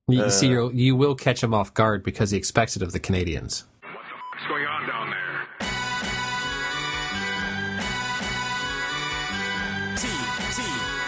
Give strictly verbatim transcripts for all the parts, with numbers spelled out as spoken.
You uh, see, you'll, you will catch him off guard because he expects it of the Canadians. What's going on down there? T, T.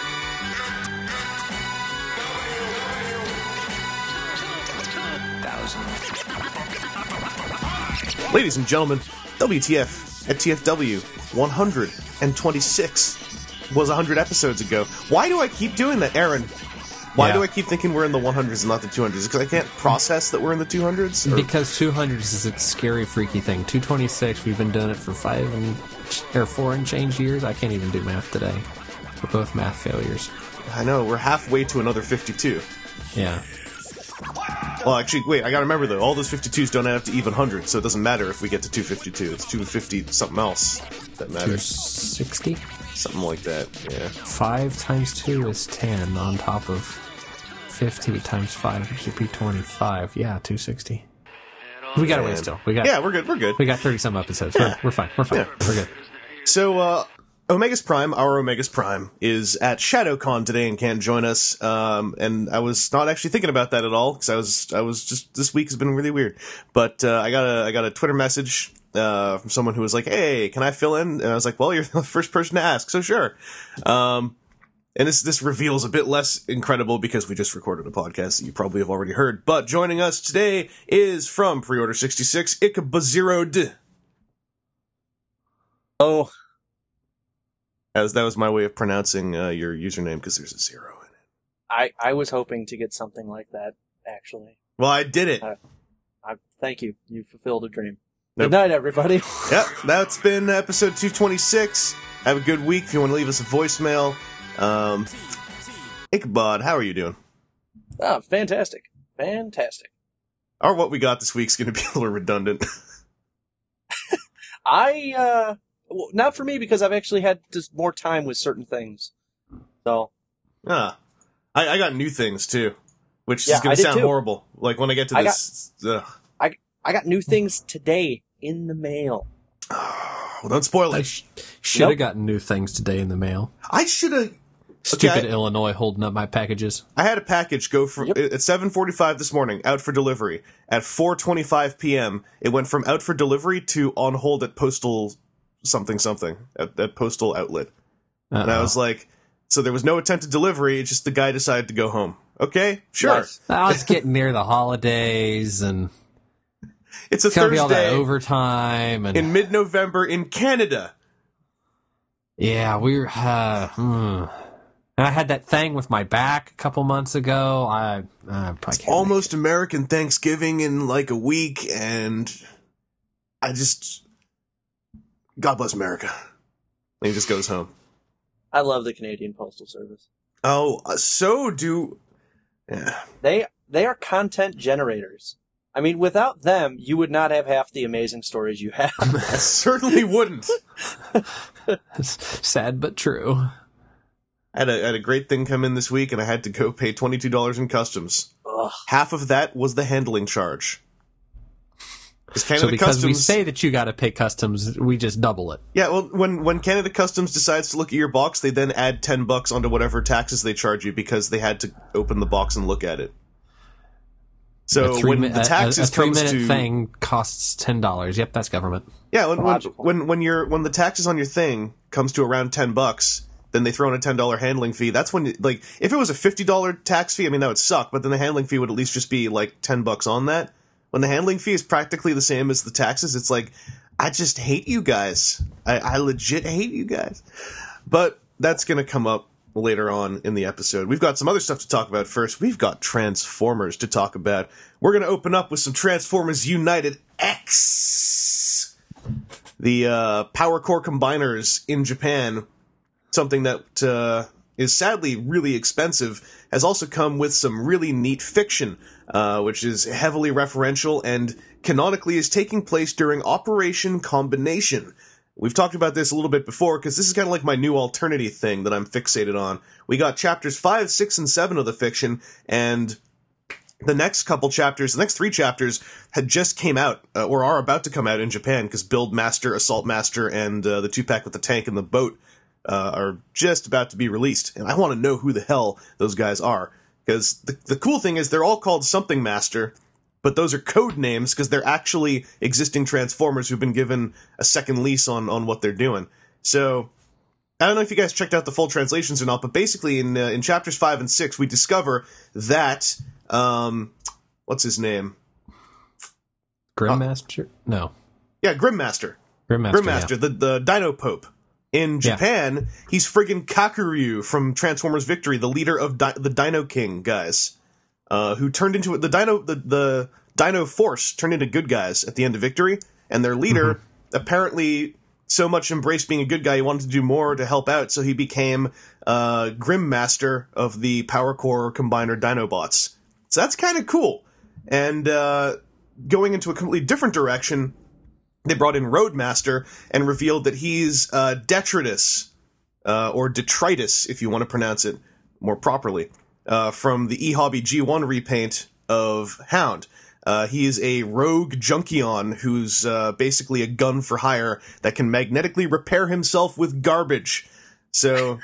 Ladies and gentlemen, W T F at T F W one hundred twenty-six was one hundred episodes ago. Why do I keep doing that, Aaron? Why Yeah. do I keep thinking we're in the one hundreds and not the two hundreds? Because I can't process that we're in the two hundreds? Or? Because two hundreds is a scary, freaky thing. two twenty-six, we've been doing it for five and or four and change years. I can't even do math today. We're both math failures. I know, we're halfway to another fifty-two. Yeah. Well, actually, wait, I gotta remember though, all those fifty-twos don't add up to even one hundred, so it doesn't matter if we get to two fifty-two. It's two fifty something else that two matters. sixty? Something like that, yeah. five times two is ten on top of fifty times five, which should be twenty-five. Yeah, two sixty. We got a ways still. We got, Yeah, we're good, we're good. we got thirty-some episodes. We're, we're fine. We're fine. Yeah. We're good. So, uh, Omegas Prime, our Omegas Prime, is at ShadowCon today and can't join us. Um, and I was not actually thinking about that at all because I was, I was just this week has been really weird. But uh, I got a, I got a Twitter message uh, from someone who was like, "Hey, can I fill in?" And I was like, "Well, you're the first person to ask, so sure." Um, and this this reveals a bit less incredible because we just recorded a podcast that you probably have already heard. But joining us today is from Pre-Order sixty-six, Ichabazirod. Oh, That was, that was my way of pronouncing uh, your username because there's a zero in it. I, I was hoping to get something like that, actually. Well, I did it. Uh, I Thank you. You fulfilled a dream. Nope. Good night, everybody. Yep, that's been episode two twenty-six. Have a good week. If you want to leave us a voicemail. Um, Ichabod, how are you doing? Ah, fantastic. Fantastic. Or what we got this week's going to be a little redundant. I, uh, well, not for me because I've actually had just more time with certain things. So, ah, I, I got new things, too. Which Yeah, is going I to did sound too. horrible. Like, when I get to I this... ugh. I got new things today in the mail. Well, don't spoil I it. sh- should have Nope. gotten new things today in the mail. I should have... Stupid I- Illinois holding up my packages. I had a package go from Yep. at seven forty-five this morning, out for delivery. At four twenty-five p.m., it went from out for delivery to on hold at postal something something, at, at postal outlet. And I Uh-oh. was like, so there was no attempted delivery, it's just the guy decided to go home. Okay, sure. Nice. I was getting near the holidays, and It's a it's gonna be all that Thursday overtime, and in mid-November in Canada. yeah, we were. Uh, hmm. And I had that thing with my back a couple months ago. I, I probably can't Almost American Thanksgiving in like a week, and I just... God bless America. And he just goes home. I love the Canadian Postal Service. Oh, uh, so do... Yeah. They they are content generators. I mean, without them, you would not have half the amazing stories you have. I certainly wouldn't. Sad but true. I had a, had a great thing come in this week, and I had to go pay twenty-two dollars in customs. Ugh. Half of that was the handling charge. Because Canada So because we Customs, say that you got to pay customs, we just double it. yeah, well, when when Canada Customs decides to look at your box, they then add ten bucks onto whatever taxes they charge you because they had to open the box and look at it. So a three when mi- the a- taxes a, a three comes minute to thing costs ten dollars. Yep, that's government. yeah, when when, Logical. when when you're when the taxes on your thing comes to around ten bucks. Then they throw in a ten dollar handling fee. That's when, like, if it was a fifty dollar tax fee, I mean, that would suck, but then the handling fee would at least just be, like, ten bucks on that. When the handling fee is practically the same as the taxes, it's like, I just hate you guys. I, I legit hate you guys. But that's gonna come up later on in the episode. We've got some other stuff to talk about first. We've got Transformers to talk about. We're gonna open up with some Transformers United X. The, uh, Power Core Combiners in Japan, something that uh, is sadly really expensive, has also come with some really neat fiction, uh, which is heavily referential and canonically is taking place during Operation Combination. We've talked about this a little bit before, because this is kind of like my new alternity thing that I'm fixated on. We got chapters five, six, and seven of the fiction, and the next couple chapters, the next three chapters, had just came out, uh, or are about to come out in Japan, because Build Master, Assault Master, and uh, the two-pack with the tank and the boat Uh, are just about to be released, and I want to know who the hell those guys are, Because the, the cool thing is they're all called something master, but those are code names because they're actually existing Transformers who've been given a second lease on, on what they're doing. So, I don't know if you guys checked out the full translations or not, but basically in uh, in chapters five and six, we discover that, um, what's his name? Grimmaster? Uh, no. Yeah, Grimmaster. Grimmaster, Grimmaster, yeah. the, the Dino Pope. In Japan, yeah. he's friggin' Kakuryu from Transformers Victory, the leader of Di- the Dino King guys, uh, who turned into the Dino the, the Dino Force turned into good guys at the end of Victory, and their leader mm-hmm. apparently so much embraced being a good guy he wanted to do more to help out, so he became uh, Grimmaster of the Power Core Combiner Dinobots. So that's kind of cool. And uh, going into a completely different direction, they brought in Roadmaster and revealed that he's uh, Detritus, uh, or Detritus, if you want to pronounce it more properly, uh, from the E-Hobby G one repaint of Hound. Uh, he is a rogue Junkion who's uh, basically a gun for hire that can magnetically repair himself with garbage. So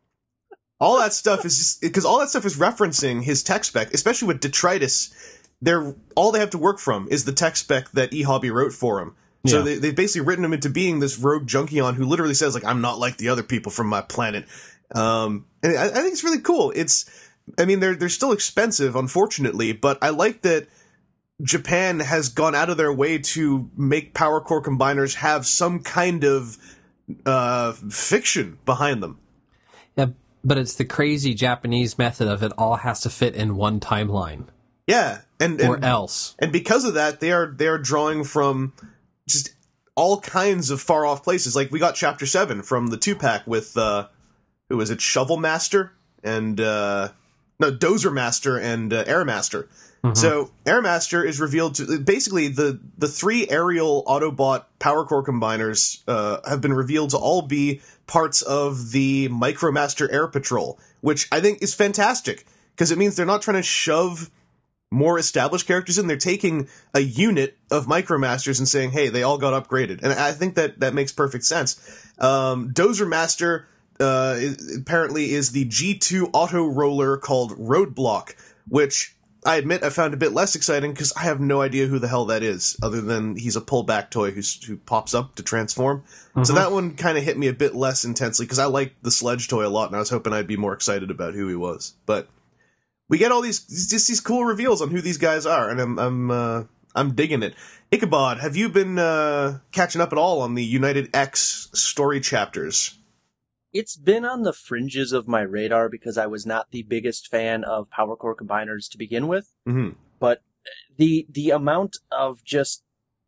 all that stuff is just because all that stuff is referencing his tech spec, especially with Detritus. They're all they have to work from is the tech spec that E-Hobby wrote for him. So yeah. they, they've basically written him into being this rogue Junkion who literally says, like, I'm not like the other people from my planet. Um, and I, I think it's really cool. It's, I mean, they're, they're still expensive, unfortunately, but I like that Japan has gone out of their way to make Power Core Combiners have some kind of, uh, fiction behind them. Yeah, but it's the crazy Japanese method of it all has to fit in one timeline. Yeah. And, and or else. And because of that, they are, they are drawing from just all kinds of far off places. Like we got chapter seven from the two pack with uh who was it, Shovel Master and uh no Dozer Master and uh, Air Master. Mm-hmm. So Air Master is revealed to basically the the three aerial Autobot Power Core Combiners uh have been revealed to all be parts of the Micromaster Air Patrol, which I think is fantastic because it means they're not trying to shove more established characters in. They're taking a unit of Micromasters and saying, hey, they all got upgraded. And I think that that makes perfect sense. Um, Dozer Master uh, is, apparently is the G two auto roller called Roadblock, which I admit I found a bit less exciting because I have no idea who the hell that is, other than he's a pullback toy who's, who pops up to transform. Mm-hmm. So that one kind of hit me a bit less intensely because I liked the Sledge toy a lot, and I was hoping I'd be more excited about who he was. But we get all these just these cool reveals on who these guys are, and I'm I'm uh, I'm digging it. Ichabod, have you been uh, catching up at all on the United X story chapters? It's been on the fringes of my radar because I was not the biggest fan of Power Core Combiners to begin with. Mm-hmm. But the the amount of just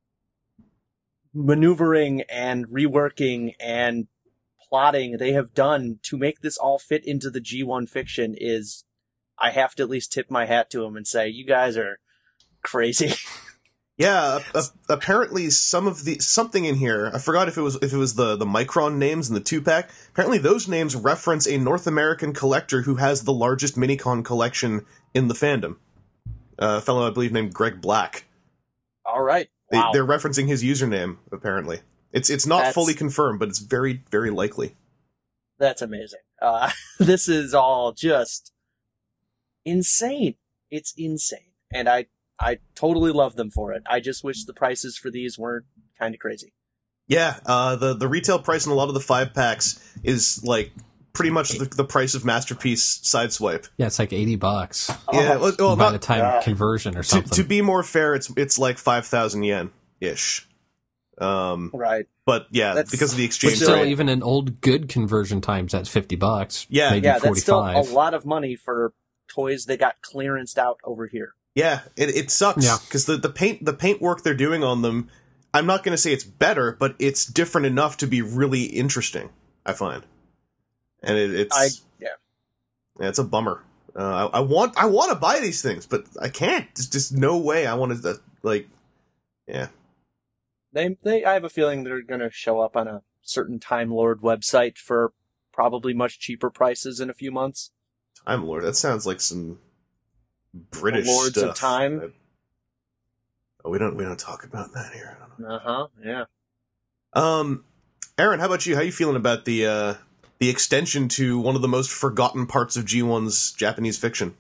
maneuvering and reworking and plotting they have done to make this all fit into the G one fiction is, I have to at least tip my hat to them and say, you guys are crazy. Yeah, uh, apparently some of the something in here, I forgot if it was if it was the the Micron names in the two pack. Apparently those names reference a North American collector who has the largest Minicon collection in the fandom. Uh, a fellow I believe named Greg Black. All right. Wow. They, they're referencing his username apparently. It's it's not That's, fully confirmed, but it's very very likely. That's amazing. Uh, this is all just insane. It's insane. And I I totally love them for it. I just wish the prices for these weren't kind of crazy. Yeah, uh, the the retail price in a lot of the five packs is like pretty much the, the price of Masterpiece Sideswipe. Yeah, it's like eighty bucks. Yeah, well, well, by not, the time uh, conversion or to, something. to be more fair, it's it's like five thousand yen ish. Um, right. But yeah, That's, because of the but exchange still, rate. even in old good conversion times, that's fifty bucks. Yeah, maybe yeah, that's still forty-five. a lot of money for toys that got clearanced out over here. Yeah, it, it sucks Yeah. because the, the paint the paint work they're doing on them, I'm not going to say it's better, but it's different enough to be really interesting, I find. And it, it's I yeah. yeah, it's a bummer. Uh, I, I want I want to buy these things, but I can't. There's just no way I want to like. Yeah. They they I have a feeling they're going to show up on a certain Time Lord website for probably much cheaper prices in a few months. Time Lord. That sounds like some British Lords stuff. of Time. I, oh, we don't we don't talk about that here. I don't know. Uh huh. Yeah. Um, Aaron, how about you? How you feeling about the uh, the extension to one of the most forgotten parts of G one's Japanese fiction?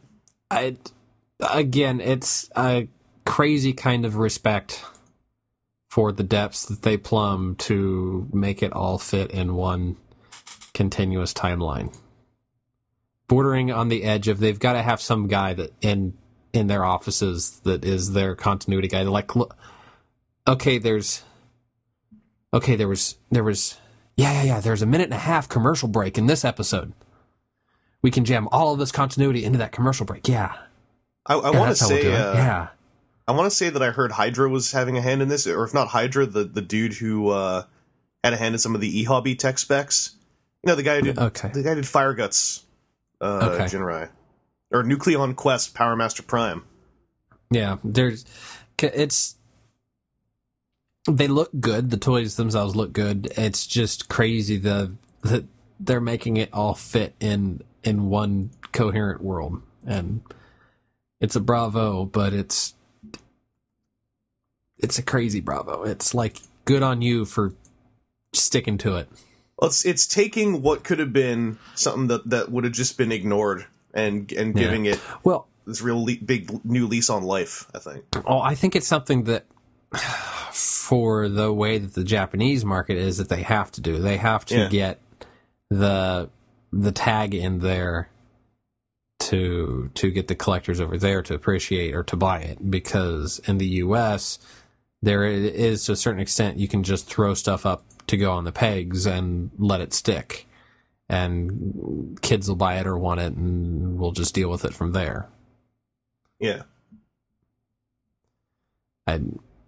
I again, it's a crazy kind of respect for the depths that they plumb to make it all fit in one continuous timeline. Bordering on the edge of they've got to have some guy that in in their offices that is their continuity guy. They're like, look, okay, there's okay, there was there was yeah yeah yeah. There's a minute and a half commercial break in this episode. We can jam all of this continuity into that commercial break. Yeah, I, I yeah, want to say, we'll uh, yeah. I want to say that I heard Hydra was having a hand in this, or if not Hydra, the, the dude who uh, had a hand in some of the e-hobby tech specs. You know, the guy who did, Okay. the guy who did Fire Guts, uh, Okay. Jinrai. Or Nucleon Quest, Power Master Prime. Yeah, there's it's they look good. The toys themselves look good. It's just crazy the that they're making it all fit in in one coherent world, and it's a bravo, but it's it's a crazy bravo. It's like good on you for sticking to it. Well, it's it's taking what could have been something that, that would have just been ignored and and Yeah. giving it Well, this real le- big new lease on life, I think. oh, I think it's something that for the way that the Japanese market is that they have to do. They have to Yeah. get the the tag in there to to get the collectors over there to appreciate or to buy it, because in the U S there is to a certain extent you can just throw stuff up to go on the pegs and let it stick, and kids will buy it or want it, and we'll just deal with it from there. Yeah. I,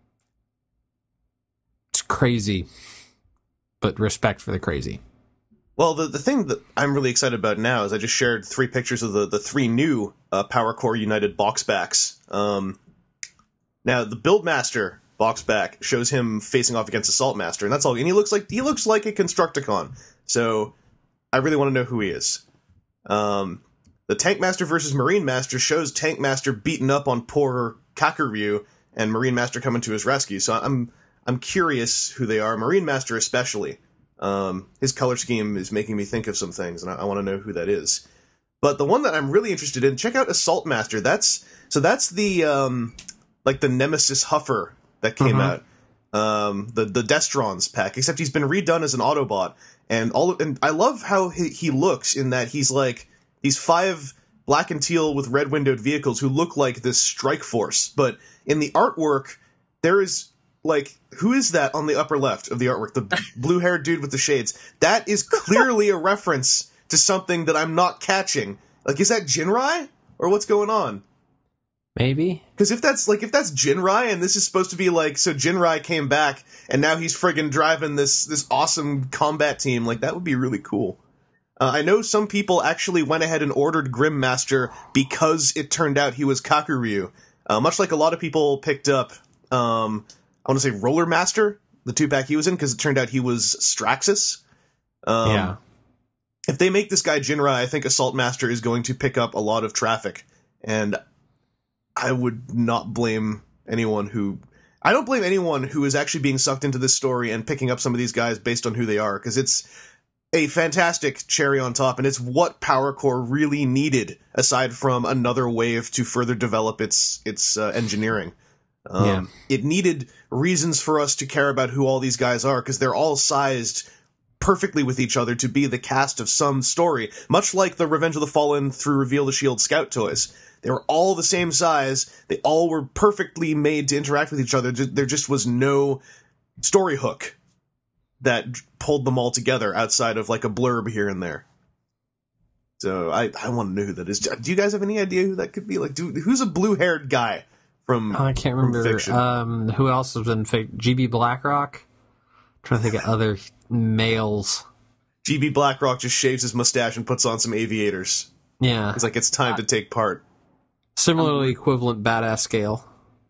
it's crazy, but respect for the crazy. Well, the, the thing that I'm really excited about now is I just shared three pictures of the, the three new uh, Power Core United box backs. Um, now, the Buildmaster box back shows him facing off against Assault Master, and that's all. And he looks like he looks like a Constructicon. So I really want to know who he is. Um, the Tank Master versus Marine Master shows Tank Master beaten up on poor Kakuryu, and Marine Master coming to his rescue. So I'm I'm curious who they are. Marine Master especially. Um, his color scheme is making me think of some things, and I, I want to know who that is. But the one that I'm really interested in, check out Assault Master. That's so that's the um, like the Nemesis Huffer that came Mhm. out, um, the the Destrons pack. Except he's been redone as an Autobot, and all of, and I love how he, he looks in that he's like these five black and teal with red windowed vehicles who look like this strike force. But in the artwork, there is like, who is that on the upper left of the artwork? The blue haired dude with the shades. That is clearly a reference to something that I'm not catching. Like, is that Jinrai or what's going on? Maybe. Because if that's like if that's Jinrai and this is supposed to be like, so Jinrai came back and now he's friggin' driving this this awesome combat team, like that would be really cool. Uh, I know some people actually went ahead and ordered Grim Master because it turned out he was Kakuryu. Uh, much like a lot of people picked up, um, I want to say Roller Master, the two pack he was in, because it turned out he was Straxus. Um, Yeah. If they make this guy Jinrai, I think Assault Master is going to pick up a lot of traffic, and I would not blame anyone who... I don't blame anyone who is actually being sucked into this story and picking up some of these guys based on who they are, because it's a fantastic cherry on top, and it's what Power Core really needed, aside from another wave to further develop its its uh, engineering. Um, Yeah. It needed reasons for us to care about who all these guys are, because they're all sized perfectly with each other to be the cast of some story, much like the Revenge of the Fallen through Reveal the Shield Scout toys. They were all the same size. They all were perfectly made to interact with each other. There just was no story hook that pulled them all together outside of like a blurb here and there. So I, I want to know who that is. Do you guys have any idea who that could be? Like, do, who's a blue-haired guy from I can't from remember. fiction? Um, who else has been fake? G B Blackrock? trying to think of other males. G B Blackrock just shaves his mustache and puts on some aviators. Yeah. It's like it's time to take part. Similarly equivalent badass scale.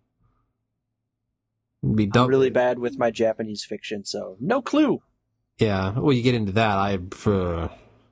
Be I'm double. really bad with my Japanese fiction, so no clue. Yeah. Well, you get into that. I. Uh,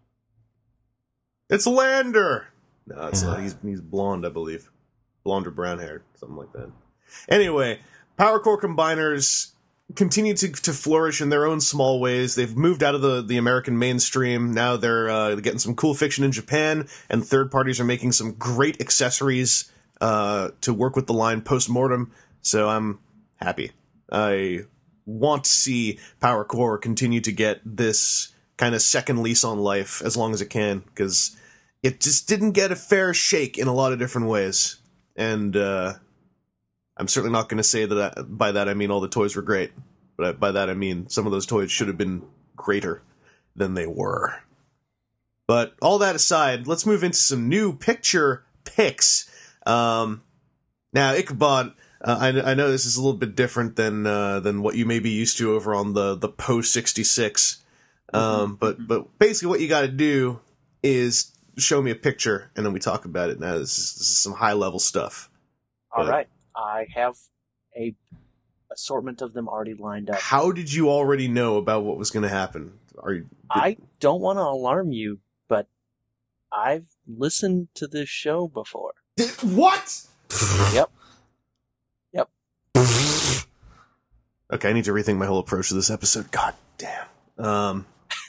It's Lander! No, it's Yeah. not. He's, he's blonde, I believe. Blonde or brown haired, something like that. Anyway, Power Core Combiners, continue to, to flourish in their own small ways. They've moved out of the, the American mainstream. Now they're uh, getting some cool fiction in Japan, and third parties are making some great accessories uh, to work with the line post-mortem. So I'm happy. I want to see Power Core continue to get this kind of second lease on life as long as it can, because it just didn't get a fair shake in a lot of different ways. And uh, I'm certainly not going to say that I, by that I mean all the toys were great, but by that I mean some of those toys should have been greater than they were. But all that aside, let's move into some new picture picks. Um, now, Ichabod, uh, I, I know this is a little bit different than uh, than what you may be used to over on the the Post sixty-six. Um, mm-hmm. But but basically, what you got to do is show me a picture, and then we talk about it. Now, this is, this is some high level stuff. All but right, I have a assortment of them already lined up. How did you already know about what was going to happen? Are you? Did... I don't want to alarm you, but I've listened to this show before. Did, what? Yep. Yep. Okay, I need to rethink my whole approach to this episode. God damn. Um.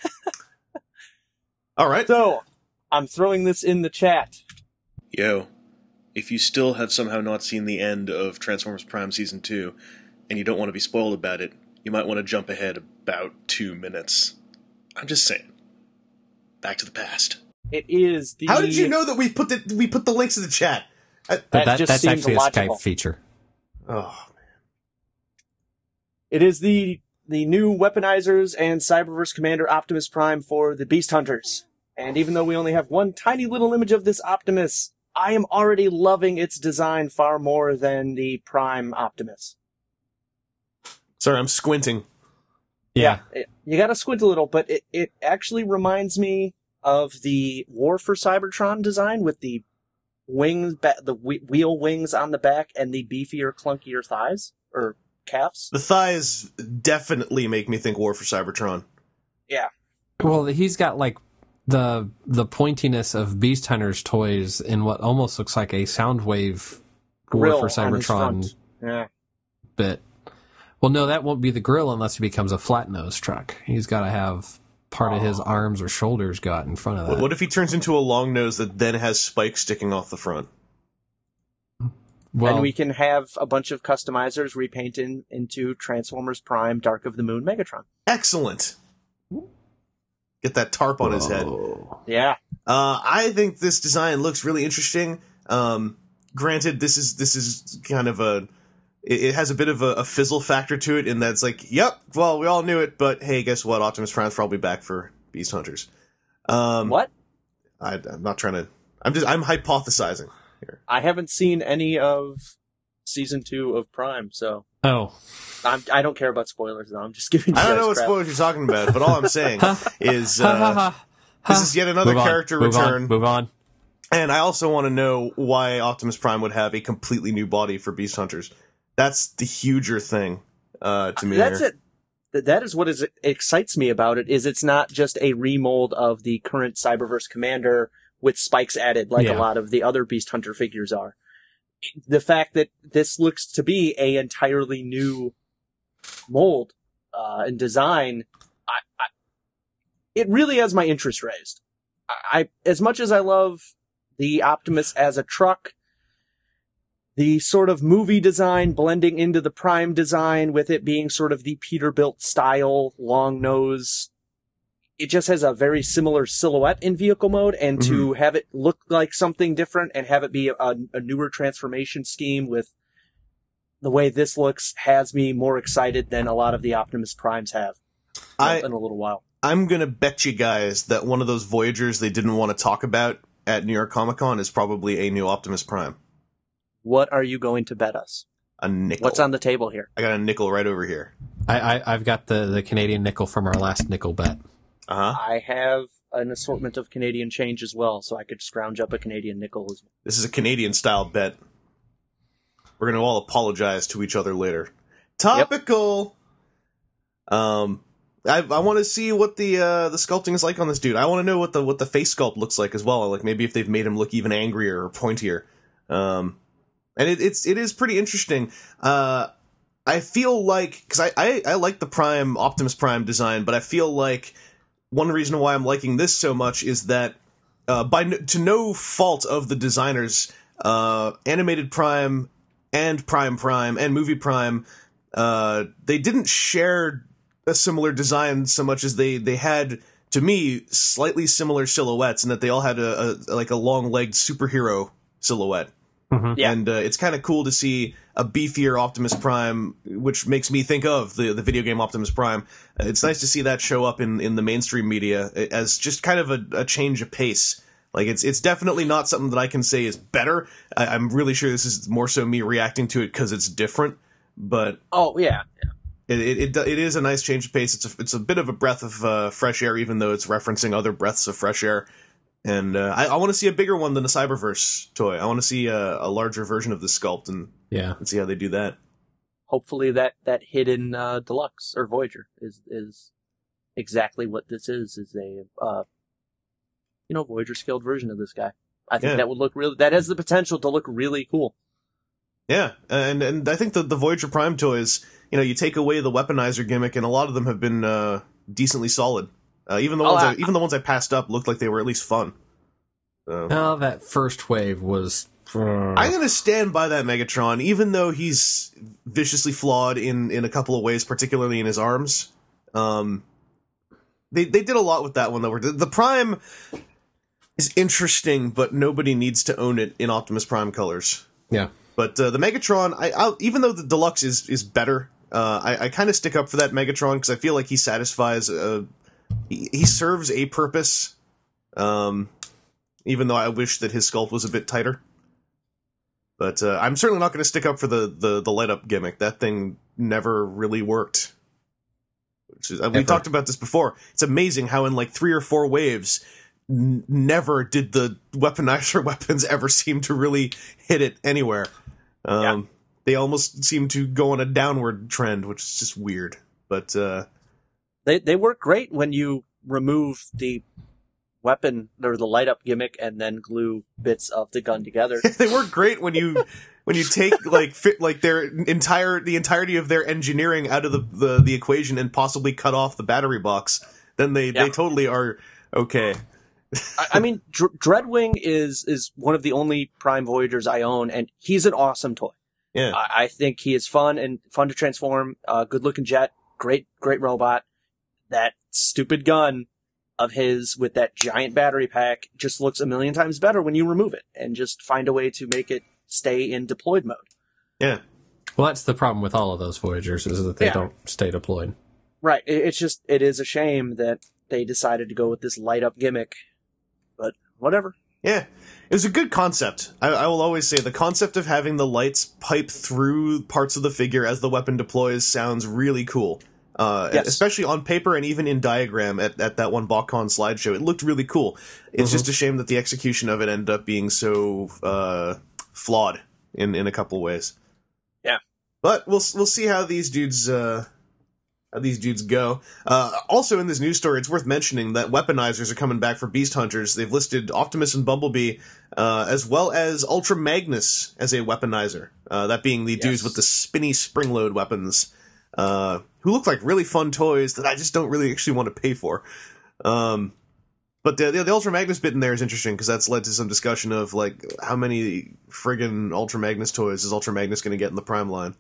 All right. So, I'm throwing this in the chat. Yo, if you still have somehow not seen the end of Transformers Prime Season two, and you don't want to be spoiled about it, you might want to jump ahead about two minutes. I'm just saying. Back to the past. It is the... How did you know that we put the we put the links in the chat? I, that, that, just that's seemed actually logical. a Skype feature. Oh, It is the the new Weaponizers and Cyberverse Commander Optimus Prime for the Beast Hunters. And even though we only have one tiny little image of this Optimus, I am already loving its design far more than the Prime Optimus. sorry, I'm squinting. Yeah. It, you gotta squint a little, but it, it actually reminds me of the War for Cybertron design with the wings, ba- the whe- wheel wings on the back and the beefier, clunkier thighs, or calves. The thighs definitely make me think War for Cybertron. Yeah. Well, he's got like the the pointiness of Beast Hunters toys in what almost looks like a Soundwave War Grill for on his Cybertron front. Yeah. bit. Well, no, that won't be the grill unless he becomes a flat nose truck. He's got to have part of his arms or shoulders got in front of that. What if he turns into a long nose that then has spikes sticking off the front? Well, and we can have a bunch of customizers repaint in, into Transformers Prime Dark of the Moon Megatron. Excellent. Get that tarp on his head. Whoa. Yeah. Uh, I think this design looks really interesting. Um, granted, this is this is kind of a it, it has a bit of a, a fizzle factor to it, in that it's like, yep, well, we all knew it, but hey, guess what? Optimus Prime's probably back for Beast Hunters. Um, What? I, I'm not trying to. I'm just. I'm hypothesizing here. I haven't seen any of season two of Prime, so Oh. I'm, I don't care about spoilers. Though. I'm just giving. You I don't guys know what crap. spoilers you're talking about, but all I'm saying is uh, this is yet another Move on, character move return. On, move on. And I also want to know why Optimus Prime would have a completely new body for Beast Hunters. That's the huger thing uh, to me. That's here. it. Th- That is what is excites me about it. Is it's not just a remold of the current Cyberverse Commander with spikes added, like Yeah. a lot of the other Beast Hunter figures are. The fact that this looks to be a entirely new mold uh, and design, I, I, it really has my interest raised. I, I as much as I love the Optimus as a truck, the sort of movie design blending into the Prime design with it being sort of the Peterbilt style long nose. It just has a very similar silhouette in vehicle mode, and to have it look like something different and have it be a, a newer transformation scheme with the way this looks has me more excited than a lot of the Optimus Primes have I- in a little while. I'm going to bet you guys that one of those Voyagers they didn't want to talk about at New York Comic Con is probably a new Optimus Prime. What are you going to bet us? A nickel. What's on the table here? I got a nickel right over here. I, I, I've got the, the Canadian nickel from our last nickel bet. Uh huh. I have an assortment of Canadian change as well, so I could scrounge up a Canadian nickel as well. This is a Canadian style bet. We're going to all apologize to each other later. Topical. Um, I I want to see what the uh, the sculpting is like on this dude. I want to know what the what the face sculpt looks like as well. Like maybe if they've made him look even angrier or pointier. Um, and it, it's it is pretty interesting. Uh, I feel like, because I, I, I like the Prime, Optimus Prime design, but I feel like one reason why I'm liking this so much is that, uh, by no, to no fault of the designers, uh, Animated Prime and Prime Prime and Movie Prime, uh, they didn't share a similar design so much as they, they had, to me, slightly similar silhouettes, and that they all had a, a like a long-legged superhero silhouette. Mm-hmm. Yeah. And uh, it's kind of cool to see a beefier Optimus Prime, which makes me think of the the video game Optimus Prime. Uh, it's nice to see that show up in, in the mainstream media as just kind of a, a change of pace. Like, it's it's definitely not something that I can say is better. I, I'm really sure this is more so me reacting to it because it's different. But Oh yeah, yeah. it, it it it is a nice change of pace. It's a, it's a bit of a breath of uh, fresh air, even though it's referencing other breaths of fresh air. And uh, I, I want to see a bigger one than a Cyberverse toy. I want to see a, a larger version of the sculpt and, Yeah. and see how they do that. Hopefully that that hidden uh, deluxe or Voyager is is exactly what this is. Is a uh, you know Voyager scaled version of this guy. I think Yeah. that would look really. That has the potential to look really cool. Yeah, and and I think the the Voyager Prime toys, you know, you take away the weaponizer gimmick, and a lot of them have been uh, decently solid. Uh, even the Oh, ones I, I- even the ones I passed up looked like they were at least fun. So, Oh, that first wave was. Uh, I'm gonna stand by that Megatron, even though he's viciously flawed in, in a couple of ways, particularly in his arms. Um, they they did a lot with that one though. The, the Prime is interesting, but nobody needs to own it in Optimus Prime colors. yeah. But uh, the Megatron, I I'll, even though the Deluxe is is better, uh, I, I kind of stick up for that Megatron because I feel like he satisfies. Uh, he, he serves a purpose. Um, even though I wish that his sculpt was a bit tighter. But uh, I'm certainly not going to stick up for the, the, the light up gimmick. That thing never really worked. Which is, uh, we Ever. talked about this before. It's amazing how in like three or four waves, n- never did the weaponizer weapons ever seem to really hit it anywhere. Um, Yeah. They almost seem to go on a downward trend, which is just weird. But uh, They they work great when you remove the weapon or the light up gimmick and then glue bits of the gun together. they work great when you when you take like fit like their entire the entirety of their engineering out of the, the, the equation and possibly cut off the battery box. Then they, Yeah. they totally are okay. I, I mean, Dr- Dreadwing is is one of the only Prime Voyagers I own, and he's an awesome toy. Yeah. I, I think he is fun and fun to transform. Uh, good looking jet, great great robot. That stupid gun of his with that giant battery pack just looks a million times better when you remove it and just find a way to make it stay in deployed mode. Yeah. Well, that's the problem with all of those Voyagers is that they Yeah. don't stay deployed. Right. It, it's just, it is a shame that they decided to go with this light up gimmick, but whatever. Yeah. It was a good concept. I, I will always say the concept of having the lights pipe through parts of the figure as the weapon deploys sounds really cool. Uh, Yes. Especially on paper and even in diagram at, at that one BotCon slideshow. It looked really cool. It's Mhm. just a shame that the execution of it ended up being so uh, flawed in, in a couple ways. Yeah. But we'll we'll see how these dudes uh, how these dudes go. Uh, also in this news story, it's worth mentioning that weaponizers are coming back for Beast Hunters. They've listed Optimus and Bumblebee, uh, as well as Ultra Magnus as a weaponizer. Uh, that being the dudes Yes. with the spinny spring load weapons. Uh, who look like really fun toys that I just don't really actually want to pay for. Um, but the, the the Ultra Magnus bit in there is interesting because that's led to some discussion of like how many friggin' Ultra Magnus toys is Ultra Magnus going to get in the Prime line?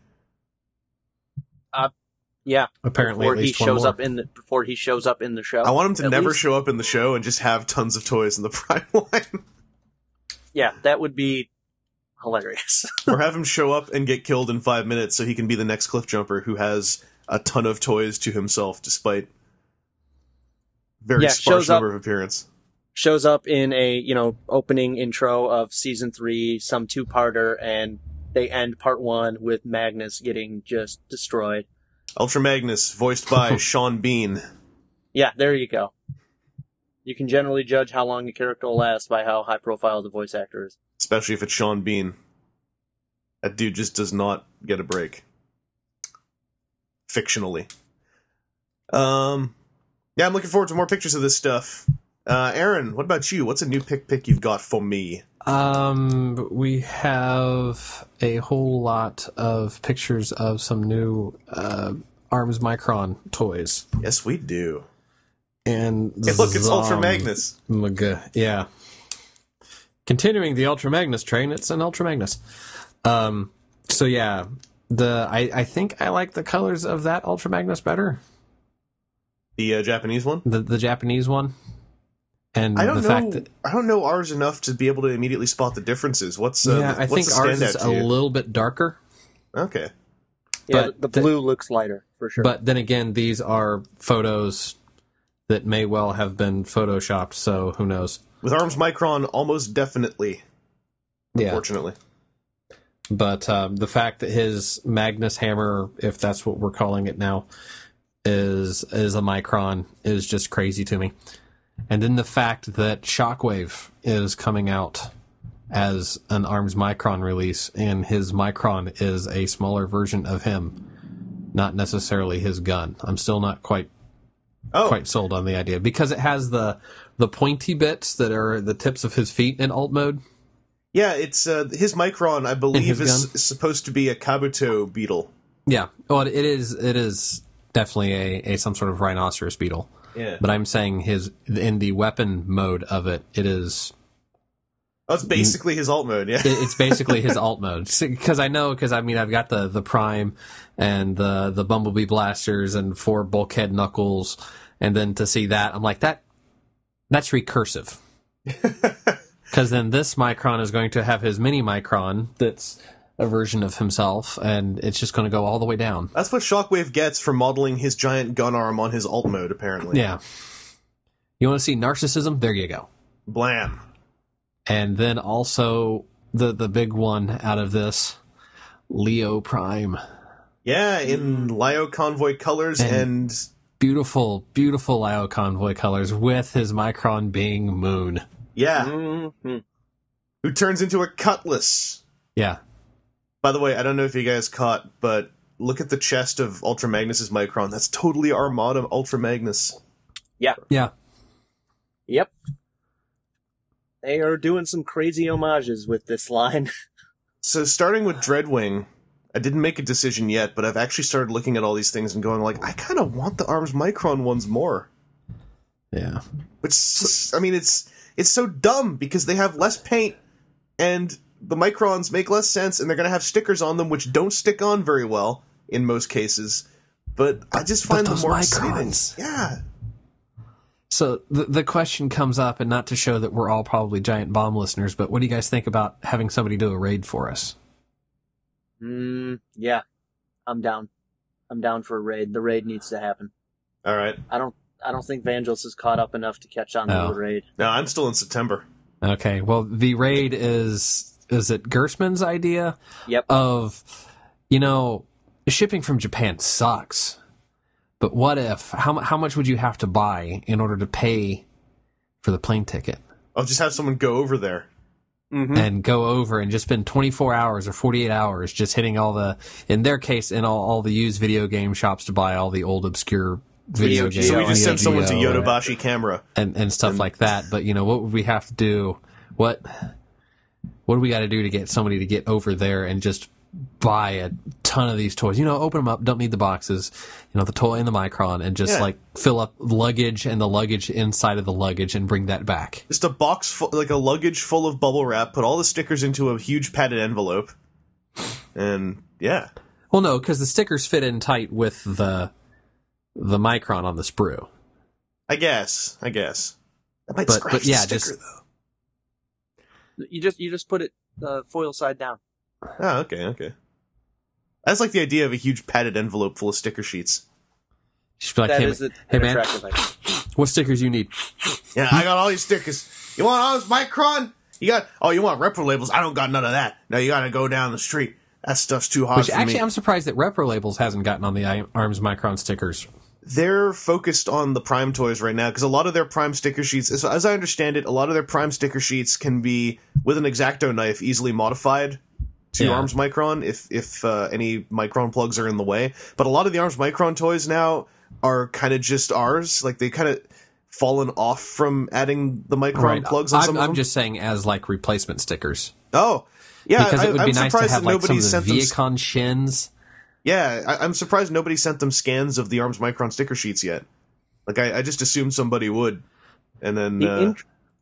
Yeah. Apparently, Before at he least one shows more. up in the, before he shows up in the show. I want him to At never least- show up in the show and just have tons of toys in the Prime line, Yeah, that would be hilarious. or have him show up and get killed in five minutes so he can be the next cliff jumper who has a ton of toys to himself, despite very Yeah, sparse shows up- number of appearance. Shows up in a, you know, opening intro of season three, some two-parter, and they end part one with Magnus getting just destroyed. Ultra Magnus, voiced by Sean Bean. Yeah, there you go. You can generally judge how long a character will last by how high profile the voice actor is. Especially if it's Sean Bean. That dude just does not get a break. Fictionally. Um, yeah, I'm looking forward to more pictures of this stuff. Uh, Aaron, what about you? What's a new pick pick you've got for me? Um, we have a whole lot of pictures of some new uh, Arms Micron toys. Yes, we do. And Hey, look, it's Zom- Ultra Magnus. Mag- yeah. Continuing the Ultra Magnus train, it's an Ultra Magnus. Um, so yeah, the I, I think I like the colors of that Ultra Magnus better. The uh, Japanese one? The the Japanese one. And I don't the know. fact that I don't know ours enough to be able to immediately spot the differences. What's uh, yeah, I what's think the ours standout is to a you? little bit darker. Okay. Yeah, But the the- blue looks lighter for sure. But then again, these are photos that may well have been photoshopped, so who knows? With Arms Micron, almost definitely. Yeah. Unfortunately. But um, the fact that his Magnus hammer, if that's what we're calling it now, is is a Micron is just crazy to me. And then the fact that Shockwave is coming out as an Arms Micron release, and his Micron is a smaller version of him, not necessarily his gun. I'm still not quite Oh, quite sold on the idea because it has the the pointy bits that are the tips of his feet in alt mode. yeah, it's uh, his Micron, I believe, his is, gun? is supposed to be a Kabuto beetle. Yeah, well, it is. It is definitely a, a some sort of rhinoceros beetle. Yeah. But I'm saying his in the weapon mode of it, it is. That's basically his alt mode, yeah. It, it's basically his alt mode because I know because I mean I've got the, the Prime and the the Bumblebee blasters and four bulkhead knuckles, and then to see that I'm like that that's recursive. Because then this Micron is going to have his mini Micron that's a version of himself, and it's just going to go all the way down. That's what Shockwave gets for modeling his giant gun arm on his alt mode, apparently. Yeah. You want to see narcissism? There you go. Blam. And then also the the big one out of this, Leo Prime. Yeah, in Lio Convoy colors And- and... Beautiful, beautiful Lio Convoy colors with his Micron being Moon. Yeah, Mhm. who turns into a cutlass. Yeah. By the way, I don't know if you guys caught, but look at the chest of Ultra Magnus's Micron. That's totally Armada Ultra Magnus. Yeah. Yeah. Yep. They are doing some crazy homages with this line. So starting with Dreadwing, I didn't make a decision yet, but I've actually started looking at all these things and going like, I kind of want the Arms Micron ones more. Yeah. Which, I mean, it's it's so dumb because they have less paint and the Microns make less sense and they're going to have stickers on them which don't stick on very well in most cases. But I just But find them those more Microns. exciting. Yeah. So the the question comes up, and not to show that we're all probably giant bomb listeners, but what do you guys think about having somebody do a raid for us? Mm, yeah. I'm down. I'm down for a raid. The raid needs to happen. All right. I don't I don't think Vangelis is caught up enough to catch on to No. the raid. No, I'm still in September. Okay. Well, the raid is is it Gersman's idea Yep. of, you know, shipping from Japan sucks. But what if, how, mu- how much would you have to buy in order to pay for the plane ticket? I'll just have someone go over there. Mm-hmm. And go over and just spend twenty-four hours or forty-eight hours just hitting all the, in their case, in all, all the used video game shops to buy all the old obscure video Neo games. So we just Neo send someone to Geo Yodobashi Camera. and, and stuff like that. But, you know, what would we have to do? What, what do we got to do to get somebody to get over there and just buy a ton of these toys? You know, open them up, don't need the boxes, you know, the toy and the Micron, and just Yeah. like fill up luggage and the luggage inside of the luggage and bring that back. Just a box, full, like a luggage full of bubble wrap, put all the stickers into a huge padded envelope. And, yeah. Well, no, because the stickers fit in tight with the the Micron on the sprue. I guess. I guess. That might But- scratch but yeah, the sticker, just- though. You just you just put it uh, foil side down. Oh, okay, okay. That's like the idea of a huge padded envelope full of sticker sheets. Just be like, That hey, is man, an hey, man, attractive idea. what stickers you need? Yeah, I got all these stickers. You want all this Micron? You got, oh, you want repro labels? I don't got none of that. No, you gotta go down the street. That stuff's too hard Which for actually, me. I'm surprised that Repro Labels hasn't gotten on the I- Arms Micron stickers. They're focused on the Prime toys right now because a lot of their Prime sticker sheets, as, as I understand it, a lot of their Prime sticker sheets can be, with an X-Acto knife, easily modified to Yeah. Arms Micron if if uh, any Micron plugs are in the way. But a lot of the Arms Micron toys now are kind of just ours. Like they kind of fallen off from adding the Micron Right. plugs on I'm, some of I'm them. just saying as like replacement stickers. Oh, yeah, Because I, it would I'm be nice to surprised have that like some nobody of the sent them. Viacon shins. Yeah, I, I'm surprised nobody sent them scans of the Arms Micron sticker sheets yet. Like, I, I just assumed somebody would, and then The, uh, in-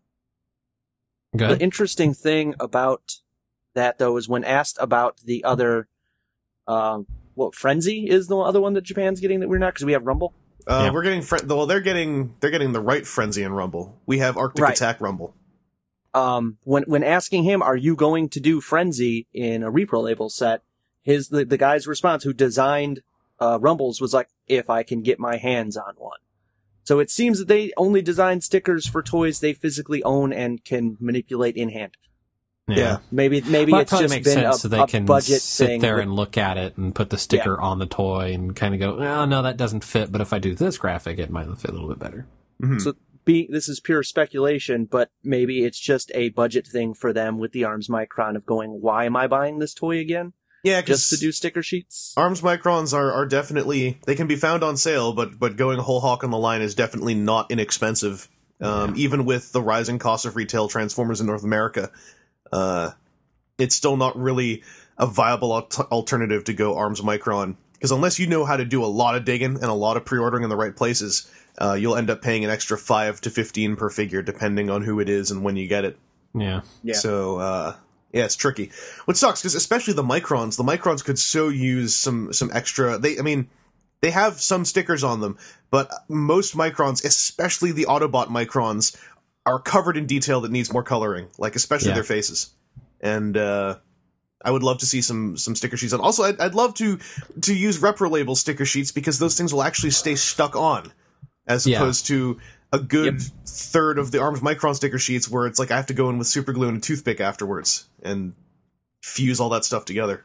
Go the ahead. interesting thing about that, though, is when asked about the other, um, what Frenzy is the other one that Japan's getting that we're not, because we have Rumble. uh, Yeah. we're getting fre- well, they're getting they're getting the right Frenzy and Rumble. We have Arctic Right. Attack Rumble. Um, when when asking him, "Are you going to do Frenzy in a repro label set?" His the, the guy's response, who designed uh, Rumbles, was like, "If I can get my hands on one." So it seems that they only design stickers for toys they physically own and can manipulate in hand. Yeah. Maybe maybe Well, that it's probably just makes been sense a, so they a can budget sit thing. there with- and look at it and put the sticker on the toy and kind of go, oh, no, that doesn't fit, but if I do this graphic, it might fit a little bit better. Mhm. So be, this is pure speculation, but maybe it's just a budget thing for them with the Arms Micron of going, why am I buying this toy again? Yeah, Just to because do sticker sheets? Arms Microns are, are definitely they can be found on sale, but but going whole hawk on the line is definitely not inexpensive. Um, Even with the rising cost of retail Transformers in North America, uh, it's still not really a viable al- alternative to go Arms Micron. Because unless you know how to do a lot of digging and a lot of pre-ordering in the right places, uh, you'll end up paying an extra five to fifteen per figure, depending on who it is and when you get it. Yeah. Yeah. So, uh, yeah, it's tricky. What sucks, because especially the Microns, the Microns could so use some, some extra, they, I mean, they have some stickers on them, but most Microns, especially the Autobot Microns, are covered in detail that needs more coloring, like especially Yeah. their faces. And, uh, I would love to see some, some sticker sheets on. Also, I'd, I'd love to, to use Repro Label sticker sheets, because those things will actually stay stuck on, as Yeah. opposed to a good Yep. third of the Arms Micron sticker sheets where it's like I have to go in with super glue and a toothpick afterwards and fuse all that stuff together.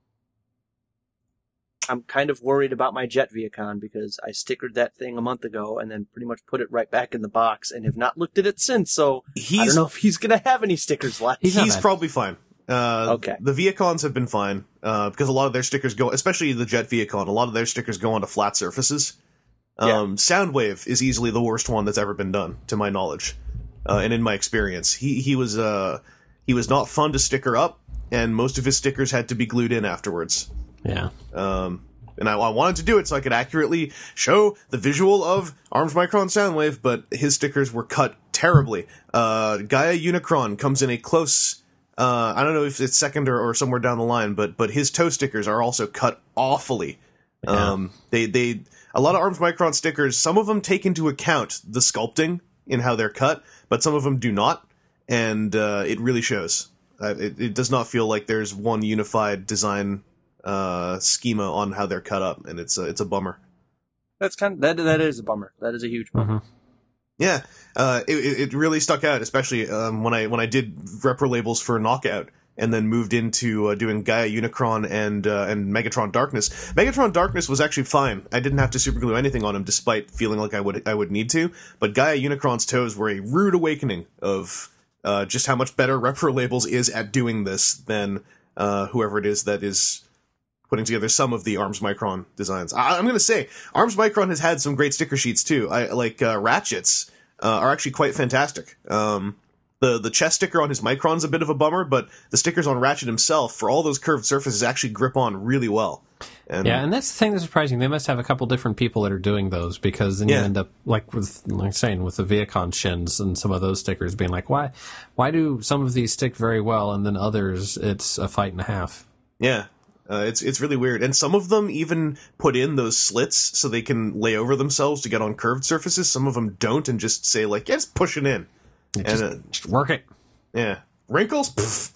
I'm kind of worried about my Jet Viacon because I stickered that thing a month ago and then pretty much put it right back in the box and have not looked at it since, so I He's don't know if he's going to have any stickers left. He's he's, not bad. probably fine. Uh, Okay. The Viacons have been fine uh, because a lot of their stickers go, especially the Jet Viacon, a lot of their stickers go onto flat surfaces. Um, Soundwave is easily the worst one that's ever been done, to my knowledge, uh, and in my experience. He he was uh, he was not fun to sticker up, and most of his stickers had to be glued in afterwards. Yeah. Um, and I, I wanted to do it so I could accurately show the visual of Arms Micron Soundwave, but his stickers were cut terribly. Uh, Gaia Unicron comes in a close, uh, I don't know if it's second or, or somewhere down the line, but but his toe stickers are also cut awfully. Yeah. Um, they they a lot of Arms Micron stickers, some of them take into account the sculpting in how they're cut, but some of them do not, and uh, it really shows. Uh, it, it does not feel like there's one unified design uh schema on how they're cut up, and it's a, it's a bummer. That's kind of, that that is a bummer. That is a huge bummer. Mhm. Yeah, uh it, it it really stuck out, especially um when I when I did repro labels for Knockout and then moved into uh, doing Gaia Unicron and uh, and Megatron Darkness. Megatron Darkness was actually fine. I didn't have to superglue anything on him, despite feeling like I would I would need to. But Gaia Unicron's toes were a rude awakening of uh just how much better repro labels is at doing this than uh whoever it is that is putting together some of the Arms Micron designs. I, I'm going to say, Arms Micron has had some great sticker sheets too. I like uh, Ratchet's uh, are actually quite fantastic. Um, the the chest sticker on his Micron's a bit of a bummer, but the stickers on Ratchet himself for all those curved surfaces actually grip on really well. And Yeah, and that's the thing that's surprising. They must have a couple different people that are doing those, because then you Yeah. end up like with like I'm saying with the Viacon shins and some of those stickers being like, why why do some of these stick very well and then others it's a fight and a half? yeah. Uh, it's it's really weird, and some of them even put in those slits so they can lay over themselves to get on curved surfaces. Some of them don't, and just say like, "Yeah, just push it in." You And just, uh, just work it. yeah, wrinkles. Pff.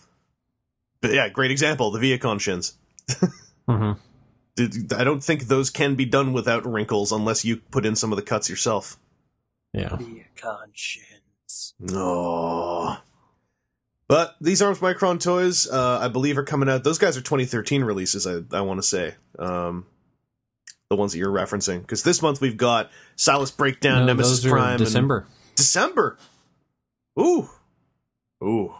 But yeah, great example. The Viacon shins. hmm Did- I don't think those can be done without wrinkles unless you put in some of the cuts yourself. Yeah. The conscience. No. But these Arms Micron toys, uh, I believe, are coming out. Those guys are twenty thirteen releases, I, I want to say. Um, the ones that you're referencing. Because this month we've got Silas Breakdown, No, Nemesis those are Prime. and- December. December! Ooh. Ooh.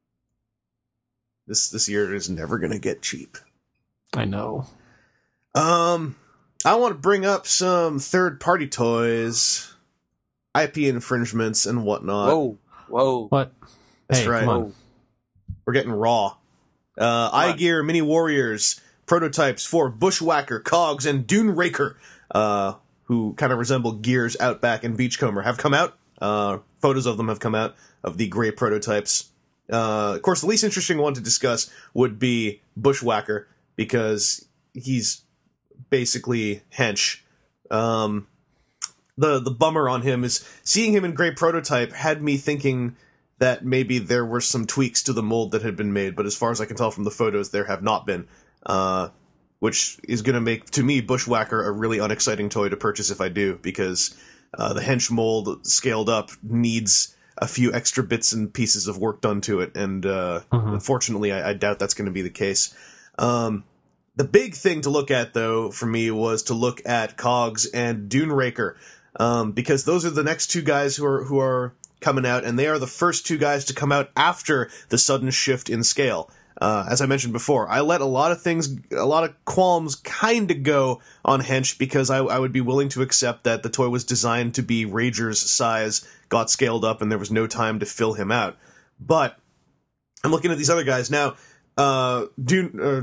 This, this year is never going to get cheap. I know. Um, I want to bring up some third-party toys. I P infringements and whatnot. Whoa, whoa. What? That's Hey, right. come on. Whoa. We're getting raw. Uh, on. iGear Mini Warriors prototypes for Bushwhacker, Cogs, and Dune Raker, uh, who kind of resemble Gears, Outback, and Beachcomber, have come out. Uh, photos of them have come out of the gray prototypes. Uh, of course, the least interesting one to discuss would be Bushwhacker, because he's basically hench. Um, the the bummer on him is seeing him in gray prototype had me thinking that maybe there were some tweaks to the mold that had been made, but as far as I can tell from the photos, there have not been. Uh, which is going to make, to me, Bushwhacker a really unexciting toy to purchase if I do, because uh, the hench mold scaled up needs a few extra bits and pieces of work done to it, and uh, Mhm. unfortunately, I, I doubt that's going to be the case. Um, the big thing to look at, though, for me, was to look at Cogs and Dune Raker, um, because those are the next two guys who are who are coming out, and they are the first two guys to come out after the sudden shift in scale. Uh, as I mentioned before, I let a lot of things, a lot of qualms kind of go on hench, because I, I would be willing to accept that the toy was designed to be Rager's size, got scaled up, and there was no time to fill him out. But I'm looking at these other guys now. Uh, Dune, uh,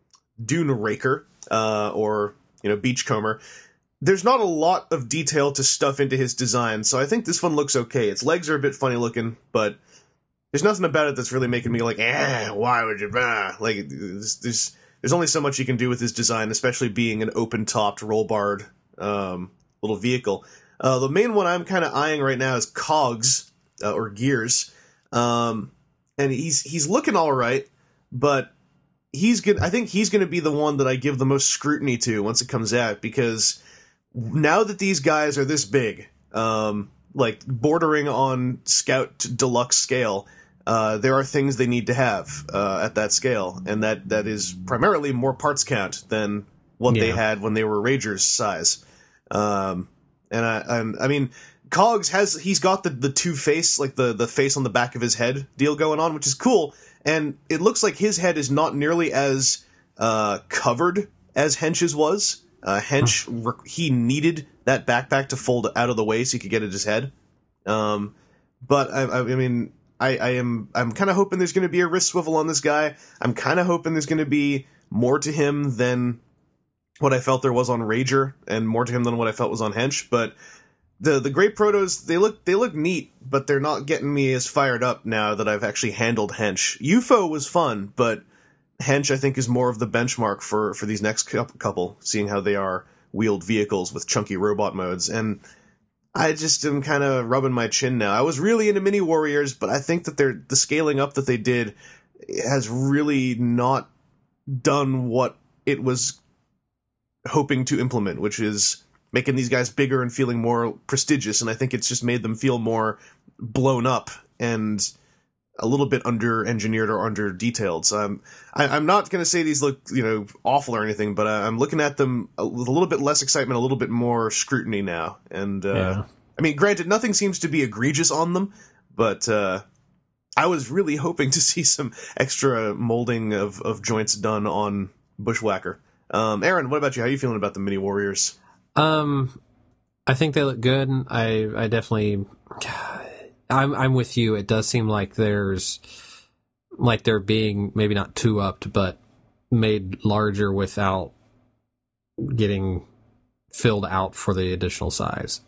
Dune Raker, uh, or you know, Beachcomber. There's not a lot of detail to stuff into his design, so I think this one looks okay. Its legs are a bit funny looking, but there's nothing about it that's really making me like, eh, why would you, bah? Like, there's, there's, there's only so much you can do with his design, especially being an open-topped, roll-barred, um, little vehicle. Uh, the main one I'm kind of eyeing right now is Cogs, uh, or Gears, um, and he's, he's looking alright, but he's good. I think he's gonna be the one that I give the most scrutiny to once it comes out, because now that these guys are this big, um, like bordering on Scout Deluxe scale, uh, there are things they need to have uh, at that scale, and that, that is primarily more parts count than what they Yeah. had when they were Rager's size. Um, and I, I'm, I mean, Cogs has he's got the, the two face, like the, the face on the back of his head deal going on, which is cool, and it looks like his head is not nearly as uh, covered as Hench's was. Uh, Hench, huh. he needed that backpack to fold out of the way so he could get at his head. Um, but I, I, I mean, I, I am, I'm kind of hoping there's going to be a wrist swivel on this guy. I'm kind of hoping there's going to be more to him than what I felt there was on Rager, and more to him than what I felt was on Hench. But the the Great Protos, they look they look neat, but they're not getting me as fired up now that I've actually handled Hench. U F O was fun, but Hench, I think, is more of the benchmark for, for these next couple, seeing how they are wheeled vehicles with chunky robot modes. And I just am kind of rubbing my chin now. I was really into Mini Warriors, but I think that they're, the scaling up that they did has really not done what it was hoping to implement, which is making these guys bigger and feeling more prestigious. And I think it's just made them feel more blown up and a little bit under-engineered or under-detailed. So I'm, I, I'm not going to say these look, you know, awful or anything, but I, I'm looking at them with a little bit less excitement, a little bit more scrutiny now. And, uh, Yeah. I mean, granted, nothing seems to be egregious on them, but, uh, I was really hoping to see some extra molding of, of joints done on Bushwhacker. Um, Aaron, what about you? How are you feeling about the Mini Warriors? Um, I think they look good. I, I definitely... I'm I'm with you. It does seem like there's like they're being maybe not too upped, but made larger without getting filled out for the additional size.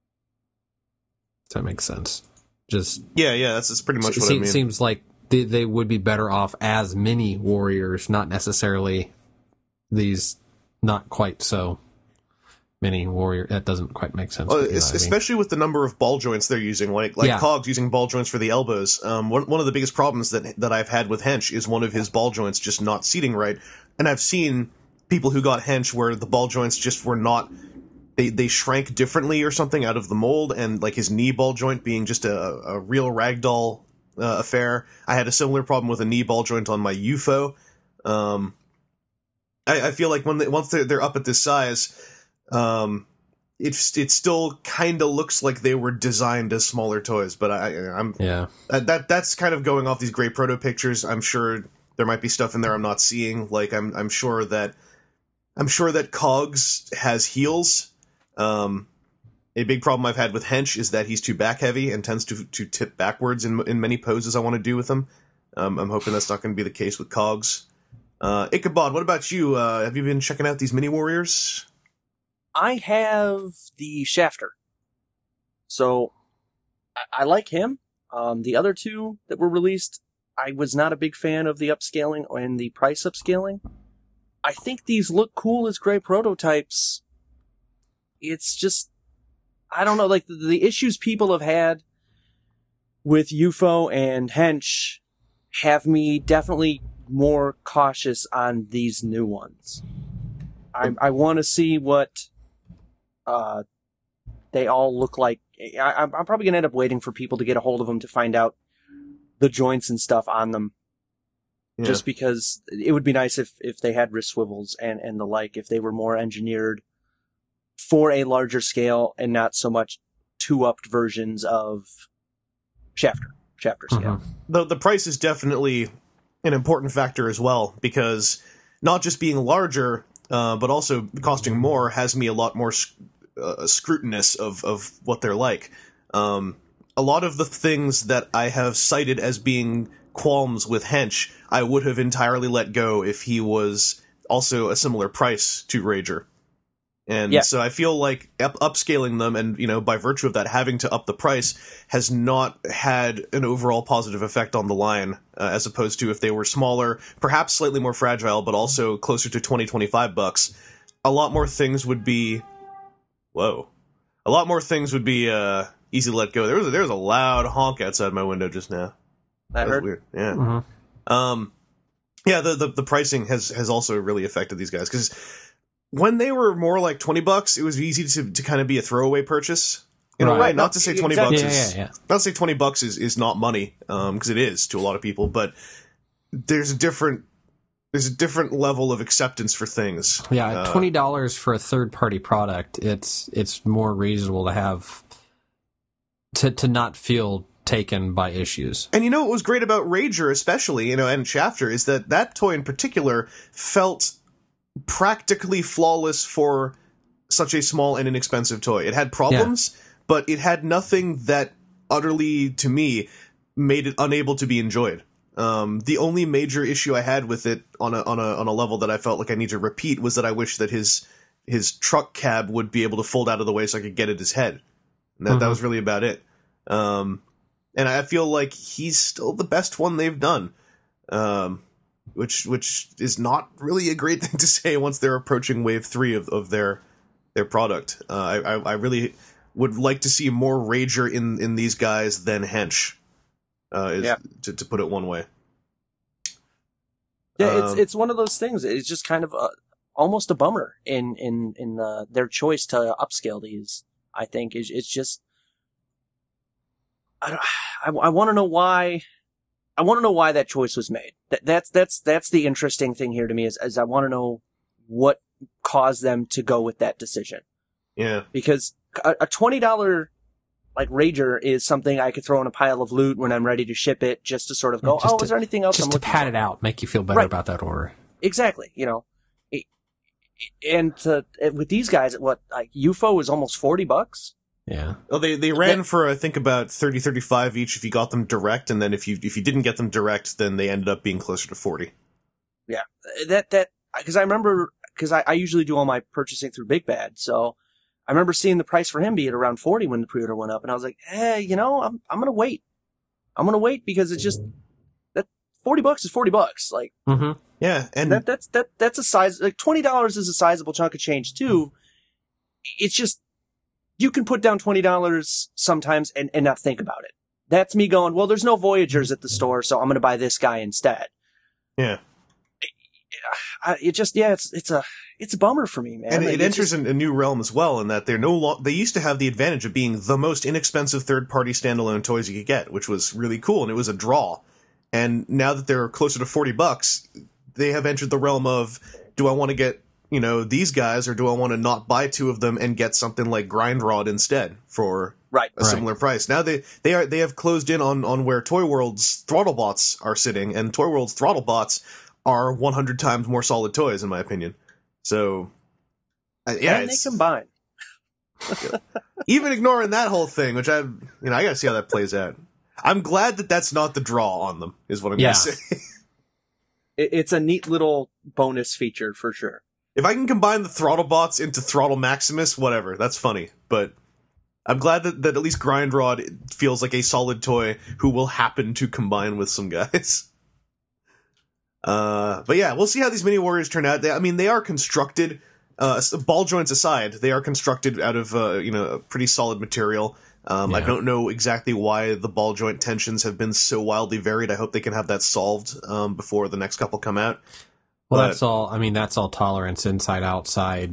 Does that make sense? Just Yeah, yeah, that's, that's pretty much it what se- I mean. seems like they, they would be better off as mini warriors, not necessarily these not quite so mini warrior. That doesn't quite make sense. Well, but you know es- what I mean. especially with the number of ball joints they're using, like like Yeah. Cogs using ball joints for the elbows. Um, one one of the biggest problems that that I've had with Hench is one of his ball joints just not seating right, and I've seen people who got Hench where the ball joints just were not. They they shrank differently or something out of the mold, and like his knee ball joint being just a, a real ragdoll uh, affair. I had a similar problem with a knee ball joint on my U F O. Um, I, I feel like when they, once they're, they're up at this size, um, it it still kind of looks like they were designed as smaller toys. But I, I'm yeah. that, that that's kind of going off these great proto pictures. I'm sure there might be stuff in there I'm not seeing. Like I'm I'm sure that I'm sure that Cogs has heels. Um, A big problem I've had with Hench is that he's too back heavy and tends to to tip backwards in in many poses I want to do with him. Um, I'm hoping that's not going to be the case with Cogs. Uh, Ichabod, what about you? Uh, have you been checking out these mini warriors? I have the Shafter. So, I, I like him. Um, the other two that were released, I was not a big fan of the upscaling and the price upscaling. I think these look cool as gray prototypes. It's just, I don't know, like the, the issues people have had with U F O and Hench have me definitely more cautious on these new ones. I, I want to see what uh, they all look like. I, I'm probably going to end up waiting for people to get a hold of them to find out the joints and stuff on them. Yeah. Just because it would be nice if, if they had wrist swivels and, and the like, if they were more engineered for a larger scale and not so much two-upped versions of Shafter, Shafter scale. Mm-hmm. The, the price is definitely an important factor as well, because not just being larger, uh, but also costing more has me a lot more uh, scrutinous of, of what they're like. Um, a lot of the things that I have cited as being qualms with Hench, I would have entirely let go if he was also a similar price to Rager. And yeah. so I feel like up- upscaling them and, you know, by virtue of that, having to up the price has not had an overall positive effect on the line, uh, as opposed to if they were smaller, perhaps slightly more fragile, but also closer to twenty, twenty-five bucks. A lot more things would be, whoa, a lot more things would be, uh, easy to let go. There was a, there was a loud honk outside my window just now. That, that hurt. Weird. Yeah. Mm-hmm. Um, yeah, the, the, the pricing has, has also really affected these guys, because when they were more like twenty bucks, it was easy to, to kind of be a throwaway purchase. In right. a way, not to say twenty exactly. bucks is, yeah, yeah, yeah. not to say twenty bucks is, is not money, um, because it is to a lot of people, but there's a different, there's a different level of acceptance for things. Yeah, uh, twenty dollars for a third party product, it's, it's more reasonable to have, to, to not feel taken by issues. And you know what was great about Rager, especially, you know, and Shafter, is that that toy in particular felt practically flawless for such a small and inexpensive toy. It had problems, yeah. but it had nothing that utterly, to me, made it unable to be enjoyed. Um, the only major issue I had with it on a on a on a level that I felt like I need to repeat was that I wish that his his truck cab would be able to fold out of the way so I could get at his head. And that mm-hmm. that was really about it. Um, and I feel like he's still the best one they've done. Um, which which is not really a great thing to say once they're approaching wave three of, of their their product. Uh, I, I I really would like to see more Rager in, in these guys than Hench, uh, is, yeah. to, to put it one way. Yeah, um, it's it's one of those things. It's just kind of a, almost a bummer in in in the, their choice to upscale these. I think it's, it's just I I, I want to know why. I want to know why that choice was made. That, that's that's that's the interesting thing here to me is, is I want to know what caused them to go with that decision. Yeah, because a, a twenty dollar like Rager is something I could throw in a pile of loot when I'm ready to ship it, just to sort of go, just oh, to, is there anything else? Just I'm to pad it out, make you feel better right. about that order. Exactly, you know. It, and to, with these guys, what like U F O is almost forty bucks. Yeah. Well, they they ran that, for I think about thirty, thirty-five each if you got them direct, and then if you if you didn't get them direct, then they ended up being closer to forty. Yeah, that that because I remember because I, I usually do all my purchasing through Big Bad, so I remember seeing the price for him be at around forty when the pre-order went up, and I was like, hey, you know, I'm I'm gonna wait, I'm gonna wait because it's just that forty bucks is forty bucks, like mm-hmm. yeah, and that that's that that's a size like twenty dollars is a sizable chunk of change too. It's just. You can put down twenty dollars sometimes and, and not think about it. That's me going, well, there's no Voyagers at the store, so I'm going to buy this guy instead. Yeah. It, it just, yeah, it's it's a it's a bummer for me, man. And like, it enters just, in a new realm as well in that they're no lo- they used to have the advantage of being the most inexpensive third-party standalone toys you could get, which was really cool, and it was a draw. And now that they're closer to forty bucks, they have entered the realm of, do I want to get you know, these guys, or do I want to not buy two of them and get something like Grindrod instead for right, a right. similar price? Now they they are they have closed in on, on where Toy World's Throttlebots are sitting, and Toy World's Throttlebots are one hundred times more solid toys, in my opinion. So, uh, yeah, and they combine. Even ignoring that whole thing, which I, you know, I gotta see how that plays out. I'm glad that that's not the draw on them, is what I'm Yeah. gonna say. It, it's a neat little bonus feature for sure. If I can combine the throttle bots into Throttle Maximus, whatever, that's funny. But I'm glad that, that at least Grindrod feels like a solid toy who will happen to combine with some guys. Uh, but yeah, we'll see how these Mini Warriors turn out. They, I mean, they are constructed, uh, ball joints aside, they are constructed out of, uh, you know, a pretty solid material. Um, I Yeah. don't know exactly why the ball joint tensions have been so wildly varied. I hope they can have that solved um, before the next couple come out. Well, But- that's all. I mean, that's all tolerance inside outside.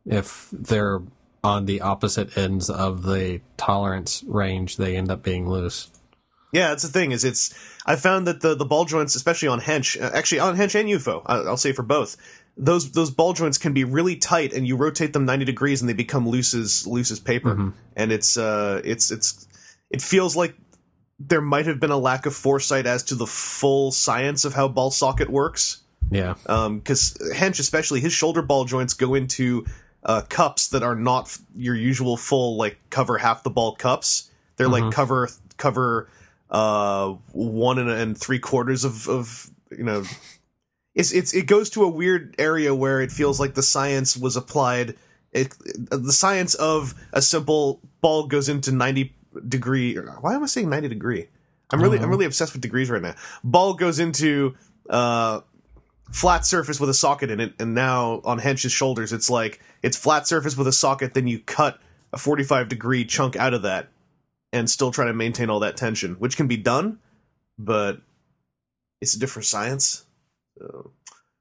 If they're on the opposite ends of the tolerance range, they end up being loose. Yeah, that's the thing. Is it's I found that the, the ball joints, especially on Hench, uh, actually on Hench and U F O, I- I'll say for both, those those ball joints can be really tight, and you rotate them ninety degrees, and they become loose as loose as paper. Mhm. And it's uh it's it's it feels like there might have been a lack of foresight as to the full science of how ball socket works. Yeah. Because Hench, especially, his shoulder ball joints go into uh, cups that are not f- your usual full, like, cover half the ball cups. They're like Mhm. cover cover uh, one and, and three quarters of, of you know. It's it's it goes to a weird area where it feels like the science was applied. It, the science of a simple ball goes into ninety degree. Why am I saying ninety degree? I'm really I'm really obsessed with degrees right now. Ball goes into uh, flat surface with a socket in it, and now on Hench's shoulders, it's like it's flat surface with a socket. Then you cut a forty-five degree chunk out of that, and still try to maintain all that tension, which can be done, but it's a different science. So.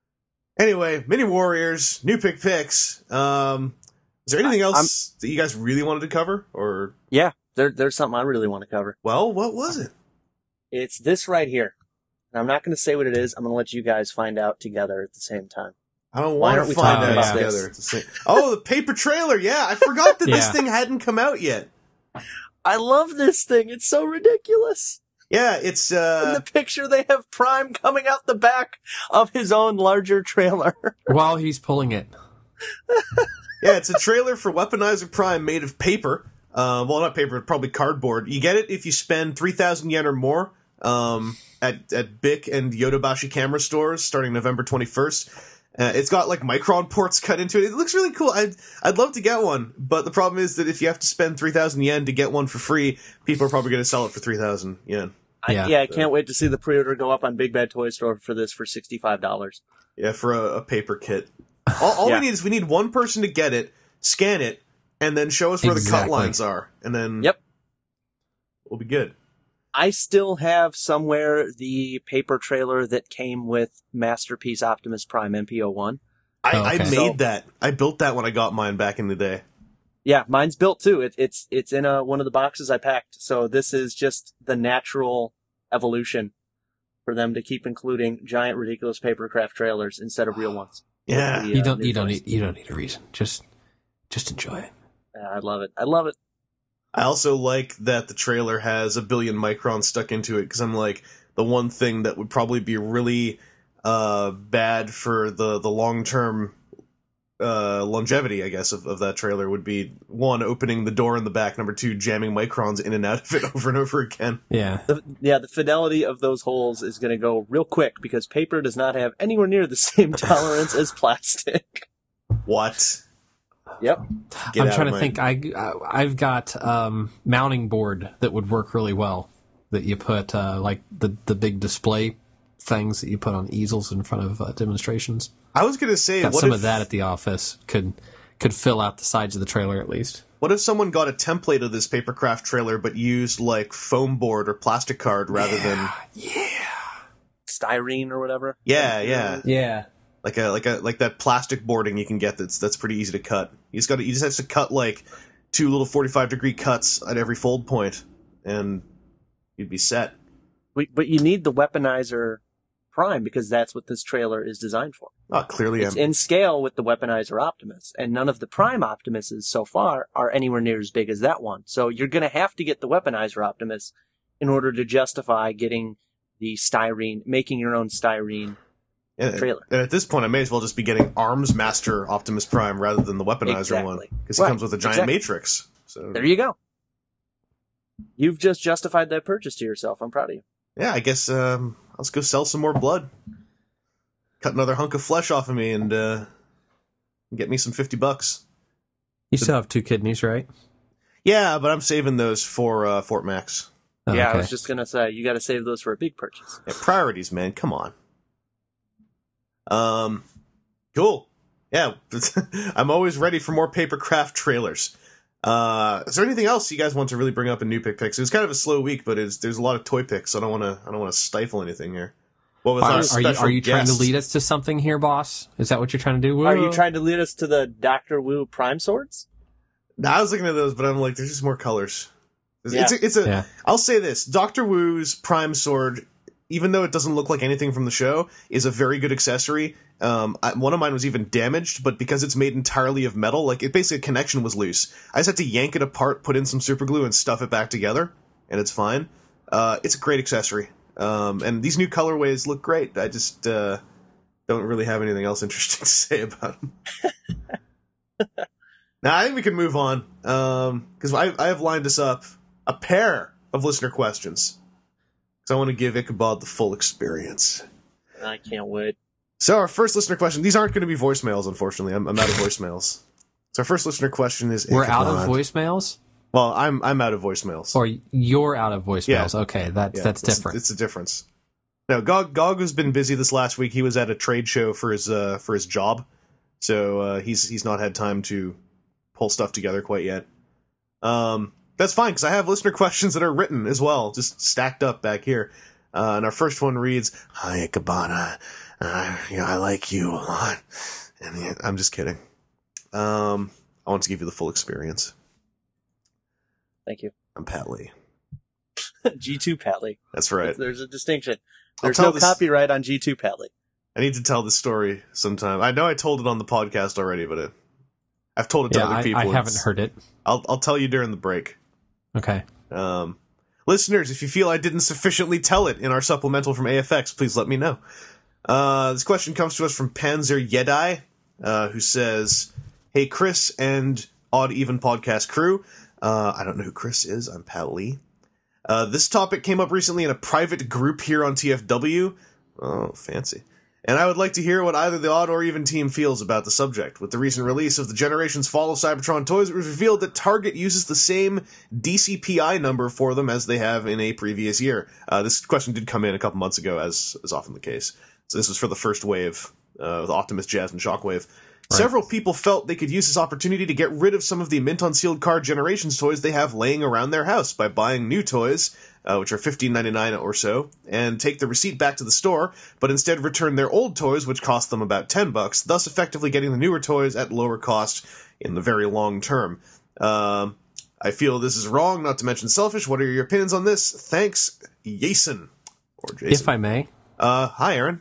Anyway, Mini Warriors, new pick picks. Um, is there anything else I'm, that you guys really wanted to cover, or Yeah, there, there's something I really want to cover. well, what was it? It's this right here. And I'm not going to say what it is. I'm going to let you guys find out together at the same time. I don't Why want aren't to we find talking out about together. this? It's the same- Oh, the paper trailer. Yeah, I forgot that this Yeah. thing hadn't come out yet. I love this thing. It's so ridiculous. Yeah, it's In uh, the picture, they have Prime coming out the back of his own larger trailer. While he's pulling it. yeah, it's a trailer for Weaponizer Prime made of paper. Uh, well, not paper, probably cardboard. You get it if you spend three thousand yen or more um, at at Bic and Yodobashi camera stores starting November twenty-first. Uh, it's got like Micron ports cut into it. It looks really cool. I'd I'd love to get one, but the problem is that if you have to spend three thousand yen to get one for free, people are probably going to sell it for three thousand yen. I, Yeah. yeah, I can't wait to see the pre-order go up on Big Bad Toy Store for this for sixty-five dollars. Yeah, for a, a paper kit. All, all Yeah. we need is we need one person to get it, scan it, and then show us where the cut Exactly. lines are, and then Yep. we'll be good. I still have somewhere the paper trailer that came with Masterpiece Optimus Prime M P O one. I, Oh, I okay. made So- that. I built that when I got mine back in the day. Yeah, mine's built too. It, it's it's in a, one of the boxes I packed. So this is just the natural evolution for them to keep including giant, ridiculous papercraft trailers instead of real ones. Yeah. The, You uh, don't. new You don't toys. need. You don't need a reason. Just, just enjoy it. Yeah, I love it. I love it. I also like that the trailer has a billion microns stuck into it, because I'm like, the one thing that would probably be really uh, bad for the, the long-term uh, longevity, I guess, of, of that trailer would be, one, opening the door in the back, number two, jamming microns in and out of it over and over again. Yeah. The, yeah, the fidelity of those holes is going to go real quick because paper does not have anywhere near the same tolerance as plastic. What? Yep. Get I'm out trying of to my- think. I I- I've got um, mounting board that would work really well. That you put uh, like the the big display things that you put on easels in front of uh, demonstrations. I was going to say, Got what some if, of that at the office. Could could fill out the sides of the trailer at least. what if someone got a template of this papercraft trailer but used, like, foam board or plastic card rather than... Styrene or whatever. Yeah, yeah. Yeah. Like a like a like that plastic boarding you can get that's that's pretty easy to cut. You just got to you just have to cut like two little forty-five degree cuts at every fold point, and you'd be set. We, but you need the Weaponizer Prime because that's what this trailer is designed for. Oh, clearly It's I'm in scale with the Weaponizer Optimus, and none of the Prime Optimuses so far are anywhere near as big as that one. So you're going to have to get the Weaponizer Optimus in order to justify getting the styrene, making your own styrene And, trailer. and at this point, I may as well just be getting Arms Master Optimus Prime rather than the Weaponizer Exactly. one, because Right. he comes with a giant Exactly. matrix. So There you go. You've just justified that purchase to yourself. I'm proud of you. yeah, I guess um, let's go sell some more blood, cut another hunk of flesh off of me, and uh, get me some fifty bucks. You still have two kidneys, right? Yeah, but I'm saving those for uh, Fort Max. Oh, yeah, I okay. was just gonna say you got to save those for a big purchase. Yeah, priorities, man. Come on. Um, cool. Yeah, I'm always ready for more Papercraft trailers. Uh, is there anything else you guys want to really bring up in new pick picks? It was kind of a slow week, but it's, there's a lot of toy picks, so I don't want to. I don't want to stifle anything here. What was Are, our are you special are you trying to guest? lead us to something here, boss? Is that what you're trying to do? Are you Whoa. trying to lead us to the Doctor Wu Prime Swords? No, I was looking at those, but I'm like, there's just more colors. It's, Yeah. it's a. It's a Yeah. I'll say this: Doctor Wu's Prime Sword, even though it doesn't look like anything from the show, is a very good accessory. Um, I, one of mine was even damaged, but because it's made entirely of metal, like it basically a connection was loose. I just had to yank it apart, put in some super glue, and stuff it back together, and it's fine. Uh, it's a great accessory, um, and these new colorways look great. I just uh, don't really have anything else interesting to say about them. Now I think we can move on because I, I have lined us up a pair of listener questions because I want to give Ichabod the full experience. I can't wait. So our first listener question, these aren't going to be voicemails, unfortunately. I'm, I'm out of voicemails. So our first listener question is We're out of Ichabod. voicemails, Well, I'm I'm out of voicemails. or you're out of voicemails? Yeah. Okay, that's Yeah, that's it's- different. It's a difference. No, Gog Gog has been busy this last week. He was at a trade show for his uh, for his job, so uh, he's he's not had time to pull stuff together quite yet. Um, that's fine because I have listener questions that are written as well, just stacked up back here. Uh, and our first one reads, "Hi Ichabod, uh, uh, you know, I like you a lot." And yeah, I'm just kidding. Um, I want to give you the full experience. Thank you. I'm Pat Lee. G two Patley. That's right. There's a distinction. I'll There's tell no this- copyright on G two Patley. I need to tell this story sometime. I know I told it on the podcast already, but it, I've told it to yeah, other I, people. I haven't It's- heard it. I'll I'll tell you during the break. Okay. Um, listeners, if you feel I didn't sufficiently tell it in our supplemental from A F X, please let me know. Uh, this question comes to us from Panzer Yedai, uh, who says, "Hey Chris and Odd Even Podcast crew. Uh, I don't know who Chris is. I'm Pat Lee. Uh, this topic came up recently in a private group here on T F W. Oh, fancy. And I would like to hear what either the Odd or Even team feels about the subject. With the recent release of the Generations Fall of Cybertron toys, it was revealed that Target uses the same D C P I number for them as they have in a previous year. Uh, this question did come in a couple months ago, as is often the case. So this was for the first wave, uh, with Optimus, Jazz, and Shockwave. Several people felt they could use this opportunity to get rid of some of the mint on sealed card Generations toys they have laying around their house by buying new toys, uh, which are fifteen ninety-nine or so, and take the receipt back to the store, but instead return their old toys, which cost them about ten bucks, thus effectively getting the newer toys at lower cost in the very long term. Um, I feel this is wrong, not to mention selfish. What are your opinions on this? Thanks, Jason. Or Jason. If I may, Uh, hi, Aaron.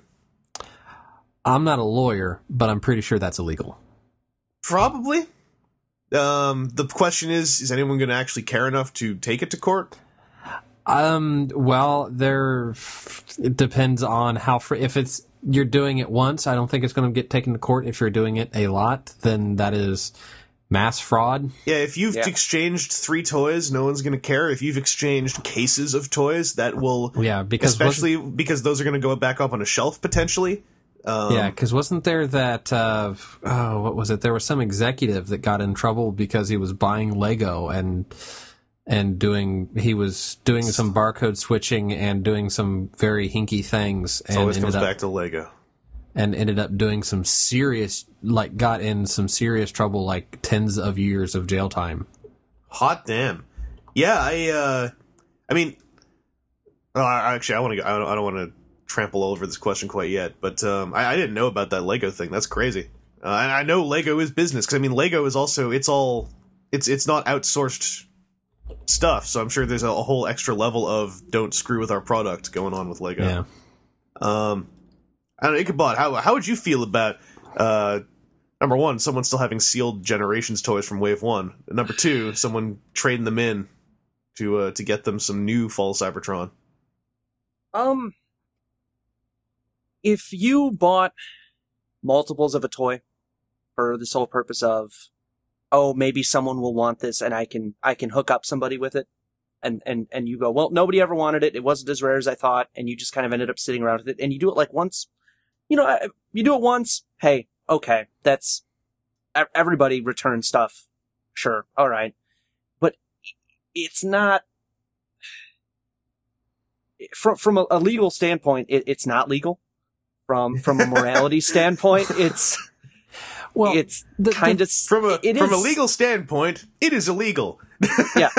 I'm not a lawyer, but I'm pretty sure that's illegal. Probably. Um, the question is, is anyone going to actually care enough to take it to court? Um. Well, there. It depends on how. Fr- if it's you're doing it once, I don't think it's going to get taken to court. If you're doing it a lot, then that is mass fraud. Yeah, if you've Yeah. exchanged three toys, no one's going to care. If you've exchanged cases of toys, that will, Yeah, because especially because those are going to go back up on a shelf potentially. Um, Yeah, because wasn't there that, uh, oh, what was it? There was some executive that got in trouble because he was buying Lego and and doing, he was doing some barcode switching and doing some very hinky things. it And always ended comes up, back to Lego. and ended up doing some serious, like, got in some serious trouble, like tens of years of jail time. Hot damn. Yeah, I. Uh, I mean, well, I, actually, I want to. I don't, I don't want to trample over this question quite yet, but um, I, I didn't know about that Lego thing. That's crazy. Uh, and I know Lego is business because I mean, Lego is also it's all it's it's not outsourced stuff. So I'm sure there's a, a whole extra level of don't screw with our product going on with Lego. Yeah. Um, I don't know, Ichabod, how how would you feel about uh, number one, someone still having sealed Generations toys from Wave One? Number two, someone trading them in to uh, to get them some new Fall Cybertron. Um, if you bought multiples of a toy for the sole purpose of, oh, maybe someone will want this and I can I can hook up somebody with it, and, and, and you go, well, nobody ever wanted it, it wasn't as rare as I thought, and you just kind of ended up sitting around with it, and you do it like once, you know, you do it once, hey, okay, that's, everybody returns stuff, sure, alright, but it's not, from, from a, a legal standpoint, it, it's not legal. From, from a morality standpoint, it's, Well, it's the- kind the- of, From a it from a is- legal standpoint, it is illegal. yeah.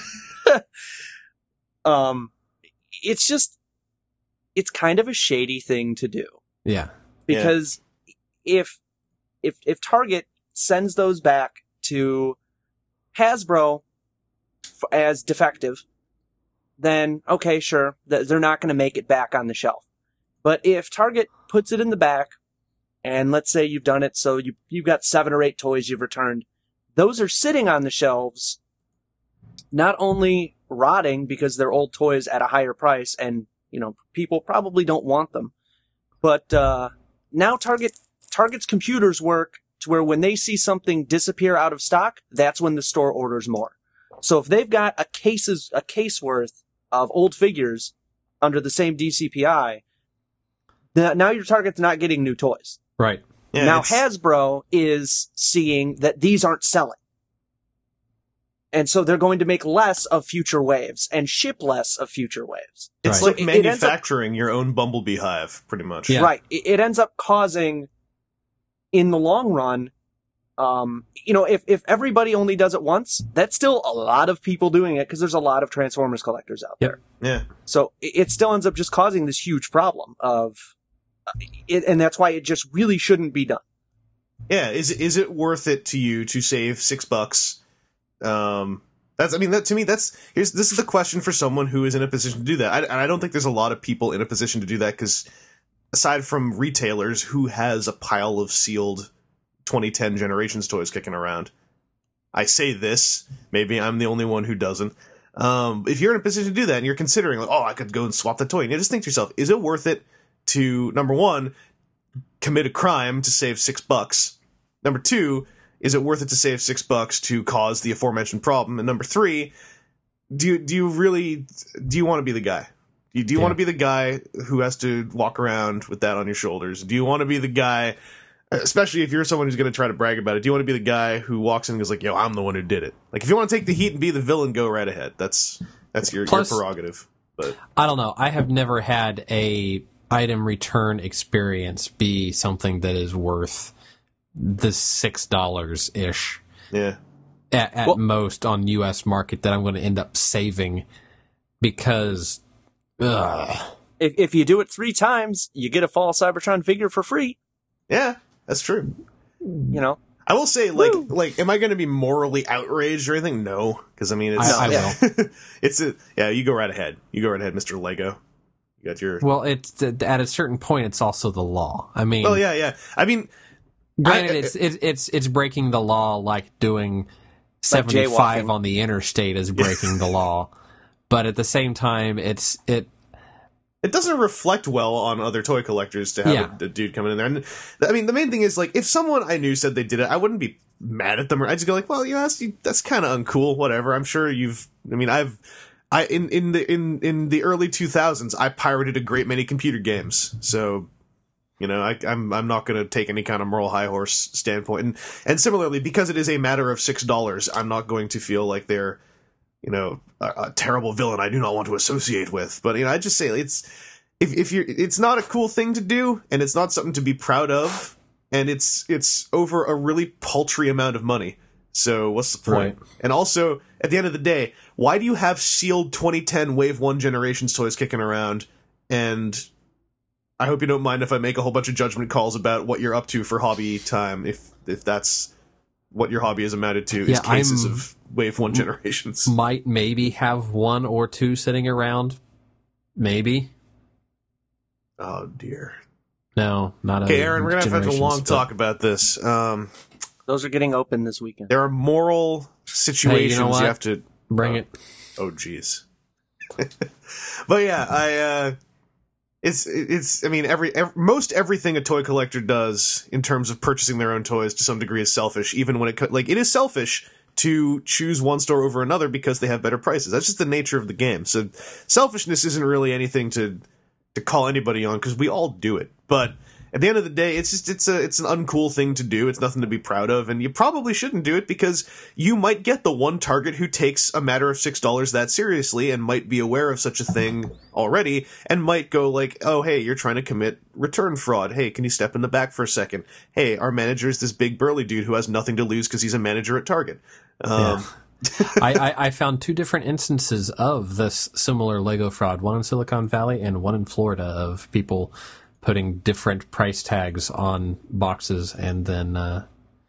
um, it's just, it's kind of a shady thing to do, yeah. because if, if, if Target sends those back to Hasbro f- as defective, then okay, sure, th- they're not going to make it back on the shelf. But if Target puts it in the back, and let's say you've done it so you, you've got seven or eight toys you've returned, those are sitting on the shelves, not only rotting because they're old toys at a higher price and, you know, people probably don't want them, but uh, now Target Target's computers work to where when they see something disappear out of stock, that's when the store orders more. So if they've got a cases a case worth of old figures under the same D C P I, now your Target's not getting new toys. Right. Yeah, now it's- Hasbro is seeing that these aren't selling. And so they're going to make less of future waves and ship less of future waves. It's Right. like It- it ends up- manufacturing your own bumblebee hive, pretty much. Yeah. Right. It, it ends up causing, in the long run, um, you know, if, if everybody only does it once, that's still a lot of people doing it because there's a lot of Transformers collectors out Yep. there. Yeah. So it, it still ends up just causing this huge problem of, uh, it, and that's why it just really shouldn't be done. Yeah, is is it worth it to you to save six bucks? Um, that's I mean that to me that's here's this is the question for someone who is in a position to do that. I, and I don't think there's a lot of people in a position to do that because aside from retailers, who has a pile of sealed twenty ten Generations toys kicking around? I say this, maybe I'm the only one who doesn't. Um, if you're in a position to do that and you're considering like, oh, I could go and swap the toy, and you just think to yourself, is it worth it to number one, commit a crime to save six bucks? Number two, is it worth it to save six bucks to cause the aforementioned problem? And number three, do you, do you really, do you want to be the guy? Do you, do you Yeah. want to be the guy who has to walk around with that on your shoulders? Do you want to be the guy, especially if you're someone who's going to try to brag about it, do you want to be the guy who walks in and goes like, yo, I'm the one who did it? Like, if you want to take the heat and be the villain, go right ahead. That's, that's your, Plus- your prerogative. But I don't know. I have never had a item return experience be something that is worth the six dollars ish yeah. at, at Well- most on U S market that I'm going to end up saving because, ugh. If, if you do it three times, you get a Fall Cybertron figure for free, Yeah, that's true. you know? I will say, like, Woo. like, am I going to be morally outraged or anything? No, because I mean, it's I- I will. It's a yeah. You go right ahead. You go right ahead, Mister Lego. You got your. Well, it's at a certain point, it's also the law. I mean, Well, yeah, yeah. I mean, granted, I- it's it's it's it's breaking the law like doing seventy-five jaywalking. on the interstate is breaking the law, but at the same time, it's it. it doesn't reflect well on other toy collectors to have Yeah. a, a dude come in there. And I mean, the main thing is like, if someone I knew said they did it, I wouldn't be mad at them. Or I'd just go like, well, you know, that's that's kind of uncool. Whatever. I'm sure you've. I mean, I've. I in in the in in the early two thousands, I pirated a great many computer games. So, you know, I, I'm I'm not going to take any kind of moral high horse standpoint. And and similarly, because it is a matter of six dollars, I'm not going to feel like they're, you know, a, a terrible villain I do not want to associate with. But you know, I just say it's if if you're, it's not a cool thing to do, and it's not something to be proud of, and it's it's over a really paltry amount of money. So what's the point? Right. And also, at the end of the day, why do you have sealed twenty ten Wave One Generations toys kicking around? And I hope you don't mind if I make a whole bunch of judgment calls about what you're up to for hobby time, if if that's what your hobby is amounted to, Yeah, is cases I'm- of Wave One Generations. Might maybe have one or two sitting around, maybe. Oh dear. No, not a Okay, Aaron, we're gonna have to have a Generations, long but- talk about this. Um, Those are getting open this weekend. there are moral situations you, what? have to. Bring uh, it. Oh, jeez. But yeah, I. Uh, It's it's. I mean, every, every most everything a toy collector does in terms of purchasing their own toys to some degree is selfish. Even when it co- like it is selfish to choose one store over another because they have better prices. That's just the nature of the game. So selfishness isn't really anything to to call anybody on because we all do it. But at the end of the day, it's just it's a it's an uncool thing to do. It's nothing to be proud of, and you probably shouldn't do it because you might get the one target who takes a matter of six dollars that seriously and might be aware of such a thing already and might go like, "Oh, hey, you're trying to commit return fraud. Hey, can you step in the back for a second? Hey, our manager is this big burly dude who has nothing to lose because he's a manager at Target." Um, Yeah. I, I, I found two different instances of this similar Lego fraud, one in Silicon Valley and one in Florida, of people putting different price tags on boxes and then uh,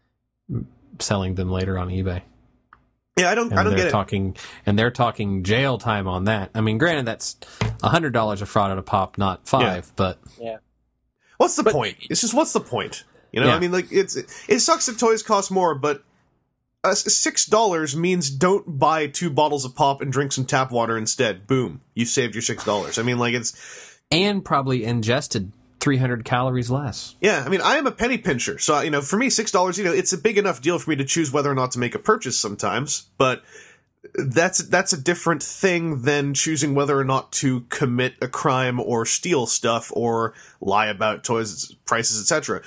selling them later on eBay. Yeah, I don't. And I don't they're get talking, and they're talking jail time on that. I mean, granted, that's a hundred dollars a fraud at a pop, not five. Yeah. But Yeah. What's the But- point? It's just what's the point? You know, Yeah. I mean, like it's it sucks that toys cost more, but uh, six dollars means don't buy two bottles of pop and drink some tap water instead. Boom, you saved your six dollars. I mean, like it's and probably ingested three hundred calories less. yeah. I mean, I am a penny pincher, so you know, for me, six dollars, you know, it's a big enough deal for me to choose whether or not to make a purchase sometimes, but. That's that's a different thing than choosing whether or not to commit a crime or steal stuff or lie about toys prices, et cetera.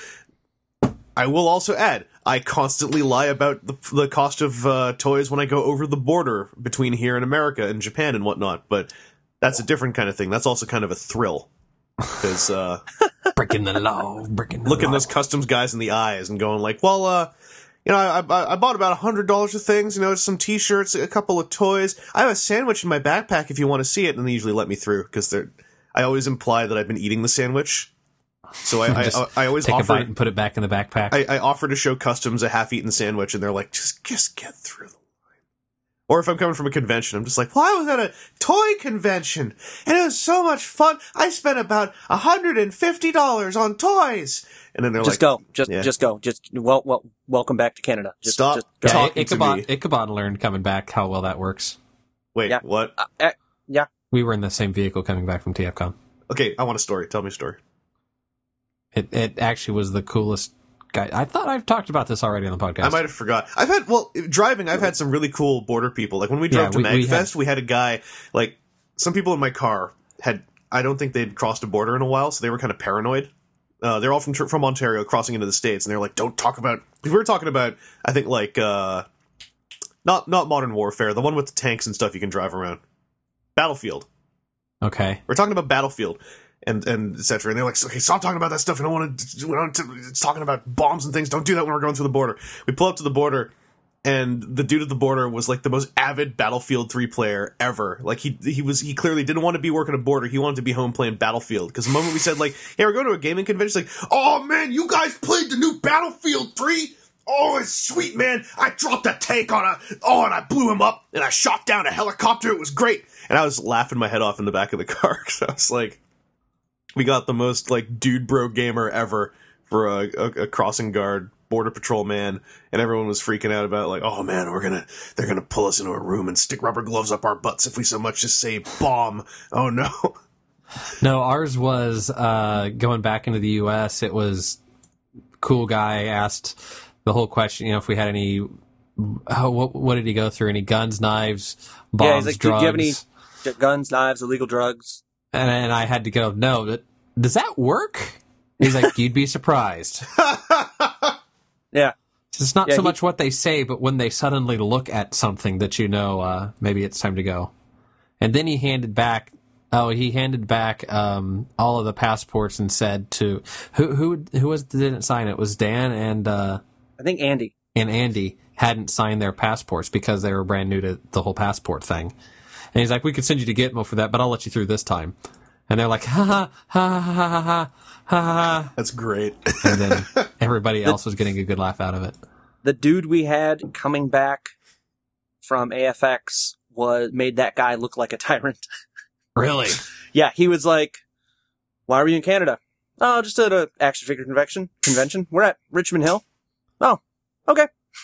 I will also add, I constantly lie about the, the cost of uh, toys when I go over the border between here and America and Japan and whatnot, but that's a different kind of thing. That's also kind of a thrill. Because uh, Breaking the law, breaking the looking law. those customs guys in the eyes and going like, well, uh, you know, I, I, I bought about one hundred dollars of things, you know, some t-shirts, a couple of toys. I have a sandwich in my backpack if you want to see it, and they usually let me through, because they're, I always imply that I've been eating the sandwich. So I, I, Just I, I always take offer, a bite and put it back in the backpack. I, I offer to show customs a half-eaten sandwich, and they're like, just, just get through the line. Or if I'm coming from a convention, I'm just like, well, I was at a toy convention, and it was so much fun. I spent about one hundred fifty dollars on toys. And then they're Just like, go. Just yeah. just go. Just well, well welcome back to Canada. Just, Stop. Just go. yeah, talking to Ichabod, me. Ichabod learned coming back how well that works. wait, Yeah. what? Uh, eh, yeah. We were in the same vehicle coming back from TFCon. Okay, I want a story. Tell me a story. It it actually was the coolest guy. I thought I've talked about this already on the podcast. I might have forgot. I've had, well, driving, I've had some really cool border people. Like when we drove Yeah, to we- we MagFest, we had a guy, like, some people in my car had, I don't think they'd crossed a border in a while, so they were kind of paranoid. Uh, they're all from from Ontario crossing into the States, and they're like, don't talk about, we were talking about, I think, like, uh, not, not Modern Warfare, the one with the tanks and stuff you can drive around. Battlefield. Okay. We're talking about Battlefield. And and et cetera. And they're like, okay, stop talking about that stuff. I don't want to. We don't. It's talking about bombs and things. Don't do that when we're going through the border. We pull up to the border, and the dude at the border was like the most avid Battlefield three player ever. Like he he was he clearly didn't want to be working a border. He wanted to be home playing Battlefield. Because the moment we said like, hey, we're going to a gaming convention, it's like, oh man, you guys played the new Battlefield three. Oh, it's sweet, man. I dropped a tank on a, oh, and I blew him up, and I shot down a helicopter. It was great. And I was laughing my head off in the back of the car, because I was like, we got the most, like, dude bro gamer ever for a, a, a crossing guard border patrol man, and everyone was freaking out about, like, oh man, we're gonna, they're gonna pull us into a room and stick rubber gloves up our butts if we so much as say bomb. Oh no. No, ours was uh, going back into the U S. It was cool guy asked the whole question, you know, if we had any, oh, what, what did he go through? Any guns, knives, bombs, Yeah, he's like, do drugs? you have any j- guns, knives, illegal drugs? And, and I had to go, no, that- does that work? He's like, you'd be surprised. Yeah. It's not Yeah, so he- much what they say, but when they suddenly look at something that you know, uh, maybe it's time to go. And then he handed back, oh, he handed back um, all of the passports and said to, who who who was didn't sign it? It was Dan and uh, I think Andy. and Andy hadn't signed their passports because they were brand new to the whole passport thing. And he's like, we could send you to Gitmo for that, but I'll let you through this time. And they're like, ha ha, ha ha ha ha ha ha. That's great. And then everybody else was getting a good laugh out of it. The dude we had coming back from A F X was made that guy look like a tyrant. Really? Yeah, he was like, why were you in Canada? Oh, just at a action figure convention. Convention. We're at Richmond Hill. Oh, okay.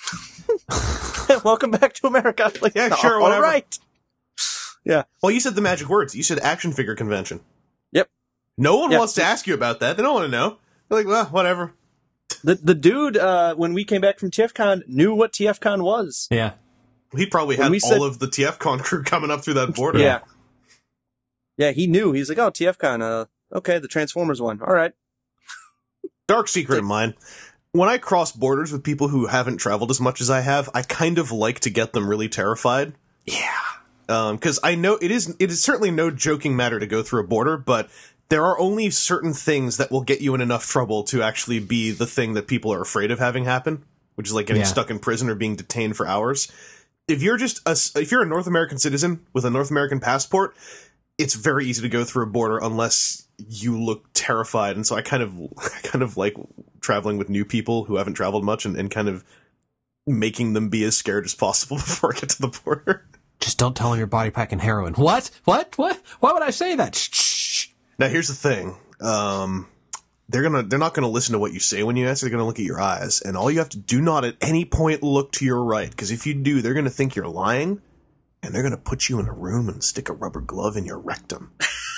Welcome back to America. Like, Yeah, sure, all whatever. right. Yeah. Well, you said the magic words. You said action figure convention. Yep. No one Yeah. wants to ask you about that. They don't want to know. They're like, well, whatever. The the dude, uh, when we came back from TFCon, knew what TFCon was. Yeah. He probably When had we all said- of the TFCon crew coming up through that border. Yeah. Yeah, he knew. He's like, oh, TFCon, uh, okay, the Transformers one. All right. Dark secret of mine. When I cross borders with people who haven't traveled as much as I have, I kind of like to get them really terrified. Yeah. Because I know it is it is certainly no joking matter to go through a border, but there are only certain things that will get you in enough trouble to actually be the thing that people are afraid of having happen, which is like getting Yeah. stuck in prison or being detained for hours. If you're just a, if you're a North American citizen with a North American passport, it's very easy to go through a border unless you look terrified. And so I kind of I kind of like traveling with new people who haven't traveled much and, and kind of making them be as scared as possible before I get to the border. Just don't tell them you're body packing heroin. What? What? What? Why would I say that? Shh. shh. Now here's the thing. Um, they're gonna they're not gonna listen to what you say when you ask. They're gonna look at your eyes, and all you have to do not at any point look to your right, because if you do, they're gonna think you're lying, and they're gonna put you in a room and stick a rubber glove in your rectum.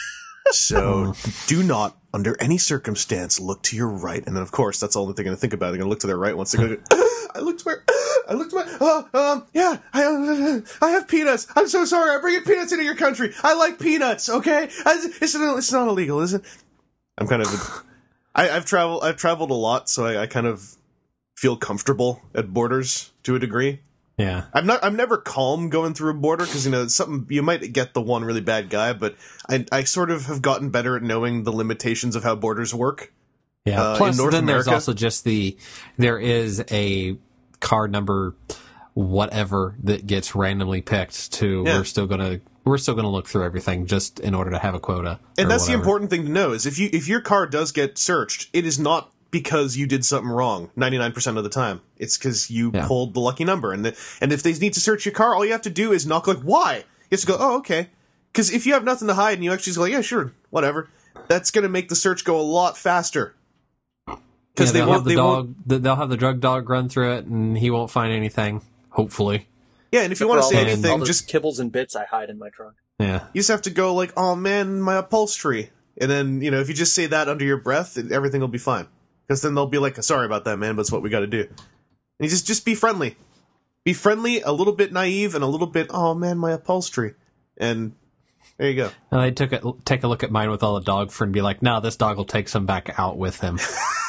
So do not, under any circumstance, look to your right. And then, of course, that's all that they're going to think about. They're going to look to their right once they're going to go, I looked where, I looked where, oh, um, yeah, I, uh, I have peanuts. I'm so sorry. I'm bringing peanuts into your country. I like peanuts, okay? I, it's, not, it's not illegal, is it? I'm kind of, I, I've traveled, I've traveled a lot, so I, I kind of feel comfortable at borders to a degree. Yeah. I'm not. I'm never calm going through a border because you know it's something you might get the one really bad guy, but I I sort of have gotten better at knowing the limitations of how borders work. Yeah. Uh, Plus, in North then America, there's also just the there is a card number, whatever that gets randomly picked. To Yeah. we're still gonna we're still gonna look through everything just in order to have a quota. and or that's the whatever. important thing to know is if you if your car does get searched, it is not because you did something wrong ninety-nine percent of the time. It's because you Yeah. pulled the lucky number. And the, and if they need to search your car, all you have to do is knock like, why? You have to go, oh, okay. Because if you have nothing to hide and you actually just go, yeah, sure, whatever, that's going to make the search go a lot faster. Because Yeah, they they'll won't, have the they dog. won't, th- They'll have the drug dog run through it, and he won't find anything. Hopefully. yeah, and if you want to For say all those- anything, all those just kibbles and bits I hide in my trunk. Yeah. you just have to go like, oh man, my upholstery. And then, you know, if you just say that under your breath, it- everything will be fine. Because then they'll be like, sorry about that, man, but it's what we got to do. And you just, just be friendly. Be friendly, a little bit naive, and a little bit, oh man, my upholstery. And there you go. And they took a, take a look at mine with all the dog fur and be like, no, this dog will take some back out with him.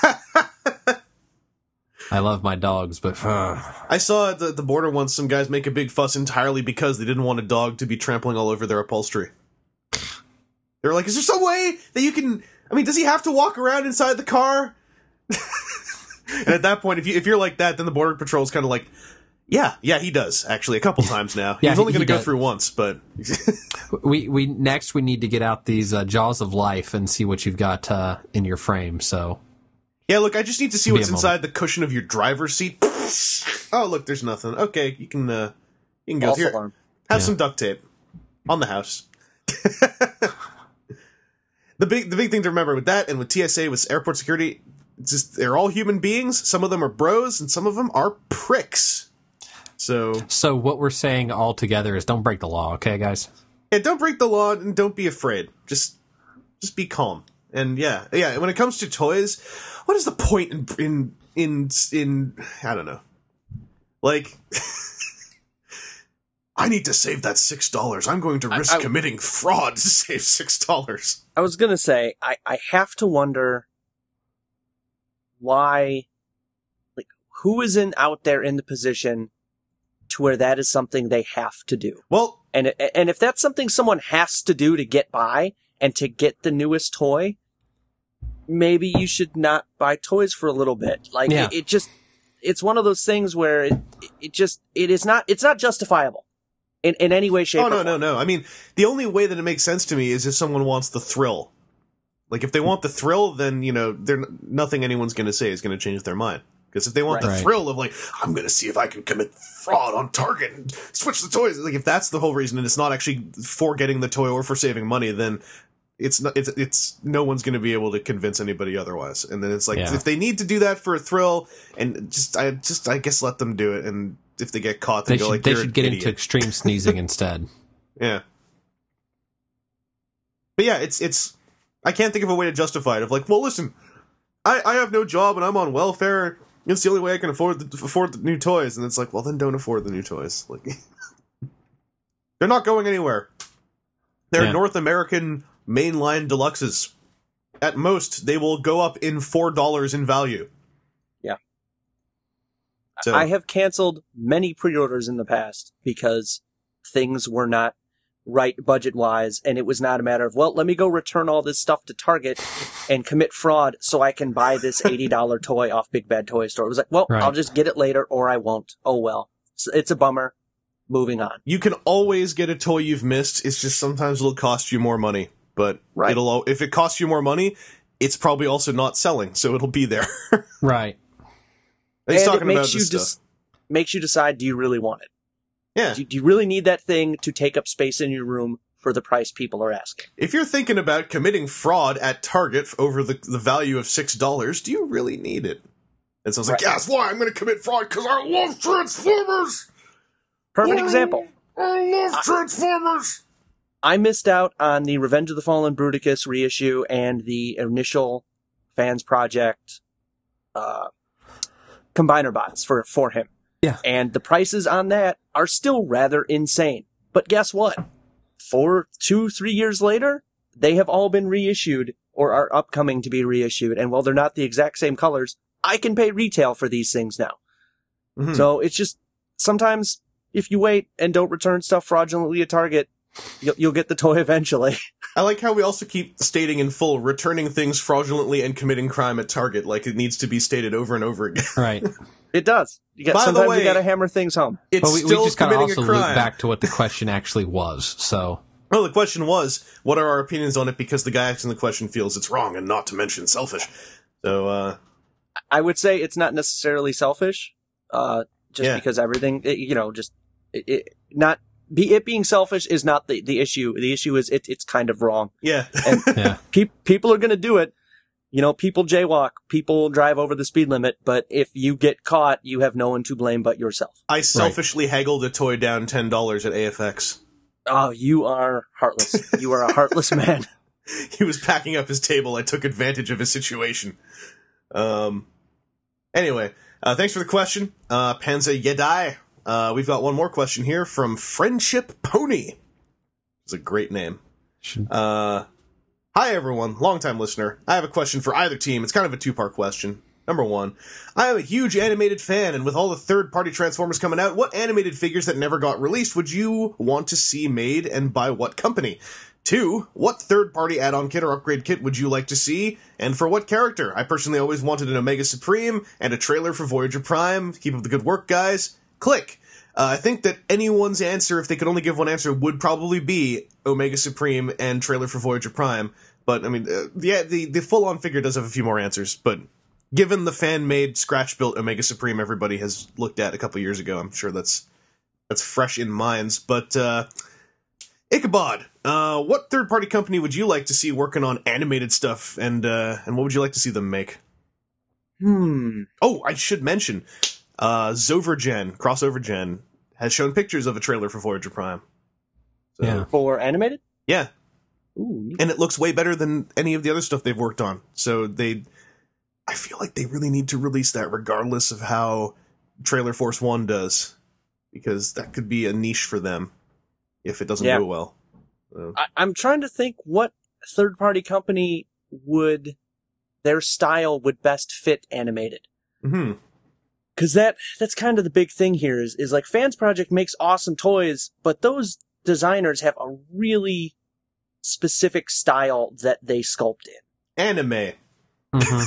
I love my dogs, but uh, I saw at the, the border once some guys make a big fuss entirely because they didn't want a dog to be trampling all over their upholstery. They were like, is there some way that you can... I mean, does he have to walk around inside the car? And at that point, if you if you're like that, then the border patrol's kind of like, yeah, yeah, he does actually a couple times now. Yeah, He's only he- going to he go does. through once, but we we next we need to get out these uh, jaws of life and see what you've got uh, in your frame. So yeah. Look, I just need to see Be a what's moment. inside the cushion of your driver's seat. Oh, look, there's nothing. Okay, you can uh, you can go False here. alarm. Have Yeah. some duct tape on the house. the big the big thing to remember with that and with T S A with airport security, it's just they're all human beings. Some of them are bros and some of them are pricks. So so what we're saying all together is don't break the law, okay, guys? yeah, don't break the law and don't be afraid. Just just be calm. And yeah, yeah. When it comes to toys, what is the point in in in in I don't know, like. I need to save that six dollars. I'm going to risk I- committing fraud to save six dollars. I was gonna say, I, I have to wonder why, like, who is in out there in the position to where that is something they have to do. Well, And and if that's something someone has to do to get by and to get the newest toy, maybe you should not buy toys for a little bit. Like Yeah. it, it just, it's one of those things where it, it just, it is not, it's not justifiable in, in any way, shape, oh or no, form. no, no. I mean, the only way that it makes sense to me is if someone wants the thrill. Like, if they want the thrill, then, you know, they're, nothing anyone's going to say is going to change their mind. Because if they want Right. the Right. thrill of, like, I'm going to see if I can commit fraud on Target and switch the toys, like, if that's the whole reason and it's not actually for getting the toy or for saving money, then it's not, it's, it's, no one's going to be able to convince anybody otherwise. And then it's like, Yeah. if they need to do that for a thrill, and just, I just, I guess let them do it. And if they get caught, they, They go should like, they "You're should an get idiot." into extreme sneezing instead. Yeah. But yeah, it's it's I can't think of a way to justify it. Of like, well, listen, I, I have no job and I'm on welfare. It's the only way I can afford the, afford the new toys. And it's like, well, then don't afford the new toys. Like, they're not going anywhere. They're Yeah. North American mainline deluxes. At most, they will go up in four dollars in value. Yeah. So, I have canceled many pre-orders in the past because things were not right budget-wise, and it was not a matter of, well, let me go return all this stuff to Target and commit fraud so I can buy this eighty dollars toy off Big Bad Toy Store. It was like, well, Right. I'll just get it later or I won't. Oh, well. It's, it's a bummer. Moving on. you can always get a toy you've missed. It's just sometimes it'll cost you more money. But Right. it'll al- if it costs you more money, it's probably also not selling, so it'll be there. Right. He's and talking it makes about you this des- stuff. makes you decide, do you really want it? Yeah. Do, do you really need that thing to take up space in your room for the price people are asking? If you're thinking about committing fraud at Target over the, the value of six dollars, do you really need it? And someone's like, Right. yeah, that's why I'm going to commit fraud, because I love Transformers! Perfect example. I love Transformers! I missed out on the Revenge of the Fallen Bruticus reissue and the initial Fans Project uh, combiner bots for, for him. Yeah. And the prices on that are still rather insane. But guess what? Four, two, three years later, they have all been reissued or are upcoming to be reissued. And while they're not the exact same colors, I can pay retail for these things now. Mhm. So it's just, sometimes if you wait and don't return stuff fraudulently at Target, you'll, you'll get the toy eventually. I like how we also keep stating in full, returning things fraudulently and committing crime at Target, like it needs to be stated over and over again. Right. It does. You got, By the sometimes way- you gotta hammer things home. It's But we, we still just gotta committing also a loop crime. back to what the question actually was. So, Well, the question was, what are our opinions on it, because the guy asking the question feels it's wrong, and not to mention selfish. So, uh, I would say it's not necessarily selfish, uh, just Yeah. because everything, it, you know, just, it, it, not, be, it being selfish is not the, the issue. The issue is it, it's kind of wrong. yeah. And yeah. pe- people are gonna do it. You know, people jaywalk, people drive over the speed limit, but if you get caught, you have no one to blame but yourself. I selfishly haggled a toy down ten dollars at A F X. Oh, you are heartless. You are a heartless man. He was packing up his table. I took advantage of his situation. Um. Anyway, uh, thanks for the question, uh, Panza Yedai. Uh, we've got one more question here from Friendship Pony. It's a great name. Should- Uh, hi everyone, longtime listener. I have a question for either team. It's kind of a two-part question. Number one, I am a huge animated fan, and with all the third-party Transformers coming out, what animated figures that never got released would you want to see made, and by what company? Two, what third-party add-on kit or upgrade kit would you like to see, and for what character? I personally always wanted an Omega Supreme, and a trailer for Voyager Prime. Keep up the good work, guys. Click. Uh, I think that anyone's answer, if they could only give one answer, would probably be Omega Supreme and trailer for Voyager Prime. But, I mean, uh, yeah, the, the full-on figure does have a few more answers, but given the fan-made, scratch-built Omega Supreme everybody has looked at a couple years ago, I'm sure that's that's fresh in minds. But, uh, Ichabod, uh, what third-party company would you like to see working on animated stuff, and uh, and what would you like to see them make? Hmm. Oh, I should mention, uh, Zovergen, Crossover Gen, has shown pictures of a trailer for Voyager Prime. So, Yeah. For animated? Yeah, Ooh, neat. and it looks way better than any of the other stuff they've worked on. So they, I feel like they really need to release that regardless of how Trailer Force One does, because that could be a niche for them if it doesn't Yeah. do well. So, I, I'm trying to think what third-party company would, their style would best fit animated. hmm Cause that, that's kind of the big thing here is, is like Fans Project makes awesome toys, but those designers have a really specific style that they sculpt in. Anime. Mhm.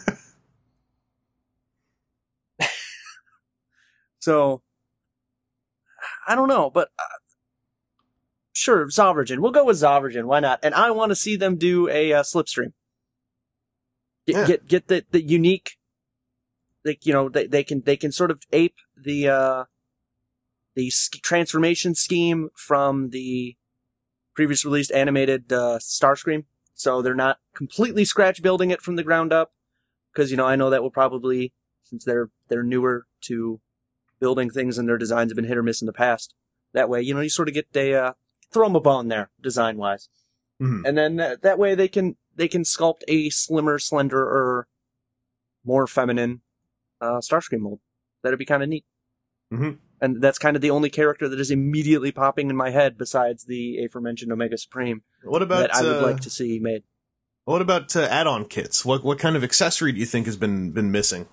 So, I don't know, but uh, sure, Zovergen. We'll go with Zovergen. Why not? And I want to see them do a uh, Slipstream. Get, Yeah. get get the the unique. Like you know, they they can they can sort of ape the uh, the sk- transformation scheme from the previous released animated uh, Starscream. So they're not completely scratch building it from the ground up, because you know I know that will probably, since they're they're newer to building things and their designs have been hit or miss in the past. That way, you know, you sort of get a uh, throw them a bone there design wise, Mhm. and then that, that way they can they can sculpt a slimmer, slenderer, more feminine uh, Starscream mold. That'd be kind of neat. Mm-hmm. And that's kind of the only character that is immediately popping in my head besides the aforementioned Omega Supreme What about that I would uh, like to see made. what about uh, add-on kits? What what kind of accessory do you think has been been missing?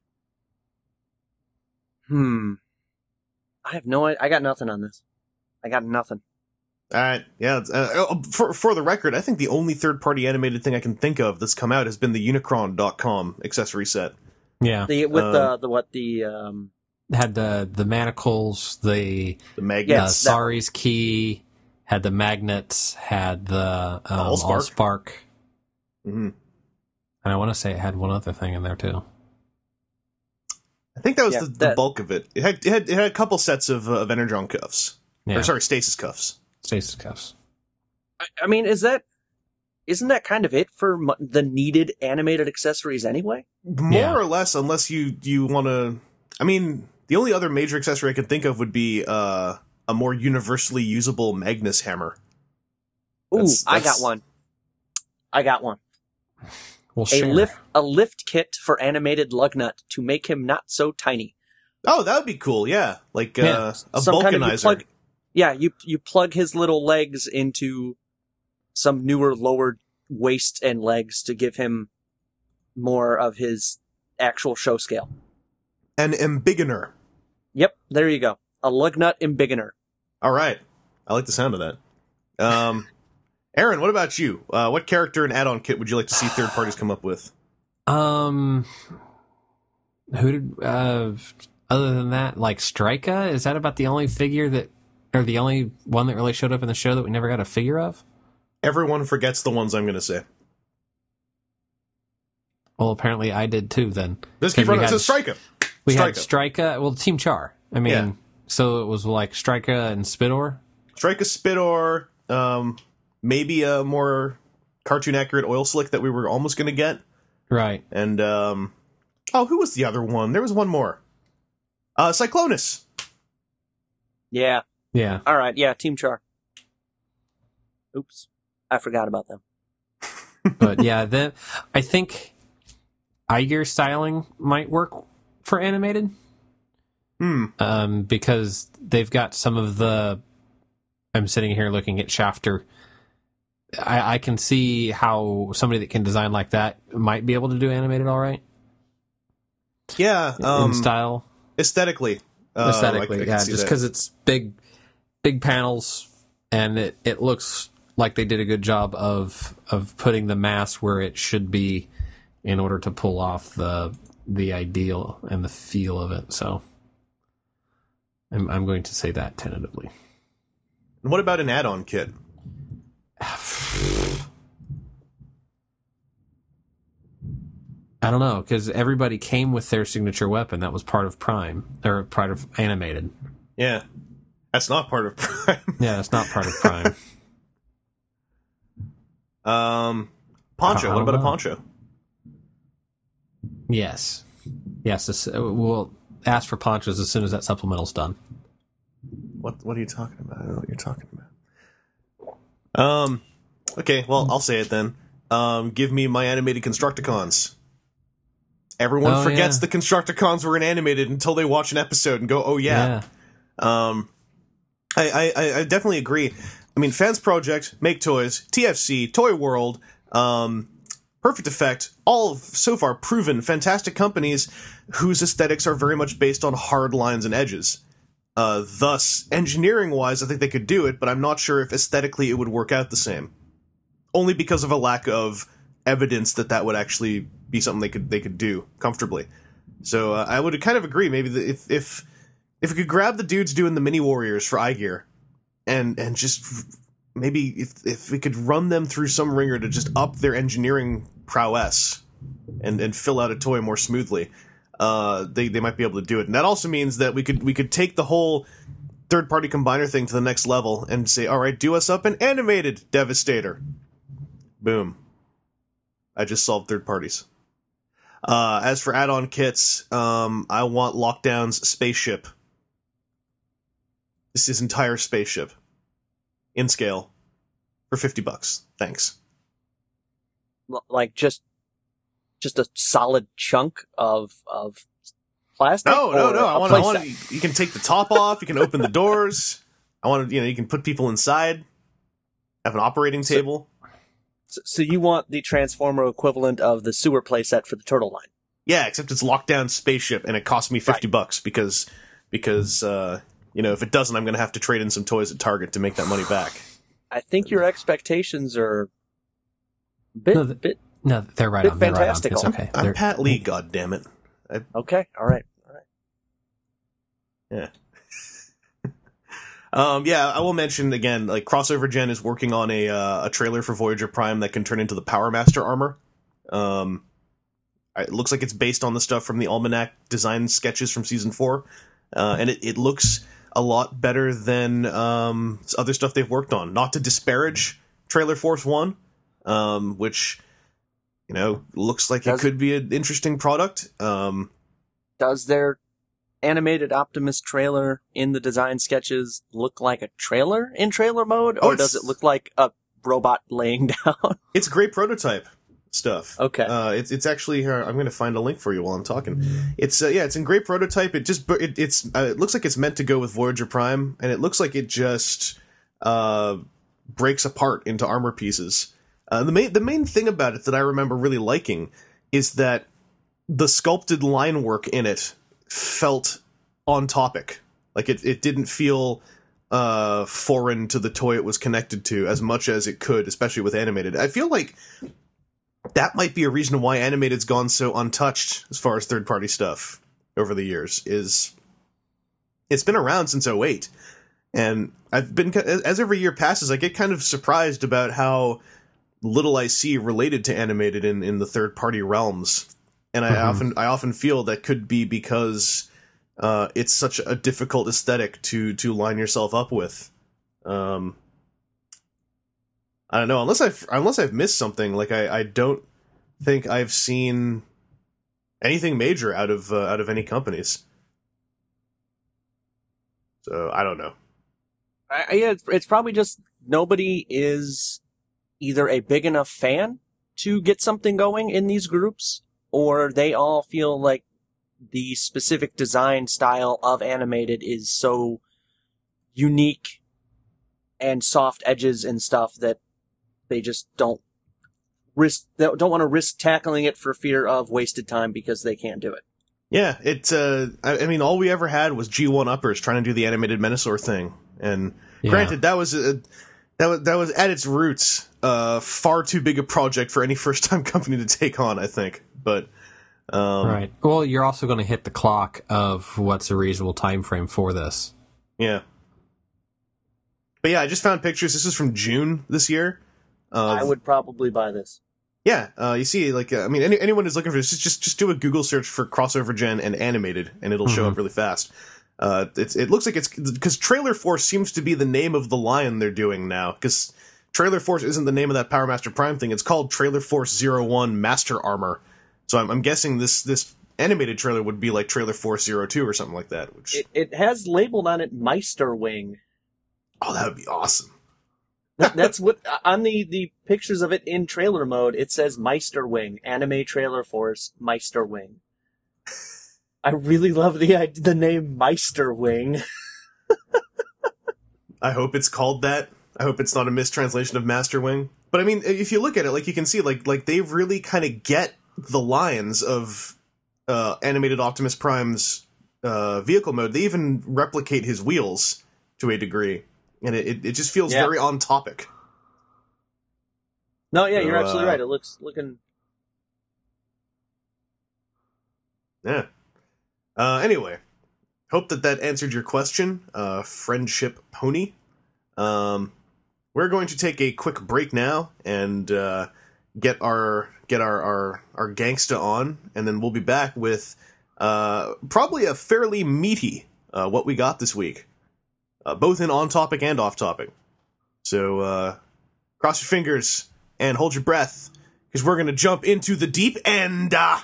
Hmm. I have no idea. I got nothing on this. I got nothing. All right, yeah. it's, Uh, uh, for for the record, I think the only third-party animated thing I can think of that's come out has been the Unicron dot com accessory set. Yeah. The with Um, the the what the um Had the, the manacles, the The uh, magnets. that- Sari's key, had the magnets, had the um, Allspark. Allspark. hmm And I want to say it had one other thing in there too. I think that was Yeah, the, the that- bulk of it. It had, it had it had a couple sets of uh, of Energon cuffs. Yeah. Or sorry, stasis cuffs. Stasis cuffs. I, I mean, is that isn't that kind of it for mu- the needed animated accessories anyway? More Yeah. or less, unless you you want to. I mean, the only other major accessory I could think of would be uh, a more universally usable Magnus hammer. Ooh, That's- I that's- got one. I got one. We'll A share. lift a lift kit for animated Lugnut to make him not so tiny. Oh, that would be cool. Yeah, like Yeah. uh, a Some kind of you vulcanizer. plug, yeah, you you plug his little legs into some newer lower waist and legs to give him more of his actual show scale. An embiggener. Yep, there you go. A Lugnut embiggener. All right, I like the sound of that. Um, Aaron, what about you? Uh, what character and add-on kit would you like to see third parties come up with? Um, who did, uh, other than that, like Strika? Is that about the only figure that, or the only one that really showed up in the show that we never got a figure of? Everyone forgets the ones I'm going to say. Well, apparently I did too then. Just keep 'Cause we running. had- So Strika. We had Strika. Strika, well, Team Char. I mean, Yeah. so it was like Strika and Spidor. Strika Spidor. Um, maybe a more cartoon accurate oil slick that we were almost going to get. Right. And, um, oh, who was the other one? There was one more. Uh, Cyclonus. Yeah. Yeah. All right. Yeah. Team Char. Oops, I forgot about them. But yeah, then I think Iger styling might work for animated. Hmm. Um, because they've got some of the. I'm sitting here looking at Shafter. I, I can see how somebody that can design like that might be able to do animated all right Yeah. Um, in style, aesthetically. Uh, aesthetically. I- I can yeah, see just that. because it's big, big panels, and it, it looks like they did a good job of of putting the mass where it should be in order to pull off the the ideal and the feel of it. So I'm I'm going to say that tentatively. And what about an add-on kit? I don't know, because everybody came with their signature weapon. That was part of Prime, or part of animated. Yeah. That's not part of Prime. Yeah, it's not part of Prime. um, Poncho. I What don't about a know. poncho? Yes. Yes, this, uh, we'll ask for ponchos as soon as that supplemental's done. What What are you talking about? I don't know what you're talking about. Um. Okay. Well, I'll say it then. Um. Give me my animated Constructicons. Everyone Oh, forgets yeah. the Constructicons were in animated until they watch an episode and go, "Oh yeah." Um. I, I I definitely agree. I mean, Fans Project, Make Toys, T F C, Toy World, um, Perfect Effect, all so far proven fantastic companies whose aesthetics are very much based on hard lines and edges. Uh, thus, engineering-wise, I think they could do it, but I'm not sure if aesthetically it would work out the same. Only because of a lack of evidence that that would actually be something they could they could do comfortably. So uh, I would kind of agree. Maybe that if if if we could grab the dudes doing the mini warriors for iGear, and and just maybe if if we could run them through some ringer to just up their engineering prowess and and fill out a toy more smoothly, uh, they they might be able to do it. And that also means that we could we could take the whole third party combiner thing to the next level and say, all right, do us up an animated Devastator. Boom. I just solved third parties. Uh, as for add-on kits, um, I want Lockdown's spaceship. This is his entire spaceship. In scale. For fifty bucks. Thanks. L- Like just just a solid chunk of of plastic? No, no, or no. I a want, I playset? want. You can take the top off. You can open the doors. I want to, you know, you can put people inside. Have an operating So- table. So, so you want the Transformer equivalent of the sewer playset for the Turtle line? Yeah, except it's locked down spaceship, and it cost me fifty bucks because because uh, you know, if it doesn't, I'm going to have to trade in some toys at Target to make that money back. I think your expectations are a bit, No, the- bit No, they're right Bit on. They're right on. It's fantastical. okay. I'm They're- Pat Lee, goddammit. okay. All right. All right. Yeah. um, yeah, I will mention again, like Crossover Gen is working on a uh, a trailer for Voyager Prime that can turn into the Power Master armor. Um, it looks like it's based on the stuff from the Almanac design sketches from season four, uh, and it, it looks a lot better than um, other stuff they've worked on. Not to disparage Trailer Force One, um, which you know looks like Does- it could be an interesting product. Um, Does their animated Optimus trailer in the design sketches look like a trailer in trailer mode, Oh, or it's- does it look like a robot laying down? it's great prototype stuff. Okay. Uh, it's it's actually here. I'm going to find a link for you while I'm talking. It's uh, yeah, it's in great prototype. It just it, it's uh, it looks like it's meant to go with Voyager Prime, and it looks like it just uh, breaks apart into armor pieces. Uh, the main the main thing about it that I remember really liking is that the sculpted line work in it felt on topic. Like it it didn't feel uh, foreign to the toy it was connected to as much as it could, especially with animated. I feel like that might be a reason why animated's gone so untouched as far as third-party stuff over the years. Is it's been around since oh eight, and I've been as every year passes, I get kind of surprised about how little I see related to animated in, in the third-party realms, and I Mhm. often I often feel that could be because uh, it's such a difficult aesthetic to to line yourself up with. Um, I don't know, unless I've unless I've missed something. Like I, I don't think I've seen anything major out of uh, out of any companies. So I don't know. I, I- yeah, it's, it's probably just nobody is either a big enough fan to get something going in these groups, or they all feel like the specific design style of animated is so unique and soft edges and stuff that they just don't risk, they don't want to risk tackling it for fear of wasted time because they can't do it. Yeah, it's. Uh, I, I mean, all we ever had was G one uppers trying to do the animated Menasor thing, and Yeah. granted, that was a, that was that was at its roots uh, far too big a project for any first time company to take on. I think, but um, Right. Well, you're also going to hit the clock of what's a reasonable time frame for this. yeah. But yeah, I just found pictures. This is from June this year. Of, I would probably buy this. Yeah, uh, you see, like, uh, I mean, any, anyone who's looking for this, just, just just do a Google search for Crossover Gen and animated, and it'll show Mhm. up really fast. Uh, it's it looks like it's because Trailer Force seems to be the name of the line they're doing now. Because Trailer Force isn't the name of that Power Master Prime thing; it's called Trailer Force Zero One Master Armor. So I'm, I'm guessing this this animated trailer would be like Trailer Force Zero Two or something like that. Which It, it has labeled on it Meister Wing. oh, that would be awesome. That- That's what on the, the pictures of it in trailer mode. It says Meister Wing, Anime Trailer Force Meister Wing. I really love the id- the name Meister Wing. I hope it's called that. I hope it's not a mistranslation of Master Wing. But I mean, if you look at it, like you can see, like like they really kind of get the lines of uh, animated Optimus Prime's uh, vehicle mode. They even replicate his wheels to a degree, and it it, it just feels Yeah. very on topic. No, yeah, you're So, absolutely uh, right. It looks looking. Yeah. Uh, anyway, hope that that answered your question, uh, Friendship Pony. Um, we're going to take a quick break now and uh, get our get our, our our gangsta on, and then we'll be back with uh, probably a fairly meaty uh, what we got this week, uh, both in on topic and off topic. So uh, cross your fingers and hold your breath, because we're going to jump into the deep end. Uh,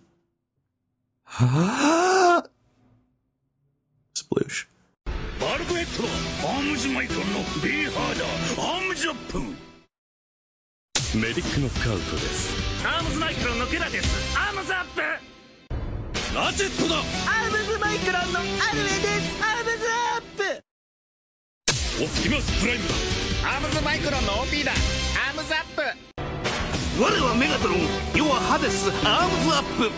Sploosh. バルブヘッドアームズマイクロンのビーハーダーアームズアップメディックノックアウトです。 アームズマイクロンのゲラです。アームズアップ。 ラチェットだ。 アームズマイクロンのアルメです。アームズアップ。 オプティマスプライムだ。 アームズマイクロンの オーピー だ。アームズアップ。 我はメガトロン、世はハデス。アームズアップ。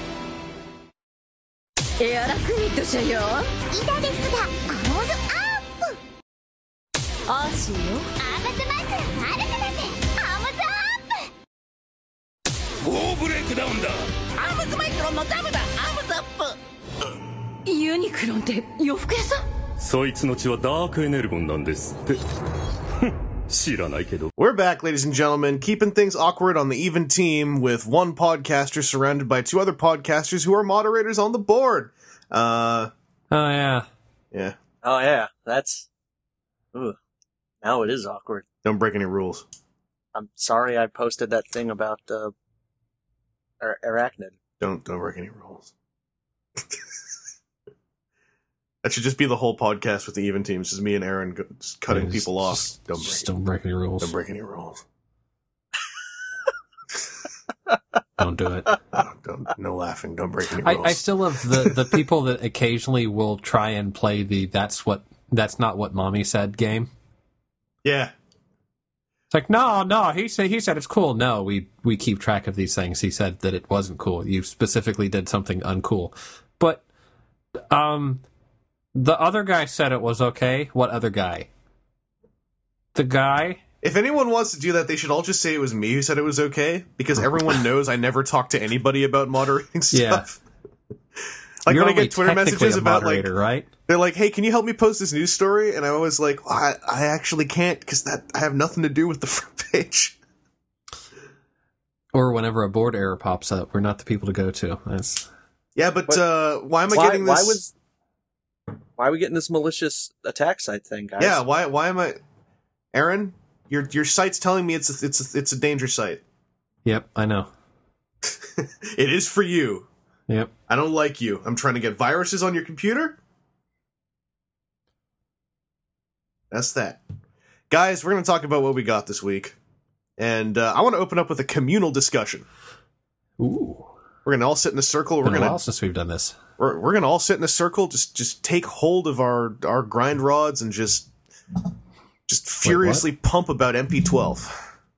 エアラクミッド社よ。 イダですが、アームズアップ。 アーシーよ。 アームズマイクロンアルメだぜ。アームズアップ。 ウォーブレイクダウンだ。 アームズマイクロンのザムだ。アームズアップ。 ユニクロンって洋服屋さん？ そいつの血はダークエネルゴンなんですって。知らないけど。 We're back, ladies and gentlemen, keeping things awkward on the even team with one podcaster surrounded by two other podcasters who are moderators on the board. Uh, Oh, yeah. yeah. Oh yeah, that's. Ooh, now it is awkward. Don't break any rules. I'm sorry I posted that thing about uh, ar- arachnid. Don't don't break any rules. That should just be the whole podcast with the even teams. Just me and Aaron go, just cutting Yeah, just- people off. just- Don't just break. don't break any rules. Don't break any rules. Don't do it. No, don't, no laughing. Don't break any I, rules. I still love the, the people that occasionally will try and play the that's what that's not what mommy said game. Yeah. It's like, no, no, he said he said it's cool. No, we we keep track of these things. He said that it wasn't cool. You specifically did something uncool. But um the other guy said it was okay. What other guy? The guy? If anyone wants to do that, they should all just say it was me who said it was okay, because everyone knows I never talk to anybody about moderating stuff. Yeah. Like You're when I only get Twitter technically messages a about like, moderator, right? they're like, "Hey, can you help me post this news story?" And I'm always like, well, I, I actually can't because that I have nothing to do with the front page. Or whenever a board error pops up, we're not the people to go to. That's Yeah, but What- uh, why am I Why, getting this? why was? Why are we getting this malicious attack site thing, guys? Yeah, why why am I, Aaron? Your your site's telling me it's a, it's a, it's a danger site. Yep, I know. It is for you. Yep. I don't like you. I'm trying to get viruses on your computer. That's that. Guys, we're going to talk about what we got this week. And uh, I want to open up with a communal discussion. Ooh. We're going to all sit in a circle. We're Been a going while to since we've done this. we're, we're going to all sit in a circle, just just take hold of our our grind rods and just just furiously pump about M P twelve.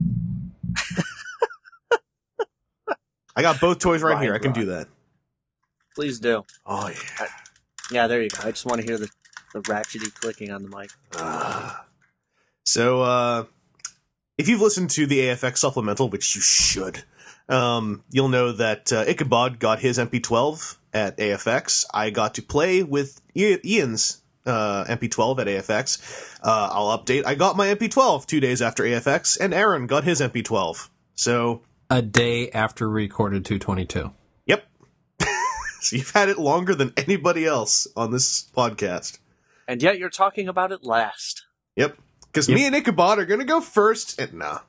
I got both toys right Grind here. I can rod. do that. Please do. Oh yeah. Yeah, there you go. I just want to hear the, the ratchety clicking on the mic. Ah. So, uh, if you've listened to the A F X supplemental, which you should, um, you'll know that uh, Ichabod got his M P twelve at A F X. I got to play with I- Ian's uh, M P twelve at A F X. Uh, I'll update. I got my M P twelve two days after A F X, and Aaron got his M P twelve. So, A day after we recorded two twenty-two. yep. So you've had it longer than anybody else on this podcast. And yet you're talking about it last. Yep. Because Yep. me and Ichabod are going to go first. And nah.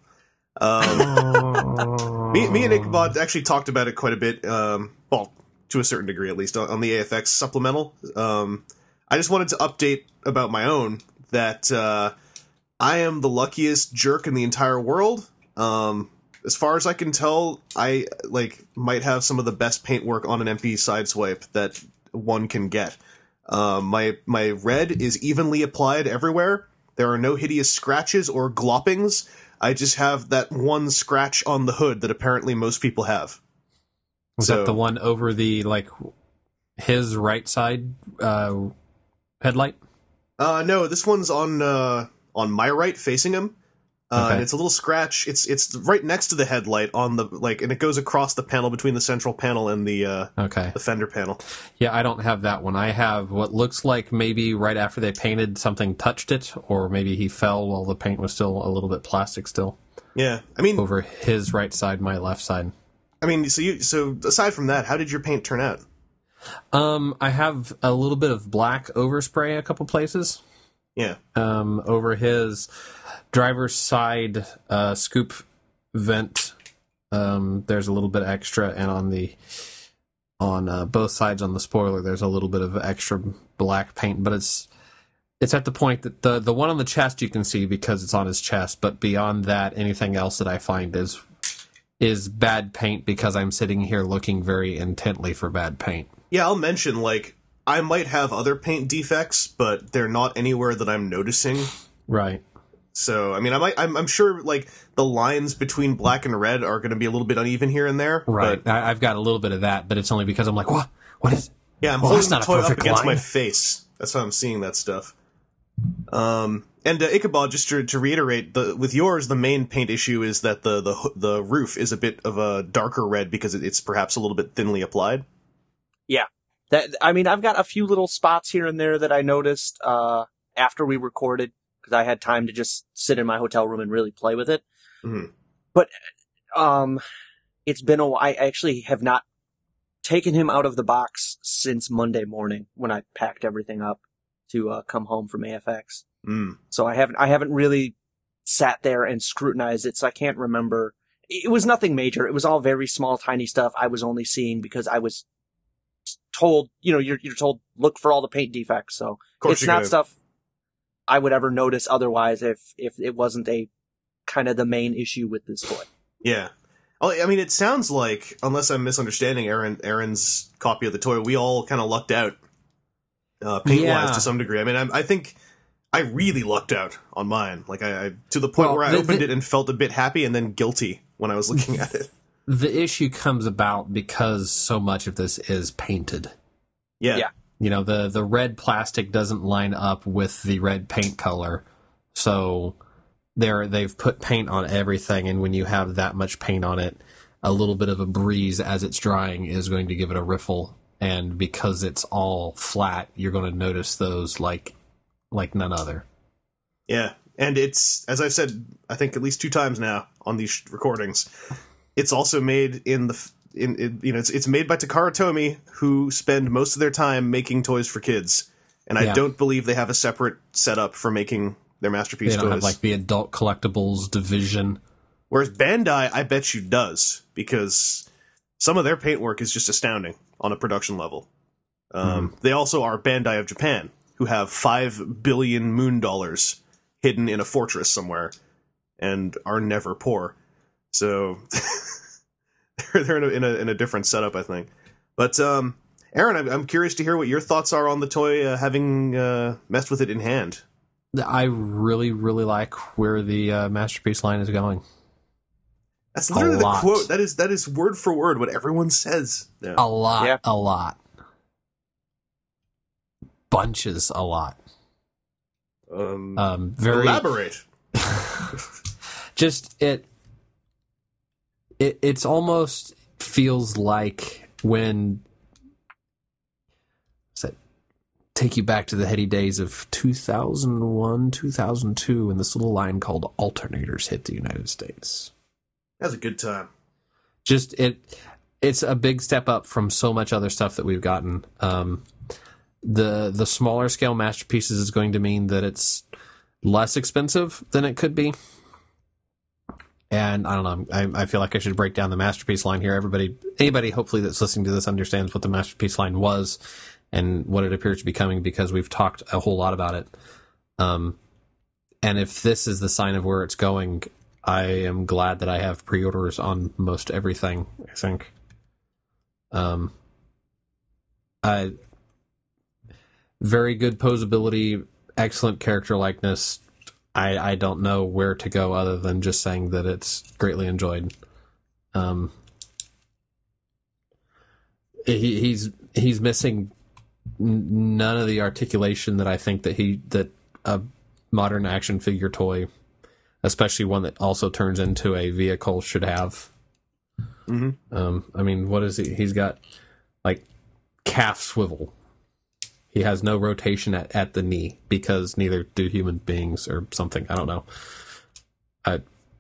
Um, me, me and Ichabod actually talked about it quite a bit. Um, well, to a certain degree, at least, on, on the A F X supplemental. Um, I just wanted to update about my own that uh, I am the luckiest jerk in the entire world. Um, as far as I can tell, I like might have some of the best paintwork on an M P sideswipe that one can get. Um, my my red is evenly applied everywhere. There are no hideous scratches or gloppings. I just have that one scratch on the hood that apparently most people have. Was So- that the one over the, like, his right side uh, headlight? Uh, no, this one's on uh, on my right, facing him. Uh, Okay. And it's a little scratch. It's it's right next to the headlight on the like, and it goes across the panel between the central panel and the uh, Okay. the fender panel. Yeah, I don't have that one. I have what looks like maybe right after they painted, something touched it, or maybe he fell while the paint was still a little bit plastic still Yeah, I mean, over his right side, my left side. I mean, so you so aside from that, how did your paint turn out? Um, I have a little bit of black overspray a couple places. Yeah, Um, over his driver's side uh, scoop vent, um, there's a little bit extra, and on the on uh, both sides on the spoiler, there's a little bit of extra black paint, but it's it's at the point that the the one on the chest you can see because it's on his chest, but beyond that, anything else that I find is is bad paint because I'm sitting here looking very intently for bad paint. Yeah, I'll mention, like, I might have other paint defects, but they're not anywhere that I'm noticing. Right. So, I mean, I might, I'm, I'm sure, like, the lines between black and red are going to be a little bit uneven here and there. Right. But, I, I've got a little bit of that, but it's only because I'm like, what? What is? Yeah, I'm well, holding the that's toy not a up perfect against line. my face. That's how I'm seeing that stuff. Um, and uh, Ichabod, just to, to reiterate, the with yours, the main paint issue is that the the the roof is a bit of a darker red because it, it's perhaps a little bit thinly applied. Yeah. That, I mean, I've got a few little spots here and there that I noticed uh, after we recorded, because I had time to just sit in my hotel room and really play with it. Mm-hmm. But um, it's been a while. I actually have not taken him out of the box since Monday morning when I packed everything up to uh, come home from A F X. Mm. So I haven't I haven't really sat there and scrutinized it, so I can't remember. It was nothing major. It was all very small, tiny stuff I was only seeing because I was told, you know, you're you're told look for all the paint defects. So it's not gonna... stuff I would ever notice otherwise if if it wasn't a kind of the main issue with this toy. Yeah. I mean, it sounds like, unless I'm misunderstanding Aaron Aaron's copy of the toy, we all kind of lucked out, uh, paint-wise Yeah. to some degree. I mean, I, I think I really lucked out on mine. Like, I, I to the point Well, where I the- opened the- it and felt a bit happy and then guilty when I was looking at it. The issue comes about because so much of this is painted. Yeah. Yeah. You know, the, the red plastic doesn't line up with the red paint color. So they're, they've put paint on everything, and when you have that much paint on it, a little bit of a breeze as it's drying is going to give it a riffle. And because it's all flat, you're going to notice those like like none other. Yeah. And it's, as I've said, I think at least two times now on these recordings, it's also made in the... In, in you know, it's it's made by Takara Tomy, who spend most of their time making toys for kids, and I Yeah. don't believe they have a separate setup for making their masterpiece They don't toys. have like the adult collectibles division. Whereas Bandai, I bet you does, because some of their paintwork is just astounding on a production level. Um, Mm-hmm. They also are Bandai of Japan, who have five billion moon dollars hidden in a fortress somewhere, and are never poor. So. They're in a, in a in a different setup, I think. But um, Aaron, I'm, I'm curious to hear what your thoughts are on the toy, uh, having uh, messed with it in hand. I really, really like where the uh, Masterpiece line is going. That's literally A the lot. quote. That is that is word for word what everyone says. Yeah. A lot, Yeah. a lot. Bunches, a lot. Um, Um, very elaborate. just it. It it's almost feels like when what's that, take you back to the heady days of two thousand one, two thousand two, when this little line called Alternators hit the United States. That's a good time. Just it it's a big step up from so much other stuff that we've gotten. Um, the the smaller scale Masterpieces is going to mean that it's less expensive than it could be. And I don't know, I, I feel like I should break down the Masterpiece line here. Everybody, anybody hopefully that's listening to this understands what the Masterpiece line was and what it appears to be becoming, because we've talked a whole lot about it. Um, and if this is the sign of where it's going, I am glad that I have pre-orders on most everything, I think. Um, I, very good posability, excellent character likeness. I, I don't know where to go other than just saying that it's greatly enjoyed. Um, he, he's he's missing n- none of the articulation that I think that he that a modern action figure toy, especially one that also turns into a vehicle, should have. Mm-hmm. Um, I mean, what is he? He's got like calf swivel. He has no rotation at, at the knee because neither do human beings or something. I don't know. I,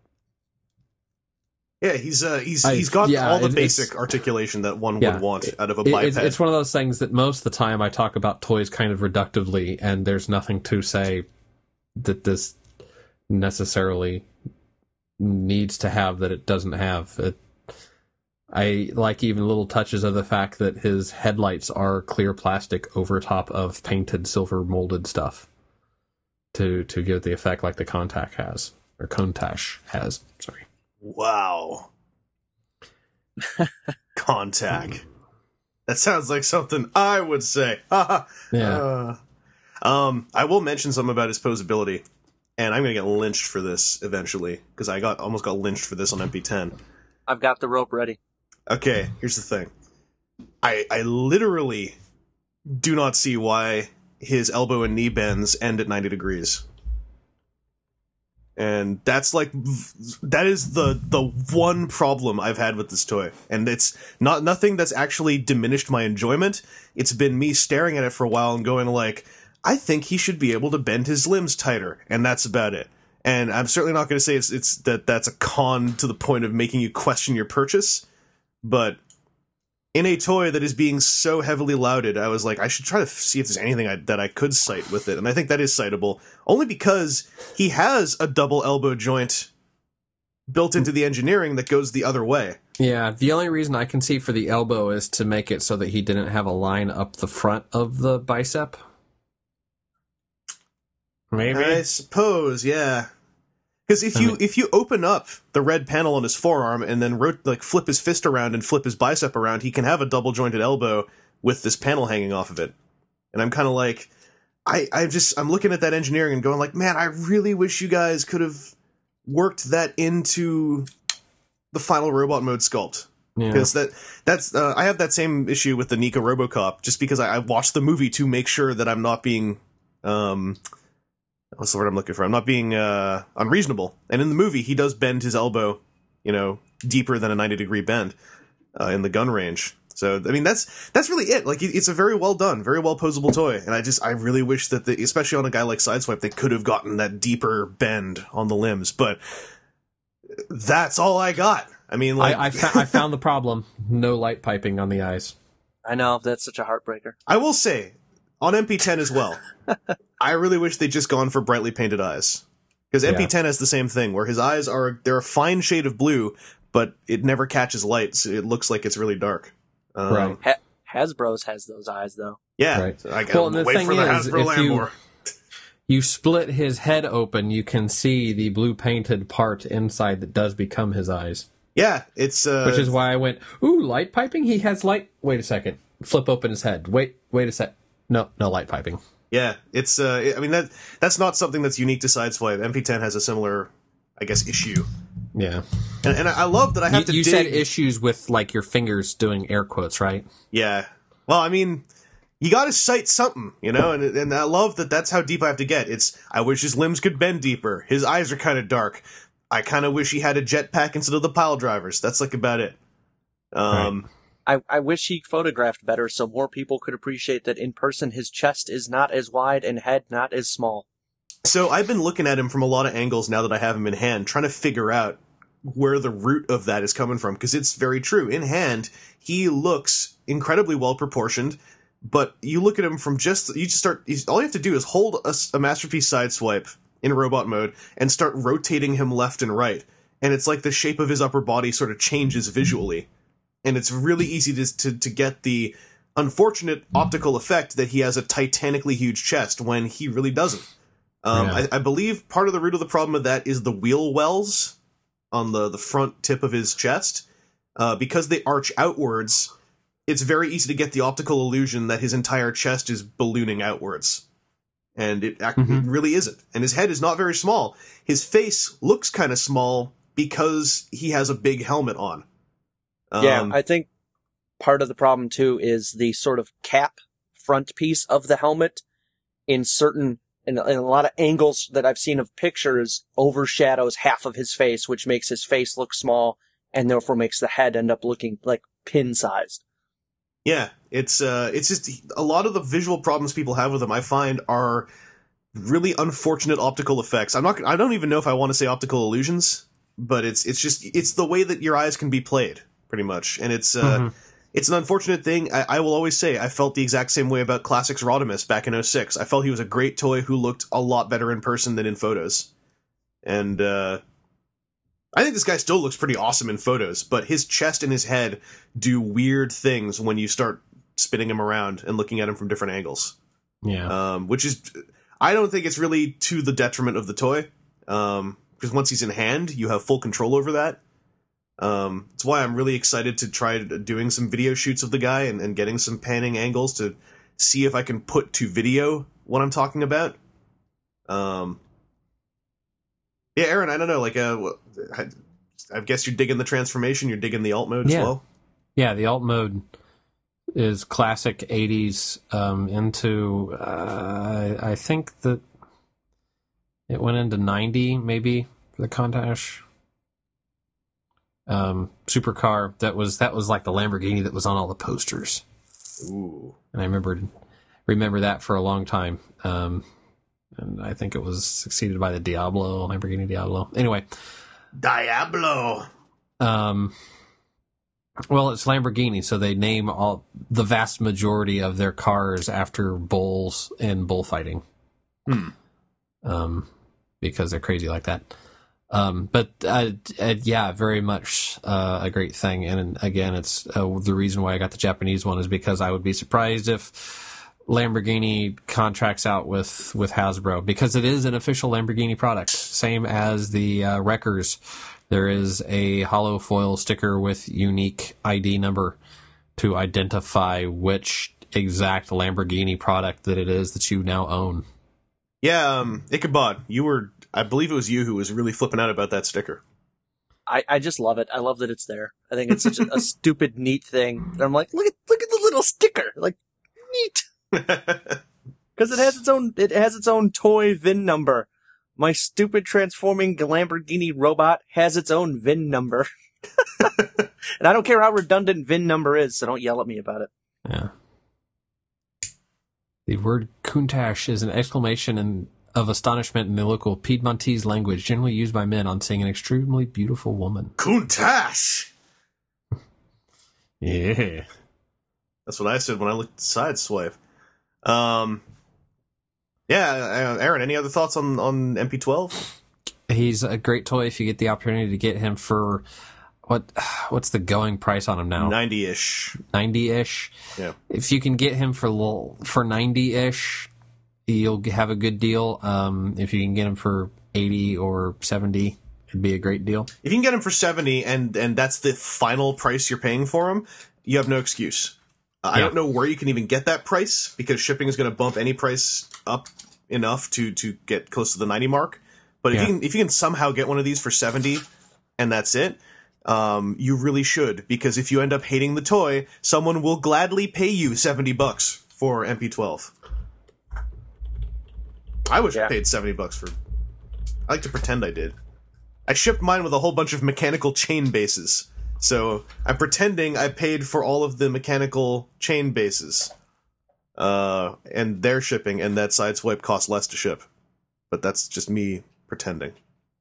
Yeah, he's uh, he's I- he's got yeah, all the it- basic it's- articulation that one yeah, would want out of a it- biped. it's, it's one of those things that most of the time I talk about toys kind of reductively, and there's nothing to say that this necessarily needs to have that it doesn't have. It, I like even little touches of the fact that his headlights are clear plastic over top of painted silver molded stuff to to give it the effect like the Contact has, or Contash has. Sorry. Wow. Contact. That sounds like something I would say. Yeah. Uh, um, I will mention something about his posability, and I'm going to get lynched for this eventually, because I got almost got lynched for this on M P ten. I've got the rope ready. Okay, here's the thing. I I literally do not see why his elbow and knee bends end at ninety degrees. And that's like that is the the one problem I've had with this toy. And it's not nothing that's actually diminished my enjoyment. It's been me staring at it for a while and going like, I think he should be able to bend his limbs tighter, and that's about it. And I'm certainly not going to say it's it's that that's a con to the point of making you question your purchase, but in a toy that is being so heavily lauded, I was like, I should try to see if there's anything I, that I could cite with it. And I think that is citable, only because he has a double elbow joint built into the engineering that goes the other way. Yeah, the only reason I can see for the elbow is to make it so that he didn't have a line up the front of the bicep. Maybe. I suppose, yeah. Because if you if you open up the red panel on his forearm and then rot- like flip his fist around and flip his bicep around, he can have a double jointed elbow with this panel hanging off of it. And I'm kind of like, I I just I'm looking at that engineering and going like, man, I really wish you guys could have worked that into the final robot mode sculpt. Because Yeah. that that's uh, I have that same issue with the Nika RoboCop, just because I, I watched the movie to make sure that I'm not being um. What's the word I'm looking for? I'm not being uh, unreasonable. And in the movie, he does bend his elbow, you know, deeper than a ninety degree bend uh, in the gun range. So, I mean, that's that's really it. Like, it's a very well done, very well posable toy. And I just, I really wish that, the, especially on a guy like Sideswipe, they could have gotten that deeper bend on the limbs. But that's all I got. I mean, like, I, I, fa- I found the problem. No light piping on the eyes. I know, that's such a heartbreaker. I will say, on M P ten as well, I really wish they'd just gone for brightly painted eyes. Because M P ten has the same thing, where his eyes are, they're a fine shade of blue, but it never catches light, so it looks like it's really dark. Um, Right. Ha- Hasbro's has those eyes, though. Yeah. Right. So I gotta Well, and the wait thing for the is, Hasbro if you- Lamborghini. You split his head open, you can see the blue painted part inside that does become his eyes. Yeah, it's... Uh, Which is why I went, ooh, light piping? He has light... Wait a second. Flip open his head. Wait, wait a sec. No, no light piping. Yeah, it's... Uh, I mean, that that's not something that's unique to Sideswipe. M P ten has a similar, I guess, issue. Yeah. And, and I love that I have You, to you dig... said issues with, like, your fingers doing air quotes, right? Yeah. Well, I mean, you gotta cite something, you know? And and I love that that's how deep I have to get. It's, I wish his limbs could bend deeper. His eyes are kind of dark. I kind of wish he had a jetpack instead of the pile drivers. That's, like, about it. Um... Right. I, I wish he photographed better so more people could appreciate that in person his chest is not as wide and head not as small. So I've been looking at him from a lot of angles now that I have him in hand, trying to figure out where the root of that is coming from, because it's very true. In hand, he looks incredibly well proportioned, but you look at him from just, you just start, you, all you have to do is hold a, a Masterpiece Sideswipe in robot mode and start rotating him left and right. And it's like the shape of his upper body sort of changes visually. And it's really easy to, to, to get the unfortunate optical effect that he has a titanically huge chest when he really doesn't. Um, Yeah. I, I believe part of the root of the problem of that is the wheel wells on the, the front tip of his chest. Uh, because they arch outwards, it's very easy to get the optical illusion that his entire chest is ballooning outwards. And it, ac- Mhm. it really isn't. And his head is not very small. His face looks kind of small because he has a big helmet on. Um, Yeah, I think part of the problem too is the sort of cap front piece of the helmet in certain, in, in a lot of angles that I've seen of pictures overshadows half of his face, which makes his face look small and therefore makes the head end up looking like pin sized. Yeah, it's uh, it's just a lot of the visual problems people have with him, I find, are really unfortunate optical effects. I'm not, I don't even know if I want to say optical illusions, but it's it's just it's the way that your eyes can be played, pretty much, and it's uh, Mhm. it's an unfortunate thing. I, I will always say I felt the exact same way about Classics Rodimus back in oh six. I felt he was a great toy who looked a lot better in person than in photos, and uh, I think this guy still looks pretty awesome in photos, but his chest and his head do weird things when you start spinning him around and looking at him from different angles. Yeah. Um, which is, I don't think it's really to the detriment of the toy, um, because once he's in hand, you have full control over that. Um, it's why I'm really excited to try doing some video shoots of the guy and, and getting some panning angles to see if I can put to video what I'm talking about. Um, yeah, Aaron, I don't know, like, uh, I, I guess you're digging the transformation, you're digging the alt mode Yeah. as well? Yeah, the alt mode is classic eighties um, into, uh, I think that it went into ninety, maybe, for the Countach. Um, supercar, that was that was like the Lamborghini that was on all the posters. Ooh. And I remember, remember that for a long time. Um, and I think it was succeeded by the Diablo, Lamborghini Diablo. Anyway. Diablo! Um... Well, it's Lamborghini, so they name all the vast majority of their cars after bulls in bullfighting. Hmm. Um, because they're crazy like that. Um, but uh, uh, yeah, very much uh, a great thing. And again, it's uh, the reason why I got the Japanese one is because I would be surprised if Lamborghini contracts out with, with Hasbro, because it is an official Lamborghini product, same as the uh, Wreckers. There is a hollow foil sticker with unique I D number to identify which exact Lamborghini product that it is that you now own. Yeah, um, Ichabod, you were, I believe it was you who was really flipping out about that sticker. I, I just love it. I love that it's there. I think it's such a, a stupid, neat thing. And I'm like, look at look at the little sticker. Like, neat. Because it has its own it has its own toy V I N number. My stupid transforming Lamborghini robot has its own V I N number. And I don't care how redundant V I N number is, so don't yell at me about it. Yeah. The word Countach is an exclamation in, of astonishment in the local Piedmontese language, generally used by men on seeing an extremely beautiful woman. Countach! Yeah. That's what I said when I looked at Sideswipe. Um... Yeah, Aaron, any other thoughts on, on M P twelve? He's a great toy if you get the opportunity to get him for, what what's the going price on him now? ninety-ish. ninety-ish? Yeah. If you can get him for little, for ninety-ish, you'll have a good deal. Um, if you can get him for eighty or seventy, it'd be a great deal. If you can get him for seventy and, and that's the final price you're paying for him, you have no excuse. Uh, yeah. I don't know where you can even get that price, because shipping is going to bump any price up enough to, to get close to the ninety mark. But if Yeah. you can if you can somehow get one of these for seventy and that's it, um, you really should, because if you end up hating the toy, someone will gladly pay you seventy bucks for M P twelve. I wish Yeah. I paid seventy bucks for. I like to pretend I did. I shipped mine with a whole bunch of mechanical chain bases. So I'm pretending I paid for all of the mechanical chain bases. Uh, and their shipping, and that Sideswipe costs less to ship. But that's just me pretending.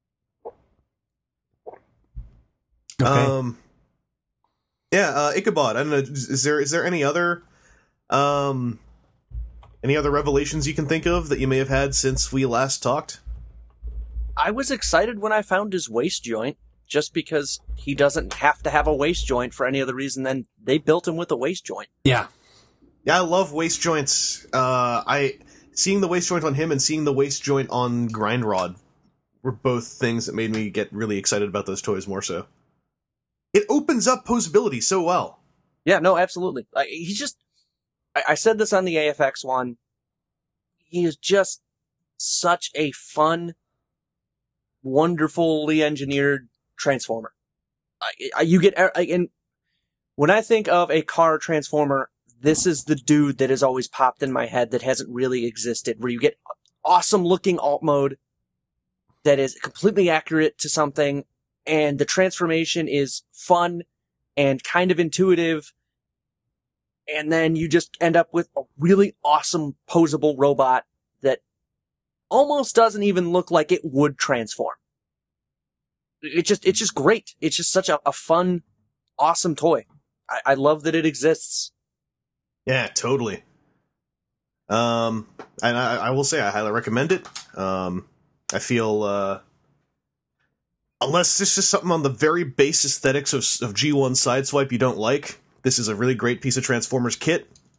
Okay. Um, yeah, uh, Ichabod, I don't know, is there is there any other um any other revelations you can think of that you may have had since we last talked? I was excited when I found his waist joint, just because he doesn't have to have a waist joint for any other reason than they built him with a waist joint. yeah. Yeah, I love waist joints. Uh, I seeing the waist joint on him and seeing the waist joint on Grindrod were both things that made me get really excited about those toys more so. It opens up posability so well. Yeah, no, absolutely. Like, he's just, I, I said this on the A F X one, he is just such a fun, wonderfully engineered Transformer. I, I, you get, I, and when I think of a car Transformer, this is the dude that has always popped in my head that hasn't really existed, where you get awesome looking alt mode that is completely accurate to something, and the transformation is fun and kind of intuitive, and then you just end up with a really awesome posable robot that almost doesn't even look like it would transform. It just, it's just great. It's just such a, a fun, awesome toy. I, I love that it exists. Yeah, totally. Um, and I, I will say I highly recommend it. Um, I feel, uh, unless this is something on the very base aesthetics of, of G one Sideswipe you don't like, this is a really great piece of Transformers kit.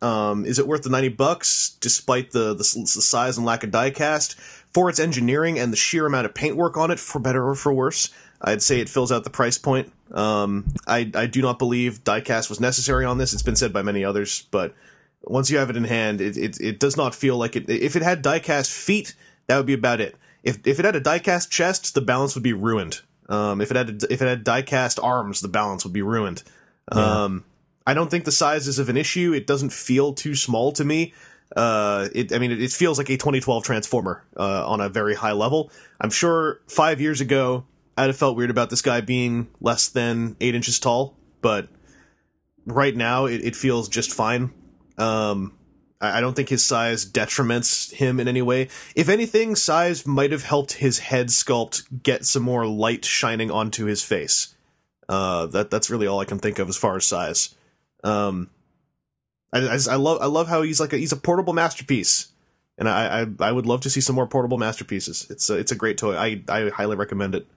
Um, is it worth the ninety bucks, despite the, the the size and lack of diecast? For its engineering and the sheer amount of paintwork on it, for better or for worse, I'd say it fills out the price point. Um, I, I do not believe diecast was necessary on this. It's been said by many others, but once you have it in hand, it, it, it does not feel like it. If it had diecast feet, that would be about it. If if it had a diecast chest, the balance would be ruined. Um, if it had a, if it had diecast arms, the balance would be ruined. Yeah. Um, I don't think the size is of an issue. It doesn't feel too small to me. Uh, it, I mean, it, it feels like a twenty twelve Transformer, uh, on a very high level. I'm sure five years ago, I'd have felt weird about this guy being less than eight inches tall, but right now, it, it feels just fine. Um, I, I don't think his size detriments him in any way. If anything, size might have helped his head sculpt get some more light shining onto his face. Uh, that, that's really all I can think of as far as size. Um, I, I, I love I love how he's like a, he's a portable masterpiece, and I, I I would love to see some more portable masterpieces. It's a, it's a great toy. I I highly recommend it.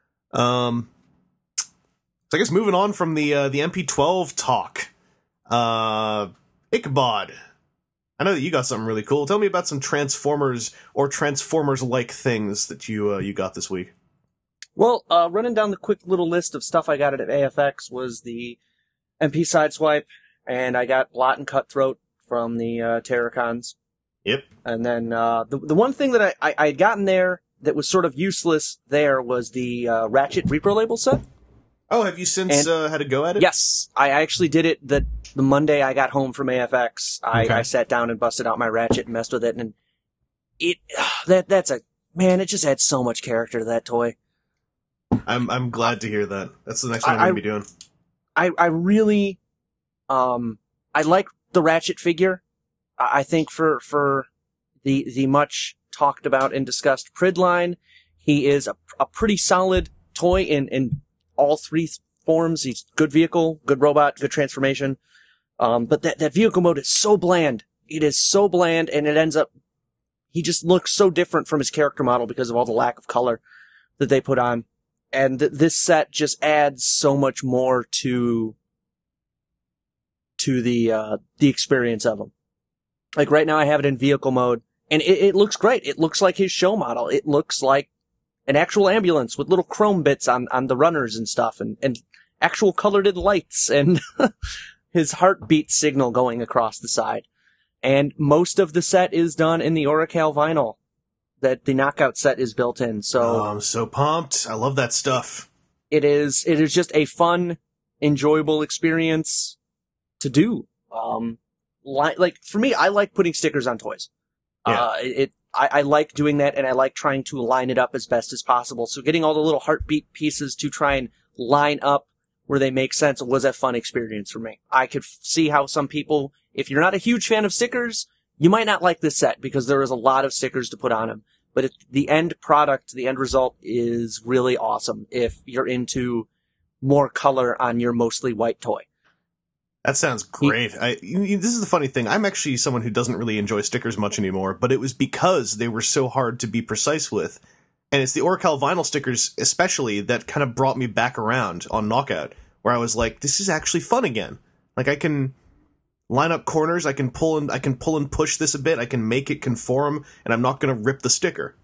Um, so I guess moving on from the uh, the M P twelve talk, uh, Ichabod. I know that you got something really cool. Tell me about some Transformers or Transformers like things that you uh, you got this week. Well, uh, running down the quick little list of stuff I got at A F X was the M P Sideswipe. And I got Blot and Cutthroat from the uh, Terracons. Yep. And then uh, the the one thing that I, I, I had gotten there that was sort of useless there was the uh, Ratchet Repro Label set. Oh, have you since and, uh, had a go at it? Yes. I actually did it the, the Monday I got home from A F X. I, okay. I sat down and busted out my Ratchet and messed with it. And it that that's a... Man, it just adds so much character to that toy. I'm I'm glad to hear that. That's the next one I'm going to be doing. I, I really... Um, I like the Ratchet figure. I think for, for the, the much talked about and discussed Prid line, he is a, a pretty solid toy in, in all three forms. He's good vehicle, good robot, good transformation. Um, but that, that vehicle mode is so bland. It is so bland, and it ends up, he just looks so different from his character model because of all the lack of color that they put on. And th- this set just adds so much more to, to the, uh, the experience of him. Like right now I have it in vehicle mode, and it, it looks great. It looks like his show model. It looks like an actual ambulance with little chrome bits on, on the runners and stuff, and, and actual colored lights, and his heartbeat signal going across the side. And most of the set is done in the Oracal vinyl that the Knockout set is built in. So oh, I'm so pumped. I love that stuff. It is, it is just a fun, enjoyable experience to do. Um, li- like, for me, I like putting stickers on toys. Yeah. Uh, it, I, I like doing that, and I like trying to line it up as best as possible. So getting all the little heartbeat pieces to try and line up where they make sense was a fun experience for me. I could f- see how some people, if you're not a huge fan of stickers, you might not like this set because there is a lot of stickers to put on them. But it, the end product, the end result is really awesome if you're into more color on your mostly white toy. That sounds great. I, you, this is the funny thing. I'm actually someone who doesn't really enjoy stickers much anymore, but it was because they were so hard to be precise with. And it's the Oracal vinyl stickers especially that kind of brought me back around on Knockout, where I was like, this is actually fun again. Like, I can line up corners, I can pull and I can pull and push this a bit, I can make it conform, and I'm not going to rip the sticker.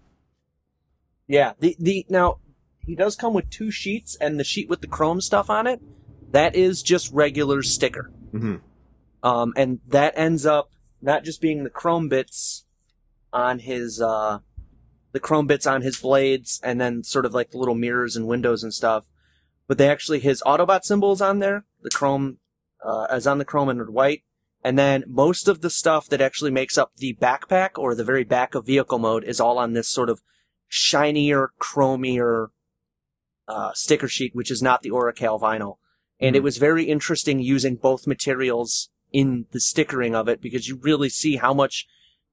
Yeah, the the now he does come with two sheets, and the sheet with the chrome stuff on it, that is just regular sticker. Mm-hmm. Um, and that ends up not just being the chrome bits on his, uh, the chrome bits on his blades, and then sort of like the little mirrors and windows and stuff, but they actually, his Autobot symbols on there, the chrome, uh, is on the chrome and white, and then most of the stuff that actually makes up the backpack, or the very back of vehicle mode, is all on this sort of shinier, chromier, uh, sticker sheet, which is not the Oracal vinyl. And it was very interesting using both materials in the stickering of it, because you really see how much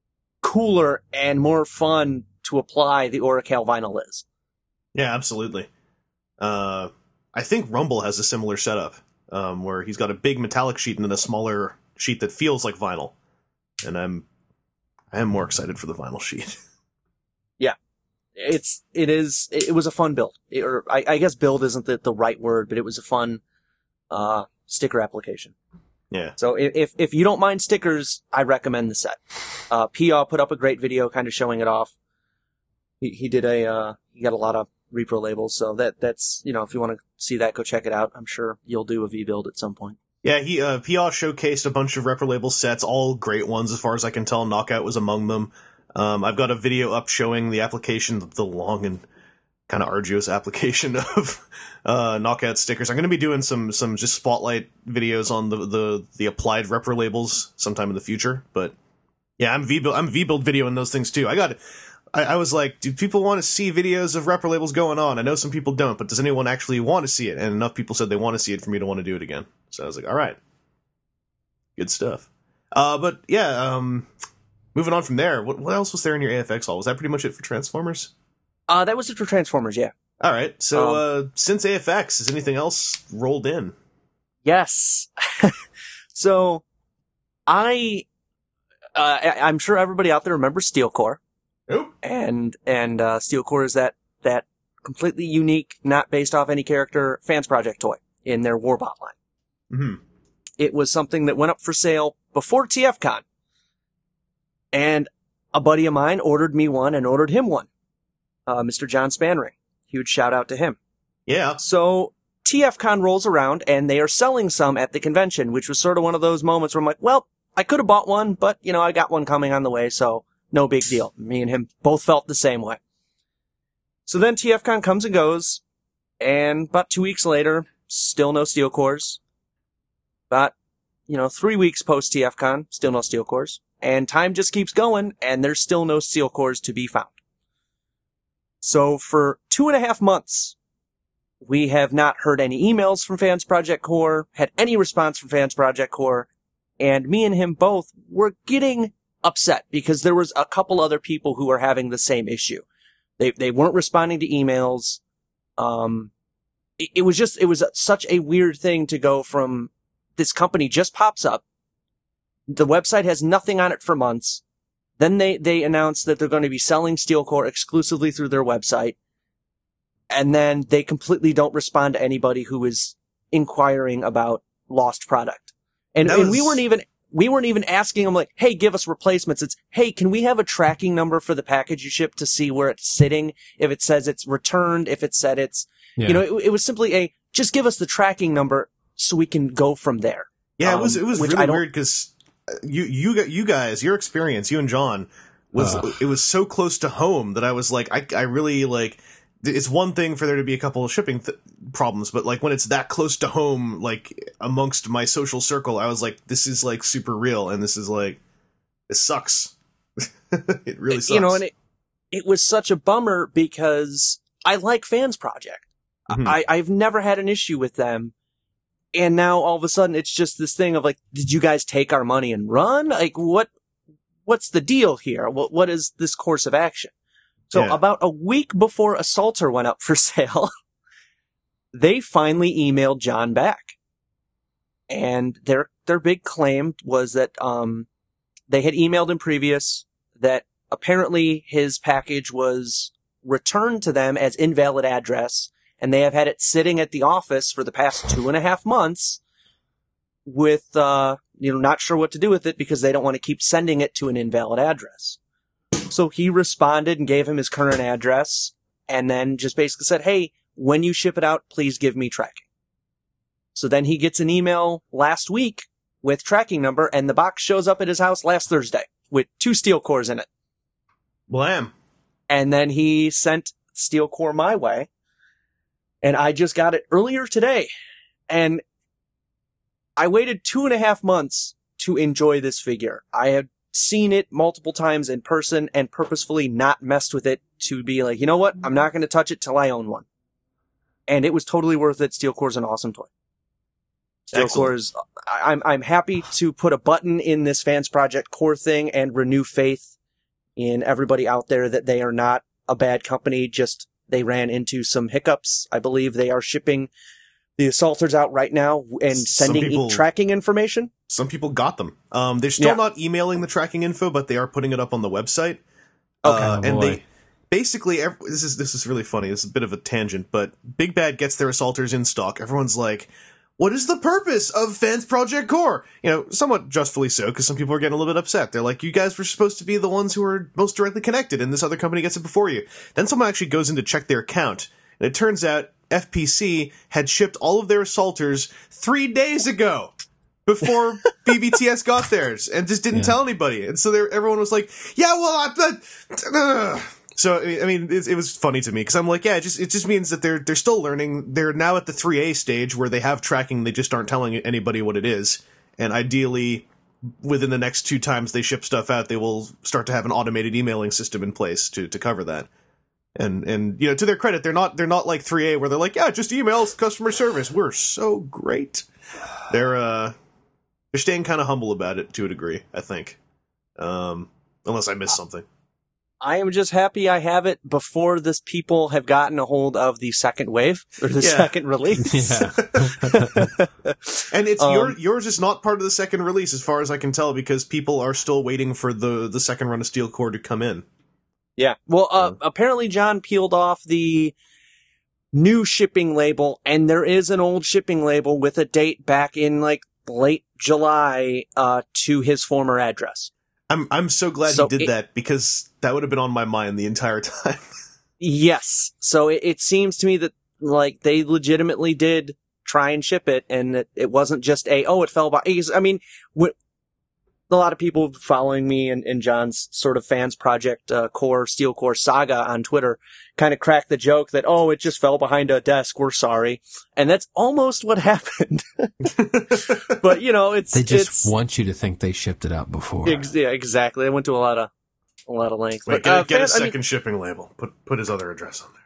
cooler and more fun to apply the Oracal vinyl is. Yeah, absolutely. Uh, I think Rumble has a similar setup, um, where he's got a big metallic sheet and then a smaller sheet that feels like vinyl. And I'm, I am more excited for the vinyl sheet. Yeah. It's, it is, it was a fun build. It, or I, I guess build isn't the, the right word, but it was a fun, uh, sticker application. Yeah. So if if you don't mind stickers, I recommend the set. Uh, P R put up a great video kind of showing it off. He he did a uh, he got a lot of repro labels, so that that's you know if you want to see that, go check it out. I'm sure you'll do a V build at some point. Yeah, he uh, P R showcased a bunch of repro label sets, all great ones as far as I can tell. Knockout was among them. Um, I've got a video up showing the application, the long and kind of arduous application of uh, Knockout stickers. I'm going to be doing some some just spotlight videos on the the, the applied repro labels sometime in the future. But yeah, I'm V build I'm V build videoing those things too. I got I, I was like, do people want to see videos of repro labels going on? I know some people don't, but does anyone actually want to see it? And enough people said they want to see it for me to want to do it again. So I was like, all right, good stuff. Uh, but yeah, um, moving on from there, what what else was there in your A F X haul? Was that pretty much it for Transformers? Uh, that was it for Transformers, yeah. All right. So, Um, uh, since A F X, has anything else rolled in? Yes. So, I, uh, I- I'm sure everybody out there remembers Steel Core. Nope. And, and, uh, Steel Core is that, that completely unique, not based off any character, Fans Project toy in their Warbot line. Mm-hmm. It was something that went up for sale before T F Con. And a buddy of mine ordered me one and ordered him one. Uh, Mister John Spanring. Huge shout out to him. Yeah. So T F Con rolls around and they are selling some at the convention, which was sort of one of those moments where I'm like, well, I could have bought one, but you know, I got one coming on the way, so no big deal. Me and him both felt the same way. So then T F Con comes and goes, and about two weeks later, still no Steel Cores. About, you know, three weeks post T F Con, still no Steel Cores. And time just keeps going, and there's still no Steel Cores to be found. So for two and a half months, we have not heard any emails from Fans Project Core, had any response from Fans Project Core, and me and him both were getting upset because there was a couple other people who were having the same issue. They they weren't responding to emails. Um, it, it was just, it was such a weird thing to go from this company just pops up. The website has nothing on it for months. Then they, they announced that they're going to be selling Steel Core exclusively through their website. And then they completely don't respond to anybody who is inquiring about lost product. And, That and we was- weren't even, we weren't even asking them like, hey, give us replacements. It's, hey, can we have a tracking number for the package you shipped to see where it's sitting? If it says it's returned, if it said it's, Yeah. you know, it, it was simply a, just give us the tracking number so we can go from there. Yeah, Um, it was it was which really I don't- weird because you you gu- you guys, your experience, you and John, was Ugh. it was so close to home that I was like, I I really like. It's one thing for there to be a couple of shipping th- problems, but like when it's that close to home, like amongst my social circle, I was like, this is like super real, and this is like, this sucks. It really sucks. You know, and it, it was such a bummer because I like Fans Project. Mhm. I, I've never had an issue with them. And now all of a sudden it's just this thing of like, did you guys take our money and run? Like what, what's the deal here? What, what is this course of action? So Yeah. about a week before Assaulter went up for sale, they finally emailed John back. And their, their big claim was that, um, they had emailed him previous that apparently his package was returned to them as invalid address, and they have had it sitting at the office for the past two and a half months with, uh, you know, not sure what to do with it because they don't want to keep sending it to an invalid address. So he responded and gave him his current address and then just basically said, hey, when you ship it out, please give me tracking. So then he gets an email last week with tracking number, and the box shows up at his house last Thursday with two Steel Cores in it. Blam. And then he sent Steel Core my way, and I just got it earlier today. And I waited two and a half months to enjoy this figure. I had seen it multiple times in person and purposefully not messed with it to be like, you know what? I'm not going to touch it till I own one. And it was totally worth it. Steel Core's an awesome toy. Steel Excellent. Core's, I- I'm, I'm happy to put a button in this Fans Project Core thing and renew faith in everybody out there that they are not a bad company. Just they ran into some hiccups. I believe they are shipping the Assaulters out right now and Some sending people- e- tracking information. Some people got them. Um, they're still Yeah. not emailing the tracking info, but they are putting it up on the website. Okay. Uh, Oh, and boy. they basically ev- this is this is really funny. This is a bit of a tangent, but Big Bad gets their Assaulters in stock. Everyone's like, what is the purpose of Fans Project Core? You know, somewhat justfully so, because some people are getting a little bit upset. They're like, you guys were supposed to be the ones who are most directly connected, and this other company gets it before you. Then someone actually goes in to check their account, and it turns out F P C had shipped all of their assaulters three days ago before B B T S got theirs, and just didn't Yeah. tell anybody. And so everyone was like, yeah, well, I... Uh, So I mean, it, it was funny to me because I'm like, yeah, it just it just means that they're they're still learning. They're now at the three A stage where they have tracking. They just aren't telling anybody what it is. And ideally, within the next two times they ship stuff out, they will start to have an automated emailing system in place to, to cover that. And and you know, to their credit, they're not they're not like three A where they're like, yeah, just emails customer service. We're so great. They're uh they're staying kind of humble about it to a degree, I think. Um, unless I missed something. I am just happy I have it before this people have gotten a hold of the second wave or the Yeah. second release. Yeah. And it's Um, your, yours is not part of the second release, as far as I can tell, because people are still waiting for the, the second run of Steel Core to come in. Yeah. Well, uh, apparently John peeled off the new shipping label, and there is an old shipping label with a date back in like late July uh, to his former address. I'm I'm so glad So he did it- that, because that would have been on my mind the entire time. Yes. So it, it seems to me that like they legitimately did try and ship it, and it, it wasn't just a, oh, it fell by. I mean, wh- a lot of people following me and, and John's sort of Fans Project uh, Core, Steel Core saga on Twitter kind of cracked the joke that, oh, it just fell behind a desk. We're sorry. And that's almost what happened. But, you know, it's, They just it's, want you to think they shipped it out before. ex- yeah, exactly. I went to a lot of, a lot of lengths. Wait, But, get, uh, get a Fan- I mean, second shipping label. Put put his other address on there.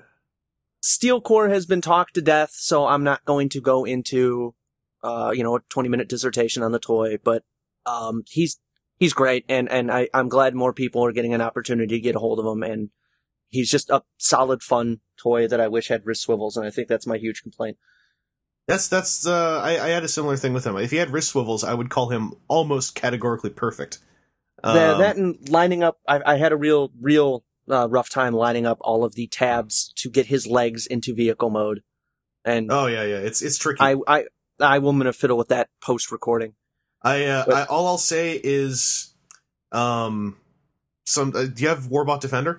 Steel Core has been talked to death, so I'm not going to go into, uh, you know, a twenty minute dissertation on the toy, but, um, he's, he's great, and, and I, I'm glad more people are getting an opportunity to get a hold of him, and he's just a solid, fun toy that I wish had wrist swivels, and I think that's my huge complaint. That's that's uh, I, I had a similar thing with him. If he had wrist swivels, I would call him almost categorically perfect. The, Um, that and lining up, I, I had a real, real, uh, rough time lining up all of the tabs to get his legs into vehicle mode, and Oh yeah, yeah. It's it's tricky. I, I, I will gonna fiddle with that post recording. I, uh, But- I all I'll say is, um, some. Uh, do you have Warbot Defender?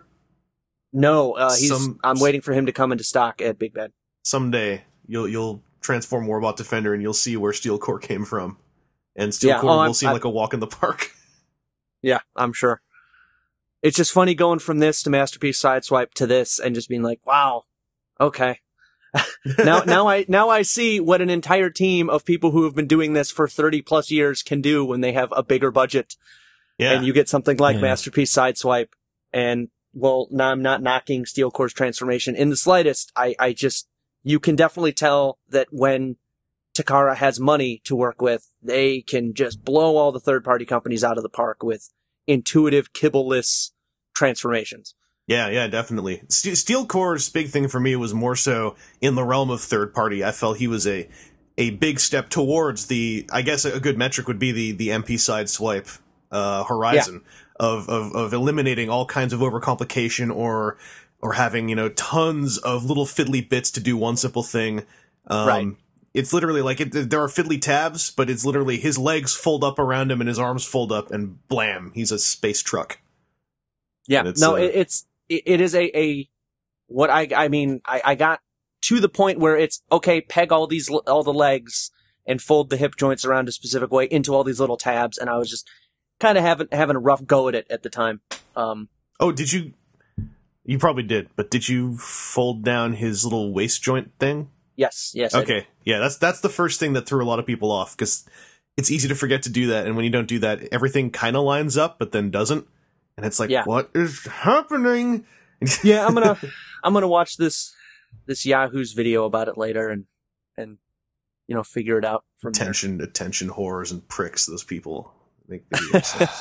No, uh, he's, Some- I'm waiting for him to come into stock at Big Bad. Someday you'll you'll transform Warbot Defender and you'll see where Steel Core came from, and Steel Yeah, Core oh, will I'm- seem I- like a walk in the park. Yeah, I'm sure. It's just funny going from this to Masterpiece Sideswipe to this and just being like, wow, okay. now, now I, now I see what an entire team of people who have been doing this for thirty plus years can do when they have a bigger budget. Yeah, And you get something like Yeah. Masterpiece Sideswipe. And, well, now I'm not knocking Steel Core's transformation in the slightest. I, I just, you can definitely tell that when Takara has money to work with, they can just blow all the third party companies out of the park with intuitive, kibble-less transformations. yeah, yeah, definitely. Ste- Steel Core's big thing for me was more so in the realm of third party. I felt he was a a big step towards the. I guess a good metric would be the the M P side swipe uh, horizon of, of of eliminating all kinds of overcomplication or or having, you know, tons of little fiddly bits to do one simple thing. Um, Right. It's literally like it, there are fiddly tabs, but it's literally his legs fold up around him and his arms fold up, and blam, he's a space truck. Yeah, And it's, no, uh, it, it's it, it is a a what I I mean I, I got to the point where it's okay. Peg all these l- all the legs and fold the hip joints around a specific way into all these little tabs, and I was just kind of having having a rough go at it at the time. Um, Oh, did you? You probably did, but did you fold down his little waist joint thing? yes, yes. I did. Okay, yeah, that's that's the first thing that threw a lot of people off, because it's easy to forget to do that, and when you don't do that, everything kind of lines up, but then doesn't, and it's like, Yeah. what is happening? Yeah, I'm gonna I'm gonna watch this this Yahoo's video about it later and and you know figure it out from there. attention, attention, whores and pricks. Those people make videos.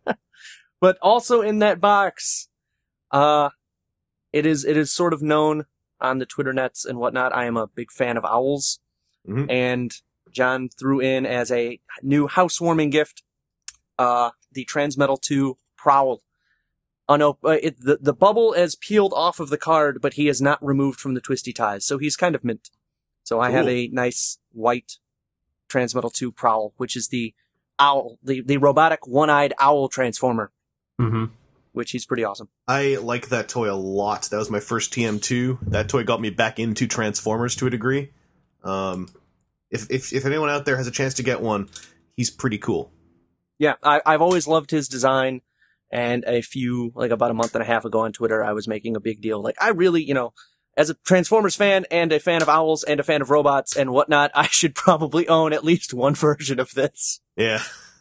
But also in that box, uh, it is it is sort of known on the Twitter nets and whatnot. I am a big fan of owls, Mhm. and John threw in as a new housewarming gift, uh, the Transmetal two Prowl. Oh no, uh, it, the the bubble is peeled off of the card, but he is not removed from the twisty ties, so he's kind of mint. So I have Cool. a nice white Transmetal two Prowl, which is the owl, the, the robotic one-eyed owl transformer, Mm-hmm. which he's pretty awesome. I like that toy a lot. That was my first T M two. That toy got me back into Transformers to a degree. Um, if, if if anyone out there has a chance to get one, he's pretty cool. Yeah, I, I've always loved his design. And a few, like about a month and a half ago on Twitter, I was making a big deal. Like, I really, you know, as a Transformers fan and a fan of owls and a fan of robots and whatnot, I should probably own at least one version of this. Yeah.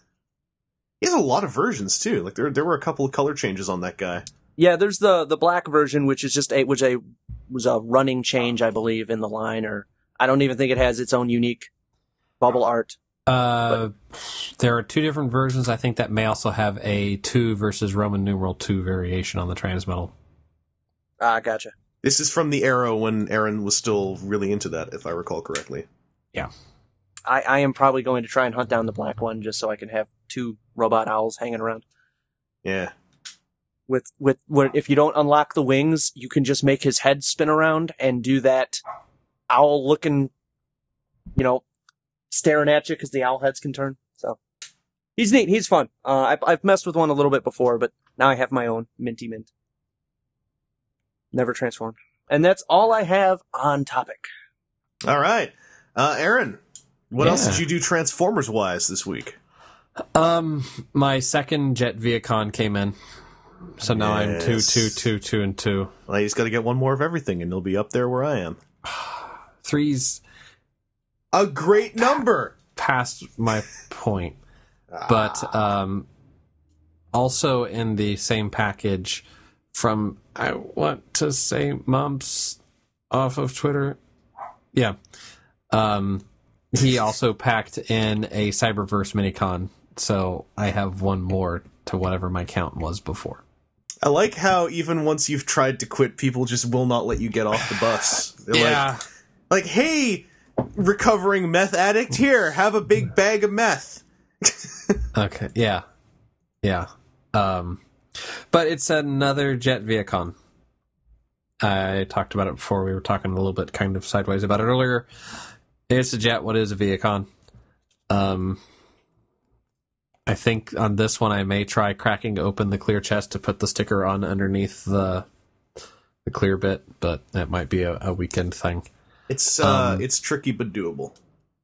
He has a lot of versions, too. Like, there there were a couple of color changes on that guy. Yeah, there's the, the black version, which is just a, which a, was a running change, I believe, in the line, or I don't even think it has its own unique bubble art. Uh, there are two different versions. I think that may also have a two versus Roman numeral two variation on the Transmetal. Ah, gotcha. This is from the era when Aaron was still really into that, if I recall correctly. Yeah. I, I am probably going to try and hunt down the black one just so I can have two robot owls hanging around. Yeah. With, with, with, if you don't unlock the wings, you can just make his head spin around and do that owl looking, you know, staring at you because the owl heads can turn. So he's neat. He's fun. Uh, I've, I've messed with one a little bit before, but now I have my own minty mint. Never transformed. And that's all I have on topic. All right. Uh, Aaron, what Yeah. else did you do Transformers-wise this week? Um, my second Jet Viacon came in, so now I'm two, Yes. two, two, two, and two. Well, you just got to get one more of everything, and you'll be up there where I am. Three's A great number! past my point, but um, also in the same package from I want to say Mumps off of Twitter. Yeah, um, he also packed in a Cyberverse Minicon, so I have one more to whatever my count was before. I like how even once you've tried to quit, people just will not let you get off the bus. They're Yeah. like, like, hey, recovering meth addict, here, have a big bag of meth. Okay, yeah, yeah. Um, but it's another Jet Viacon. I talked about it before. We were talking a little bit kind of sideways about it earlier. It's a Jet. What is a Viacon? Um, I think on this one I may try cracking open the clear chest to put the sticker on underneath the the clear bit, but that might be a, a weekend thing. It's uh, Um, it's tricky but doable.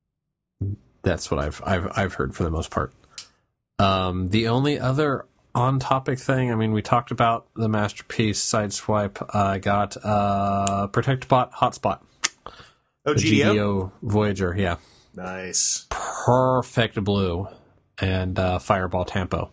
That's what I've I've I've heard for the most part. Um, the only other on-topic thing, I mean, we talked about the Masterpiece Sideswipe. I got uh, ProtectBot Hotspot. Oh, The G D O? G D O Voyager, yeah. Nice. Perfect blue. And uh, Fireball Tampo.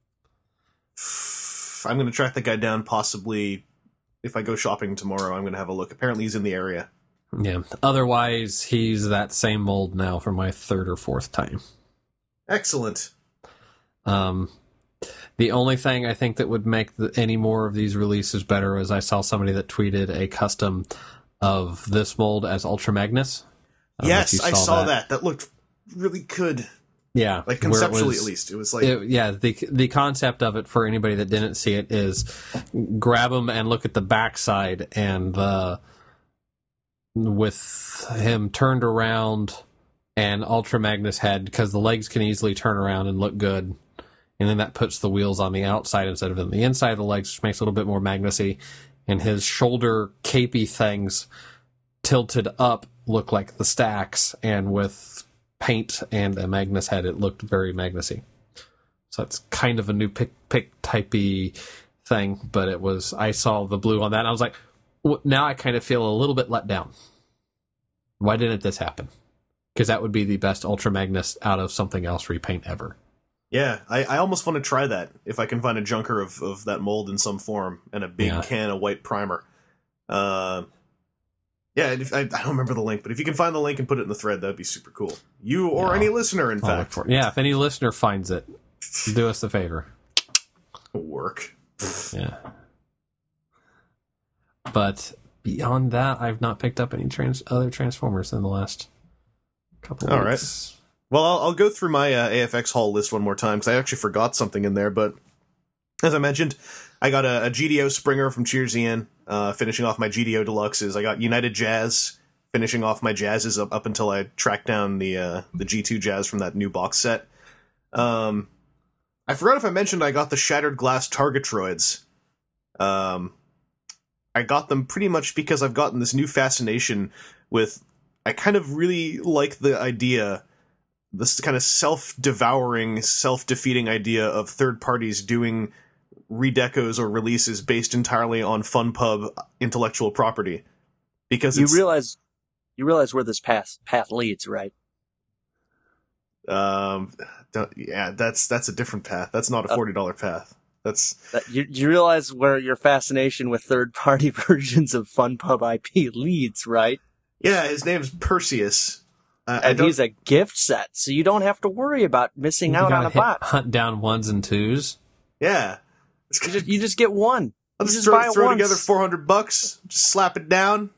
I'm going to track the guy down, possibly if I go shopping tomorrow. I'm going to have a look. Apparently he's in the area. Yeah. Otherwise, he's that same mold now for my third or fourth time. Excellent. Um, the only thing I think that would make the, any more of these releases better is I saw somebody that tweeted a custom of this mold as Ultra Magnus. I don't know if Yes, you I saw that. that. looked really good. Yeah, Like where it conceptually, was- at least. It was like, It- yeah, the the concept of it for anybody that didn't see it is grab him and look at the backside, and the with him turned around and Ultra Magnus head, because the legs can easily turn around and look good, and then that puts the wheels on the outside instead of on the inside of the legs, which makes it a little bit more Magnusy, and his shoulder capey things tilted up look like the stacks, and with paint and a Magnus head, it looked very Magnusy. So it's kind of a new pick pick typey thing, but it was, I saw the blue on that and I was like, w- now I kind of feel a little bit let down. Why didn't this happen? Because that would be the best Ultra Magnus out of something else repaint ever. yeah, I, I almost want to try that if I can find a junker of, of that mold in some form and a big Yeah. can of white primer. Uh, yeah, if, I, I don't remember the link, but if you can find the link and put it in the thread, that'd be super cool. You or Yeah. any listener, in I'll look fact. for it. Yeah, if any listener finds it, do us the favor. Work. Yeah. But beyond that, I've not picked up any trans- other Transformers in the last couple All of right. weeks. Well, I'll, I'll go through my uh, A F X haul list one more time, because I actually forgot something in there, but as I mentioned, I got a, a G D O Springer from Cheers Ian, uh, finishing off my G D O Deluxes. I got United Jazz finishing off my jazzes up, up until I tracked down the uh, the G two jazz from that new box set. Um, I forgot if I mentioned I got the Shattered Glass Targatroids. Um, I got them pretty much because I've gotten this new fascination with... I kind of really like the idea, this kind of self-devouring, self-defeating idea of third parties doing redecos or releases based entirely on FunPub intellectual property. Because you it's, realize you realize where this path path leads, right? Um, don't, yeah, that's that's a different path. That's not a forty dollar path. That's That, you, you realize where your fascination with third party versions of FunPub I P leads, right? yeah. His name's Perseus, uh, And he's a gift set, so you don't have to worry about missing You out gotta on a hit- bot. hunt down ones and twos. yeah. You just, you just get one. I'll You just just throw, buy it throw once. together four hundred bucks, just slap it down.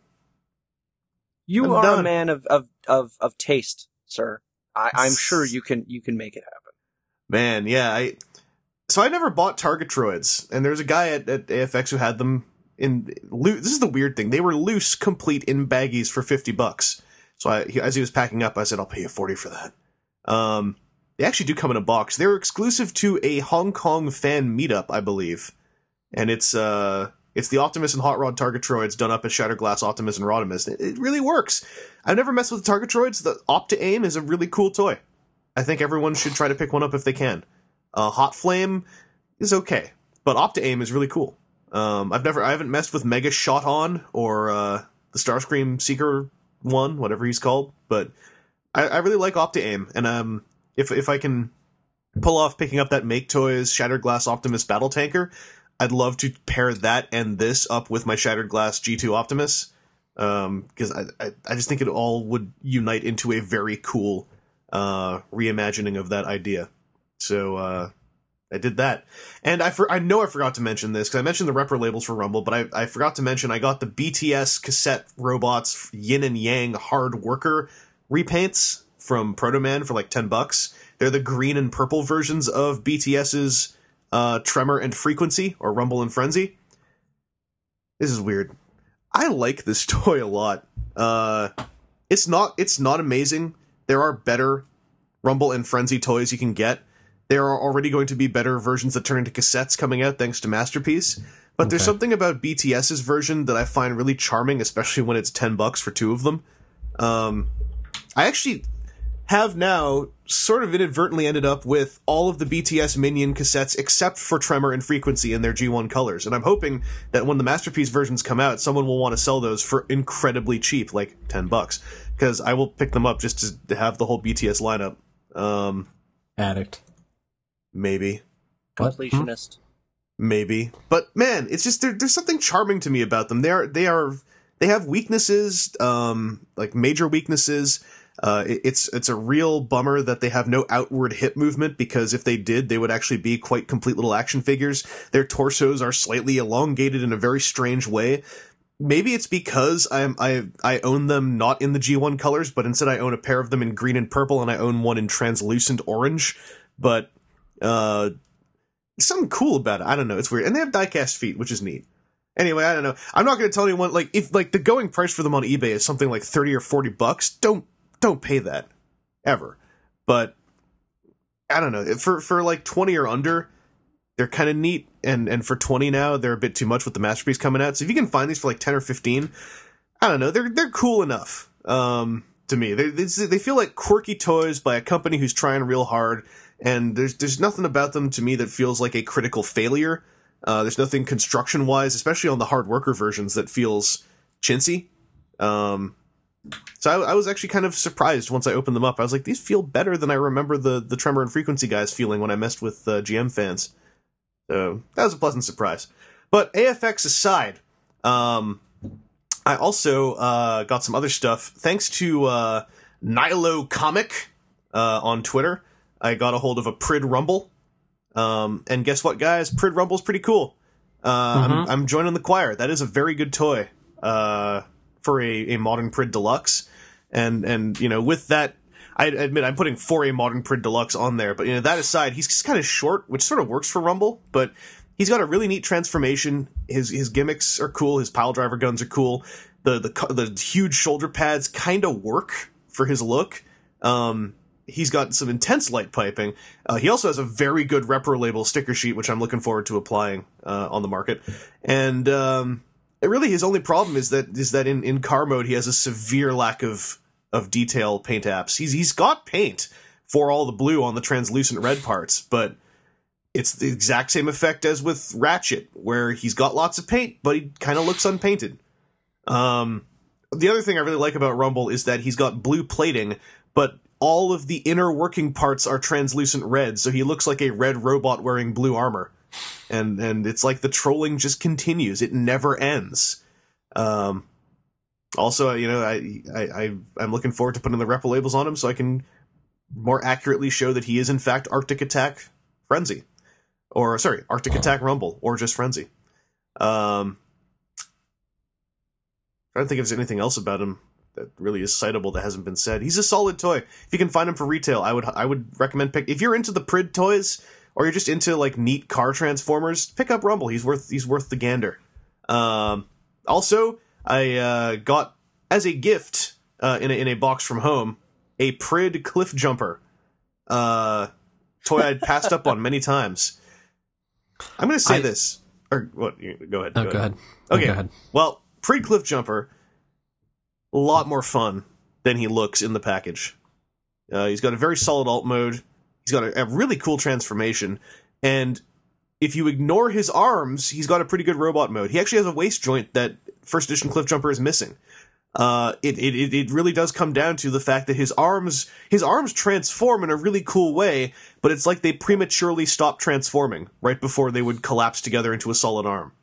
You I'm are done. a man of, of, of, of taste, sir. I, I'm sure you can you can make it happen. Man, yeah, I so I never bought Targatroids, and there's a guy at, at A F X who had them in loo- this is the weird thing. They were loose, complete in baggies for fifty bucks. So I, he, as he was packing up, I said, I'll pay you forty for that. Um, they actually do come in a box. They're exclusive to a Hong Kong fan meetup, I believe. And it's uh it's the Optimus and Hot Rod Targatroids done up as Shatterglass Optimus and Rodimus. It, it really works. I've never messed with the Targatroids. The Opti-Aim is a really cool toy. I think everyone should try to pick one up if they can. Uh, Hot Flame is okay, but Opti-Aim is really cool. Um, I've never, I haven't messed with Mega Shot On or uh, the Starscream Seeker one, whatever he's called, but I, I really like Opti-Aim, and um, if if I can pull off picking up that Make Toys Shattered Glass Optimus Battle Tanker, I'd love to pair that and this up with my Shattered Glass G two Optimus, um, because I, I I just think it all would unite into a very cool uh, reimagining of that idea. So uh, I did that, and I for, I know I forgot to mention this because I mentioned the repro labels for Rumble, but I I forgot to mention I got the B T S cassette robots Yin and Yang Hard Worker repaints from Proto Man for like ten bucks. They're the green and purple versions of BTS's uh, Tremor and Frequency, or Rumble and Frenzy. This is weird. I like this toy a lot. Uh, it's not it's not amazing. There are better Rumble and Frenzy toys you can get. There are already going to be better versions that turn into cassettes coming out thanks to Masterpiece. But there's Okay. something about BTS's version that I find really charming, especially when it's ten bucks for two of them. Um, I actually have now sort of inadvertently ended up with all of the B T S Minion cassettes except for Tremor and Frequency in their G one colors. And I'm hoping that when the Masterpiece versions come out, someone will want to sell those for incredibly cheap, like ten bucks. Because I will pick them up just to have the whole B T S lineup. Um, Addict. maybe. What? Completionist. Maybe. But man, it's just there, there's something charming to me about them. They are they are they have weaknesses, um, like major weaknesses. Uh, it, it's it's a real bummer that they have no outward hip movement, because if they did, they would actually be quite complete little action figures. Their torsos are slightly elongated in a very strange way. Maybe it's because I'm I I own them not in the G one colors, but instead I own a pair of them in green and purple, and I own one in translucent orange. But uh, there's something cool about it. I don't know. It's weird, and they have die-cast feet, which is neat. Anyway, I don't know. I'm not going to tell anyone, like, if like the going price for them on eBay is something like thirty or forty bucks. Don't don't pay that ever. But I don't know. For for like twenty or under, they're kind of neat, and and for twenty now, they're a bit too much with the Masterpiece coming out. So if you can find these for like ten or fifteen, I don't know. They're they're cool enough. Um, to me, they they they feel like quirky toys by a company who's trying real hard. And there's there's nothing about them to me that feels like a critical failure. Uh, there's nothing construction-wise, especially on the hard worker versions, that feels chintzy. Um, so I, I was actually kind of surprised once I opened them up. I was like, these feel better than I remember the, the Tremor and Frequency guys feeling when I messed with uh, G M fans. So that was a pleasant surprise. But A F X aside, um, I also uh, got some other stuff. Thanks to uh, Nilo Comic uh, on Twitter, I got a hold of a Prid Rumble. Um, and guess what, guys? Prid Rumble's pretty cool. Uh, Mm-hmm. I'm, I'm joining the choir. That is a very good toy uh, for a, a Modern Prid Deluxe. And, and you know, with that, I admit I'm putting for a Modern Prid Deluxe on there. But, you know, that aside, he's just kind of short, which sort of works for Rumble. But he's got a really neat transformation. His his gimmicks are cool. His pile driver guns are cool. The the the huge shoulder pads kind of work for his look. Um, he's got some intense light piping. Uh, he also has a very good repro label sticker sheet, which I'm looking forward to applying uh, on the market. And um, it really his only problem is that is that in, in car mode he has a severe lack of of detail paint apps. He's he's got paint for all the blue on the translucent red parts, but it's the exact same effect as with Ratchet, where he's got lots of paint, but he kind of looks unpainted. Um, the other thing I really like about Rumble is that he's got blue plating, but all of the inner working parts are translucent red, so he looks like a red robot wearing blue armor. And and it's like the trolling just continues. It never ends. Um, also, you know, I, I, I, I'm looking forward to putting the repro labels on him so I can more accurately show that he is, in fact, Arctic Attack Frenzy. Or, sorry, Arctic Attack Rumble, or just Frenzy. Um... I don't think if there's anything else about him that really is citable that hasn't been said. He's a solid toy. If you can find him for retail, I would I would recommend pick. If you're into the Prid toys or you're just into like neat car transformers, pick up Rumble. He's worth he's worth the gander. Um, also, I uh, got as a gift uh, in a, in a box from home a Prid Cliff Jumper uh, toy I'd passed up on many times. I'm going to say I, this or what? Go ahead. Oh, go, go ahead. ahead. Okay. Oh, go ahead. Well. Prid Cliff Jumper, a lot more fun than he looks in the package. Uh, he's got a very solid alt mode. He's got a, a really cool transformation. And if you ignore his arms, he's got a pretty good robot mode. He actually has a waist joint that first edition Cliff Jumper is missing. Uh, it, it, it really does come down to the fact that his arms, his arms transform in a really cool way, but it's like they prematurely stop transforming right before they would collapse together into a solid arm.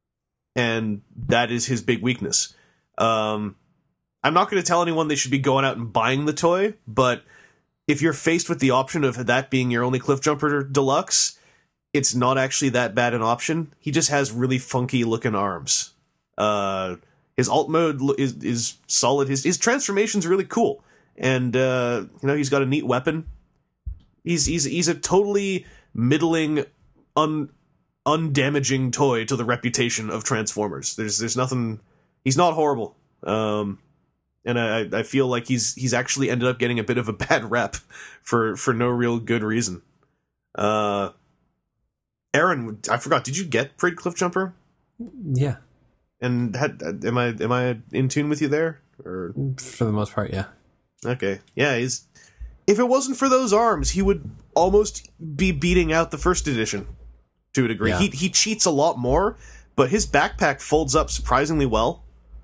And that is his big weakness. Um, I'm not going to tell anyone they should be going out and buying the toy, but if you're faced with the option of that being your only Cliff Jumper Deluxe, it's not actually that bad an option. He just has really funky looking arms. Uh, his alt mode is is solid. His his transformation's really cool, and uh, you know he's got a neat weapon. He's he's he's a totally middling, un. undamaging toy to the reputation of Transformers. There's there's nothing. He's not horrible, um, and I I feel like he's he's actually ended up getting a bit of a bad rep for for no real good reason. Uh, Aaron, I forgot. Did you get Prid Cliff Jumper? Yeah. And had, am I am I in tune with you there? Or for the most part, yeah. Okay, yeah. He's if it wasn't for those arms, he would almost be beating out the first edition. To a degree, yeah. he he cheats a lot more, but his backpack folds up surprisingly well.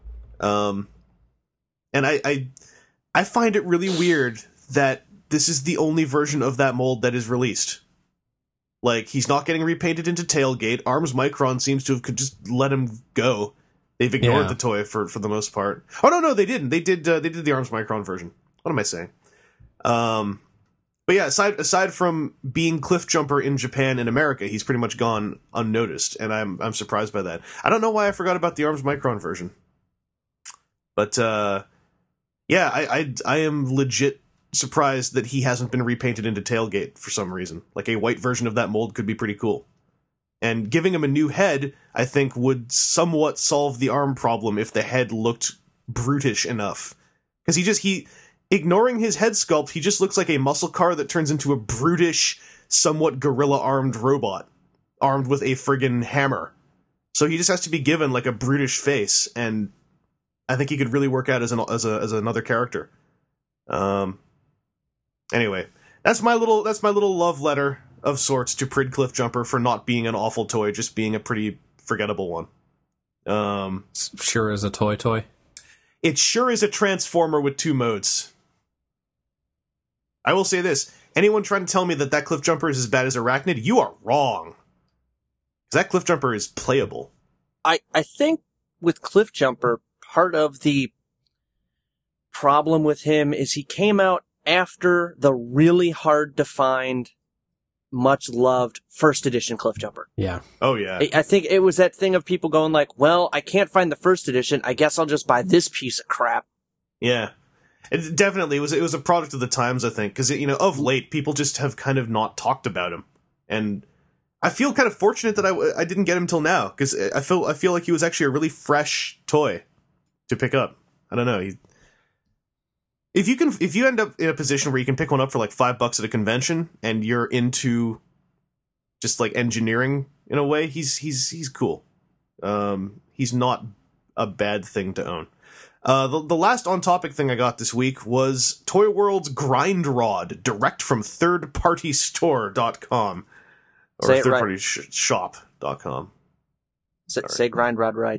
Um, and I, I I find it really weird that this is the only version of that mold that is released. Like he's not getting repainted into Tailgate. Arms Micron seems to have could just let him go. They've ignored yeah. the toy for for the most part. Oh no, no, they didn't. They did uh, they did the Arms Micron version. What am I saying? Um. But yeah, aside aside from being Cliff Jumper in Japan and America, he's pretty much gone unnoticed, and I'm I'm surprised by that. I don't know why I forgot about the Arms Micron version, but uh, yeah, I, I I am legit surprised that he hasn't been repainted into Tailgate for some reason. Like a white version of that mold could be pretty cool, and giving him a new head, I think, would somewhat solve the arm problem if the head looked brutish enough, because he just he. Ignoring his head sculpt, he just looks like a muscle car that turns into a brutish, somewhat gorilla-armed robot, armed with a friggin' hammer. So he just has to be given like a brutish face, and I think he could really work out as an as a as another character. Um. Anyway, that's my little that's my little love letter of sorts to Prid Cliff Jumper for not being an awful toy, just being a pretty forgettable one. Um. Sure is a toy toy. It sure is a transformer with two modes. I will say this. Anyone trying to tell me that that Cliff Jumper is as bad as Arachnid, you are wrong. Because that Cliff Jumper is playable. I, I think with Cliff Jumper, part of the problem with him is he came out after the really hard-to-find, much-loved first edition Cliff Jumper. Yeah. Oh, yeah. I, I think it was that thing of people going like, well, I can't find the first edition. I guess I'll just buy this piece of crap. Yeah. It definitely it was it was a product of the times, I think, because you know of late people just have kind of not talked about him, and I feel kind of fortunate that I, I didn't get him till now, because I feel I feel like he was actually a really fresh toy to pick up. I don't know. He, if you can, if you end up in a position where you can pick one up for like five bucks at a convention, and you're into just like engineering in a way, he's he's he's cool. Um, he's not a bad thing to own. Uh, the, the last on-topic thing I got this week was Toy World's Grind Rod, direct from third party store dot com. Or Say it third right. party shop dot com. Say, say grind rod right.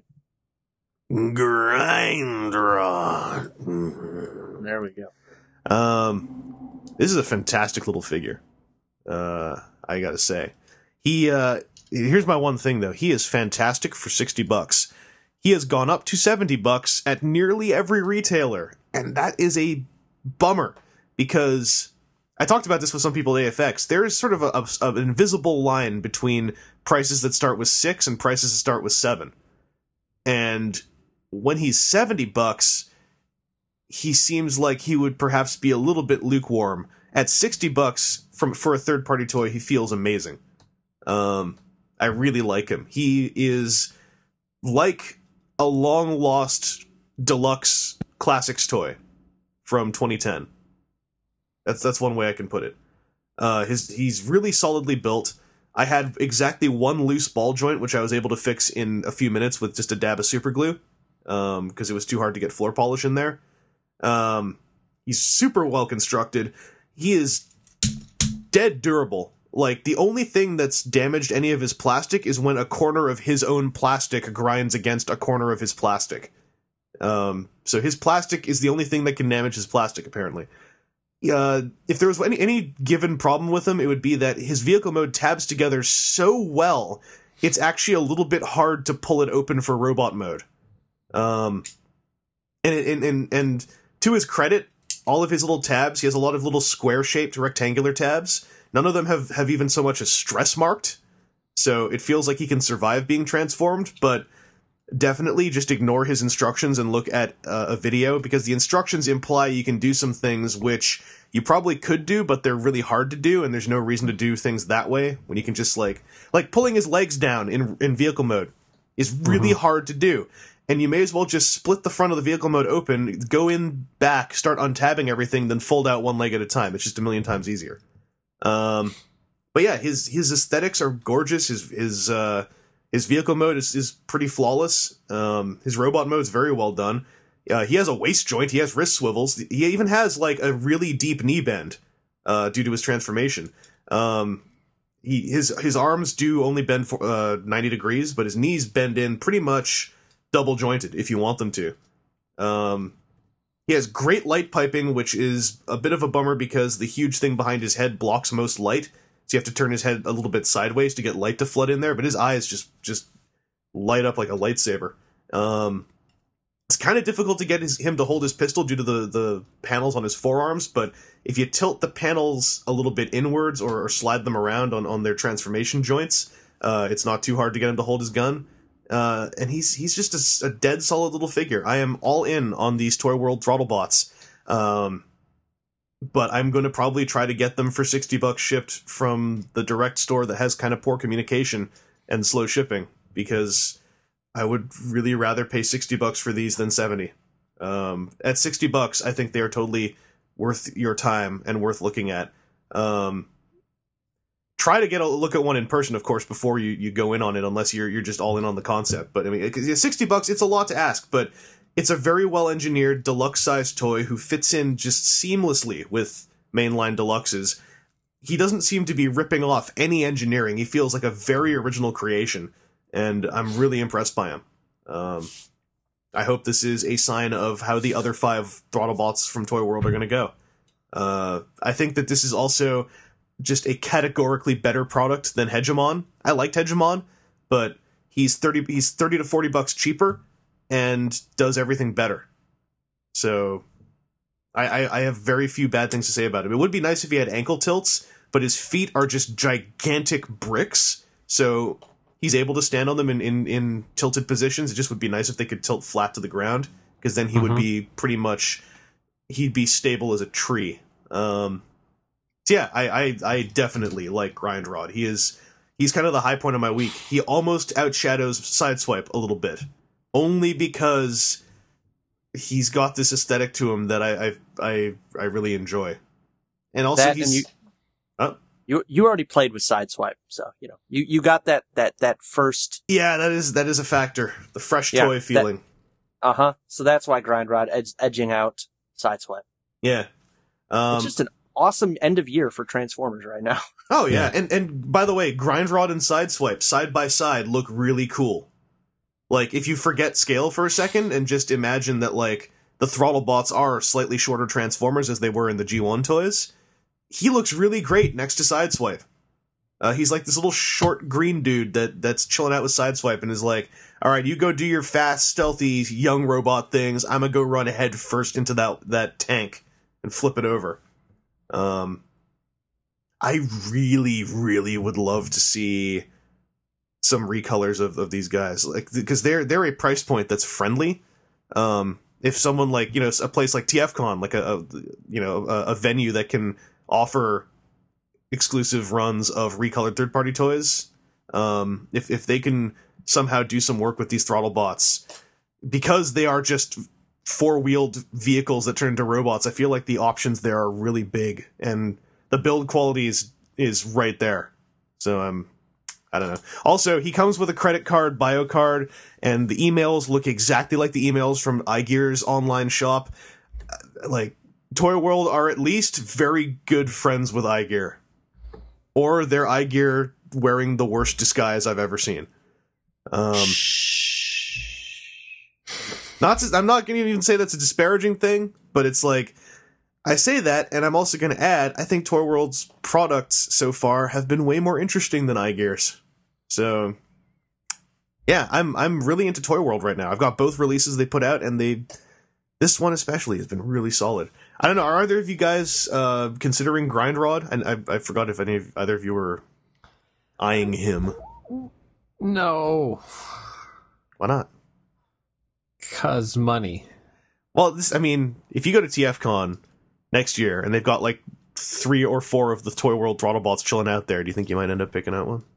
Grind Rod. There we go. Um, this is a fantastic little figure. Uh, I gotta say. He, uh, here's my one thing though. He is fantastic for sixty bucks. He has gone up to seventy bucks at nearly every retailer, and that is a bummer, because I talked about this with some people at A F X. There is sort of a, a, an invisible line between prices that start with six and prices that start with seven. And when he's seventy bucks, he seems like he would perhaps be a little bit lukewarm. At sixty bucks from for a third party toy, he feels amazing. Um, I really like him. He is like a long lost deluxe classics toy from twenty ten. That's that's one way I can put it. Uh, his he's really solidly built. I had exactly one loose ball joint, which I was able to fix in a few minutes with just a dab of super glue, um, because it was too hard to get floor polish in there. Um, he's super well constructed. He is dead durable. Like, the only thing that's damaged any of his plastic is when a corner of his own plastic grinds against a corner of his plastic. Um, so his plastic is the only thing that can damage his plastic, apparently. Uh, if there was any, any given problem with him, it would be that his vehicle mode tabs together so well, it's actually a little bit hard to pull it open for robot mode. Um, and, and, and, and to his credit, all of his little tabs, he has a lot of little square-shaped rectangular tabs. None of them have, have even so much as stress marked, so it feels like he can survive being transformed, but definitely just ignore his instructions and look at uh, a video, because the instructions imply you can do some things which you probably could do, but they're really hard to do, and there's no reason to do things that way, when you can just, like, like pulling his legs down in, in vehicle mode is really mm-hmm. hard to do. And you may as well just split the front of the vehicle mode open, go in back, start untabbing everything, then fold out one leg at a time. It's just a million times easier. Um, but yeah, his his aesthetics are gorgeous. His his uh, his vehicle mode is, is pretty flawless. Um, his robot mode is very well done. Uh, he has a waist joint. He has wrist swivels. He even has like a really deep knee bend uh, due to his transformation. Um, he his his arms do only bend for uh, ninety degrees, but his knees bend in pretty much double jointed if you want them to. Um, He has great light piping, which is a bit of a bummer because the huge thing behind his head blocks most light, so you have to turn his head a little bit sideways to get light to flood in there, but his eyes just, just light up like a lightsaber. Um, it's kind of difficult to get his, him to hold his pistol due to the, the panels on his forearms, but if you tilt the panels a little bit inwards or, or slide them around on, on their transformation joints, uh, it's not too hard to get him to hold his gun. Uh, and he's he's just a, a dead solid little figure. I am all in on these Toy World Throttlebots, um, but I'm going to probably try to get them for sixty bucks shipped from the direct store that has kind of poor communication and slow shipping, because I would really rather pay sixty bucks for these than seventy. Um, at sixty bucks, I think they are totally worth your time and worth looking at. Um, Try to get a look at one in person, of course, before you, you go in on it, unless you're you're just all in on the concept. But I mean, sixty bucks, it's a lot to ask, but it's a very well engineered deluxe sized toy who fits in just seamlessly with mainline deluxes. He doesn't seem to be ripping off any engineering. He feels like a very original creation, and I'm really impressed by him. Um, I hope this is a sign of how the other five Throttlebots from Toy World are going to go. Uh, I think that this is also just a categorically better product than Hegemon. I liked Hegemon, but he's thirty he's thirty to forty bucks cheaper and does everything better. So I, I, I have very few bad things to say about him. It would be nice if he had ankle tilts, but his feet are just gigantic bricks, so he's able to stand on them in, in, in tilted positions. It just would be nice if they could tilt flat to the ground, because then he mm-hmm. would be pretty much, he'd be stable as a tree. Um, So yeah, I, I, I definitely like Grind Rod. He is he's kind of the high point of my week. He almost outshadows Sideswipe a little bit, only because he's got this aesthetic to him that I I I, I really enjoy, and also That he's. and you, oh. you you already played with Sideswipe, so you know you, you got that that that first. Yeah, that is that is a factor. The fresh Yeah, toy that- feeling. Uh huh. So that's why Grindrod ed- edging out Sideswipe. Yeah. Um, It's just an awesome end of year for Transformers right now. oh yeah. and and by the way, Grindrod and Sideswipe side by side look really cool. Like if you forget scale for a second and just imagine that like the throttle bots are slightly shorter Transformers as they were in the G one toys, he looks really great next to Sideswipe. Uh, he's like this little short green dude that that's chilling out with Sideswipe and is like, all right, you go do your fast, stealthy, young robot things. I'm gonna go run head first into that that tank and flip it over. Um, I really, really would love to see some recolors of, of these guys, like because they're they're a price point that's friendly. Um, if someone like you know a place like T F Con, like a, a you know a, a venue that can offer exclusive runs of recolored third party toys, um, if if they can somehow do some work with these throttle bots, because they are just four wheeled vehicles that turn into robots, I feel like the options there are really big and the build quality is is right there. So um I don't know. Also, he comes with a credit card, bio card, and the emails look exactly like the emails from iGear's online shop. Like, Toy World are at least very good friends with iGear. Or they're iGear wearing the worst disguise I've ever seen. Um, not to, I'm not going to even say that's a disparaging thing, but it's like, I say that, and I'm also going to add, I think Toy World's products so far have been way more interesting than iGear's. So, yeah, I'm I'm really into Toy World right now. I've got both releases they put out, and they this one especially has been really solid. I don't know, are either of you guys uh, considering Grindrod? And I, I forgot if any of, either of you were eyeing him. No. Why not? Cause money. Well, this I mean, if you go to T F Con next year and they've got like three or four of the Toy World throttle bots chilling out there, do you think you might end up picking out one?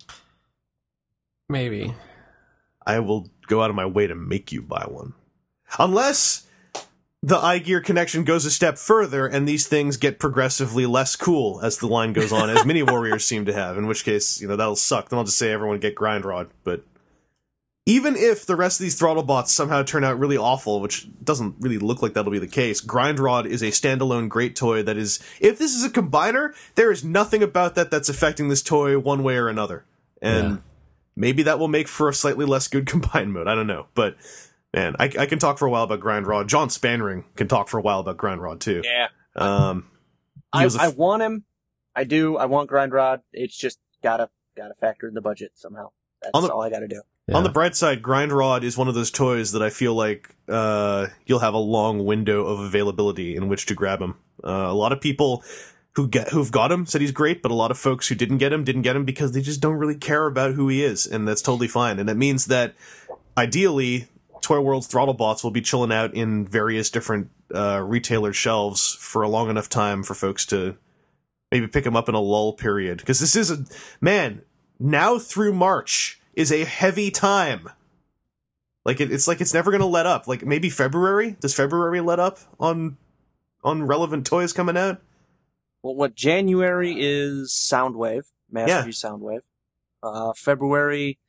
Maybe. I will go out of my way to make you buy one. Unless the iGear connection goes a step further and these things get progressively less cool as the line goes on, as Mini Warriors seem to have, in which case, you know, that'll suck. Then I'll just say everyone get Grindrod. But even if the rest of these throttle bots somehow turn out really awful, which doesn't really look like that'll be the case, Grindrod is a standalone great toy that is, if this is a combiner, there is nothing about that that's affecting this toy one way or another. And... Yeah. Maybe that will make for a slightly less good combine mode. I don't know. But, man, I, I can talk for a while about Grindrod. John Spanring can talk for a while about Grindrod, too. Yeah. Um, I, f- I want him. I do. I want Grindrod. It's just gotta gotta factor in the budget somehow. That's On the- all I gotta do. Yeah. On the bright side, Grindrod is one of those toys that I feel like uh, you'll have a long window of availability in which to grab him. Uh, a lot of people who get who've got him said he's great, but a lot of folks who didn't get him didn't get him because they just don't really care about who he is, and that's totally fine. And that means that ideally, Toy World's throttle bots will be chilling out in various different uh, retailer shelves for a long enough time for folks to maybe pick them up in a lull period. Because this is a man now through March is a heavy time. Like it, it's like it's never going to let up. Like maybe February. Does February let up on on relevant toys coming out? Well, what January is Soundwave, Master Yeah. View Soundwave. Uh, February.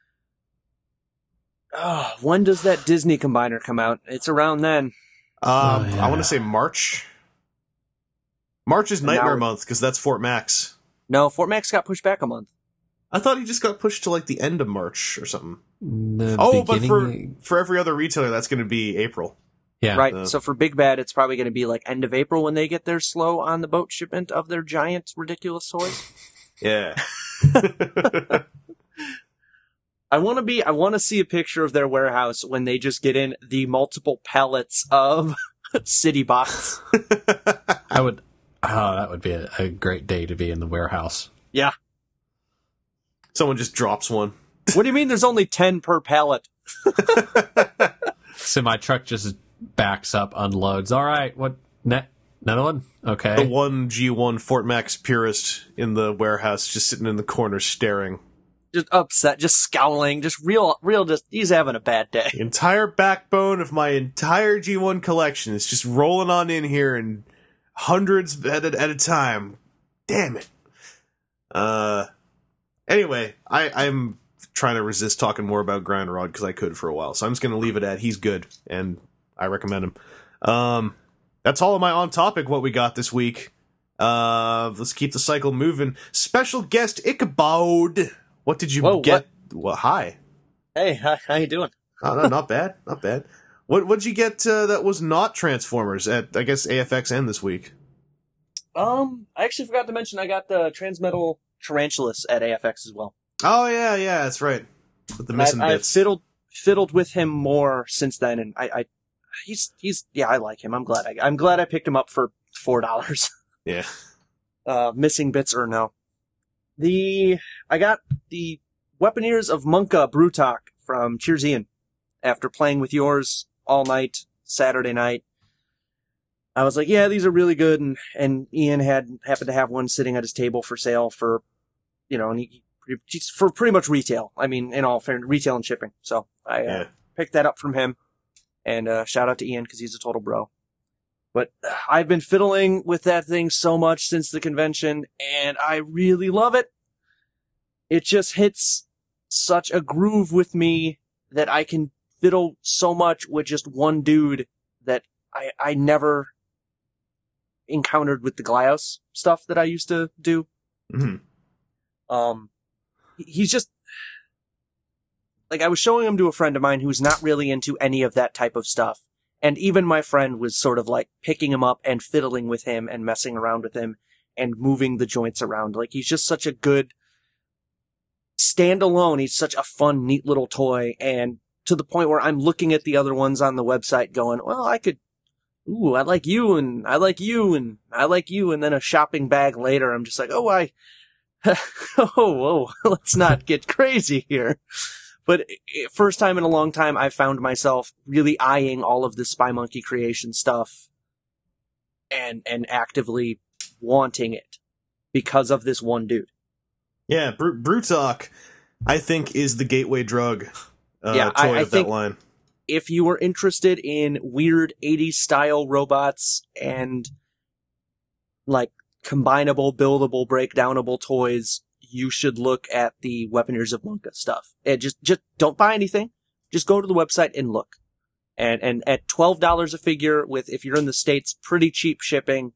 Oh, when does that Disney combiner come out? It's around then. Um, Oh, yeah. I want to say March. March is Nightmare Now- Month because that's Fort Max. No, Fort Max got pushed back a month. I thought he just got pushed to like the end of March or something. The Oh, but for beginning- for every other retailer, that's going to be April. yeah, Right. Uh, So for Big Bad, it's probably going to be like end of April when they get their slow on the boat shipment of their giant, ridiculous toys. Yeah. I want to be, I want to see a picture of their warehouse when they just get in the multiple pallets of City Bots. I would. Oh, that would be a, a great day to be in the warehouse. Yeah. Someone just drops one. What do you mean there's only ten per pallet? So my truck just backs up, unloads. All right, what? Ne- another one? Okay. The one G one Fort Max purist in the warehouse just sitting in the corner staring. just upset, just scowling, just real, real, just, he's having a bad day. The entire backbone of my entire G one collection is just rolling on in here in hundreds at a, at a time. Damn it. Uh, anyway, I, I'm trying to resist talking more about Grindrod because I could for a while, so I'm just going to leave it at he's good, and I recommend him. Um, that's all of my on topic what we got this week. Uh, let's keep the cycle moving. Special guest Ichabod. What did you Whoa, get? Well, hi. Hey, how, how you doing? Oh, no, not bad, not bad. What what did you get uh, that was not Transformers at, I guess, A F X N this week? Um, I actually forgot to mention I got the Transmetal Tarantulas at A F X as well. Oh, yeah, yeah, that's right. With the missing I, I've bits. fiddled, fiddled with him more since then, and I, I, he's, he's, yeah, I like him. I'm glad I, I'm glad I picked him up for four dollars. Yeah. Uh, missing bits or no. The, I got the Weaponeers of Monka Brutok from Cheers Ian. After playing with yours all night, Saturday night, I was like, yeah, these are really good, and, and Ian had, happened to have one sitting at his table for sale for, you know, and he, he's for pretty much retail. I mean, in all fairness, retail and shipping. So I, Yeah. uh, picked that up from him, and, uh, shout out to Ian, cause he's a total bro. But I've been fiddling with that thing so much since the convention, and I really love it. It just hits such a groove with me that I can fiddle so much with just one dude that I, I never encountered with the Glyos stuff that I used to do. Mm-hmm. Um, he's just, like, I was showing him to a friend of mine who's not really into any of that type of stuff. And even my friend was sort of like picking him up and fiddling with him and messing around with him and moving the joints around. Like, he's just such a good standalone. He's such a fun, neat little toy. And to the point where I'm looking at the other ones on the website going, well, I could, ooh, I like you and I like you and I like you. And then a shopping bag later, I'm just like, oh, I, oh, whoa, let's not get crazy here. But first time in a long time, I found myself really eyeing all of the Spy Monkey creation stuff and, and actively wanting it because of this one dude. Yeah, Br- Brutok, I think, is the gateway drug uh, Yeah, toy I- I of think- that line. If you were interested in weird eighties style robots and like combinable, buildable, breakdownable toys, you should look at the Weaponeers of Monka stuff. And just, just don't buy anything. Just go to the website and look. And, and at twelve dollars a figure with, if you're in the States, pretty cheap shipping,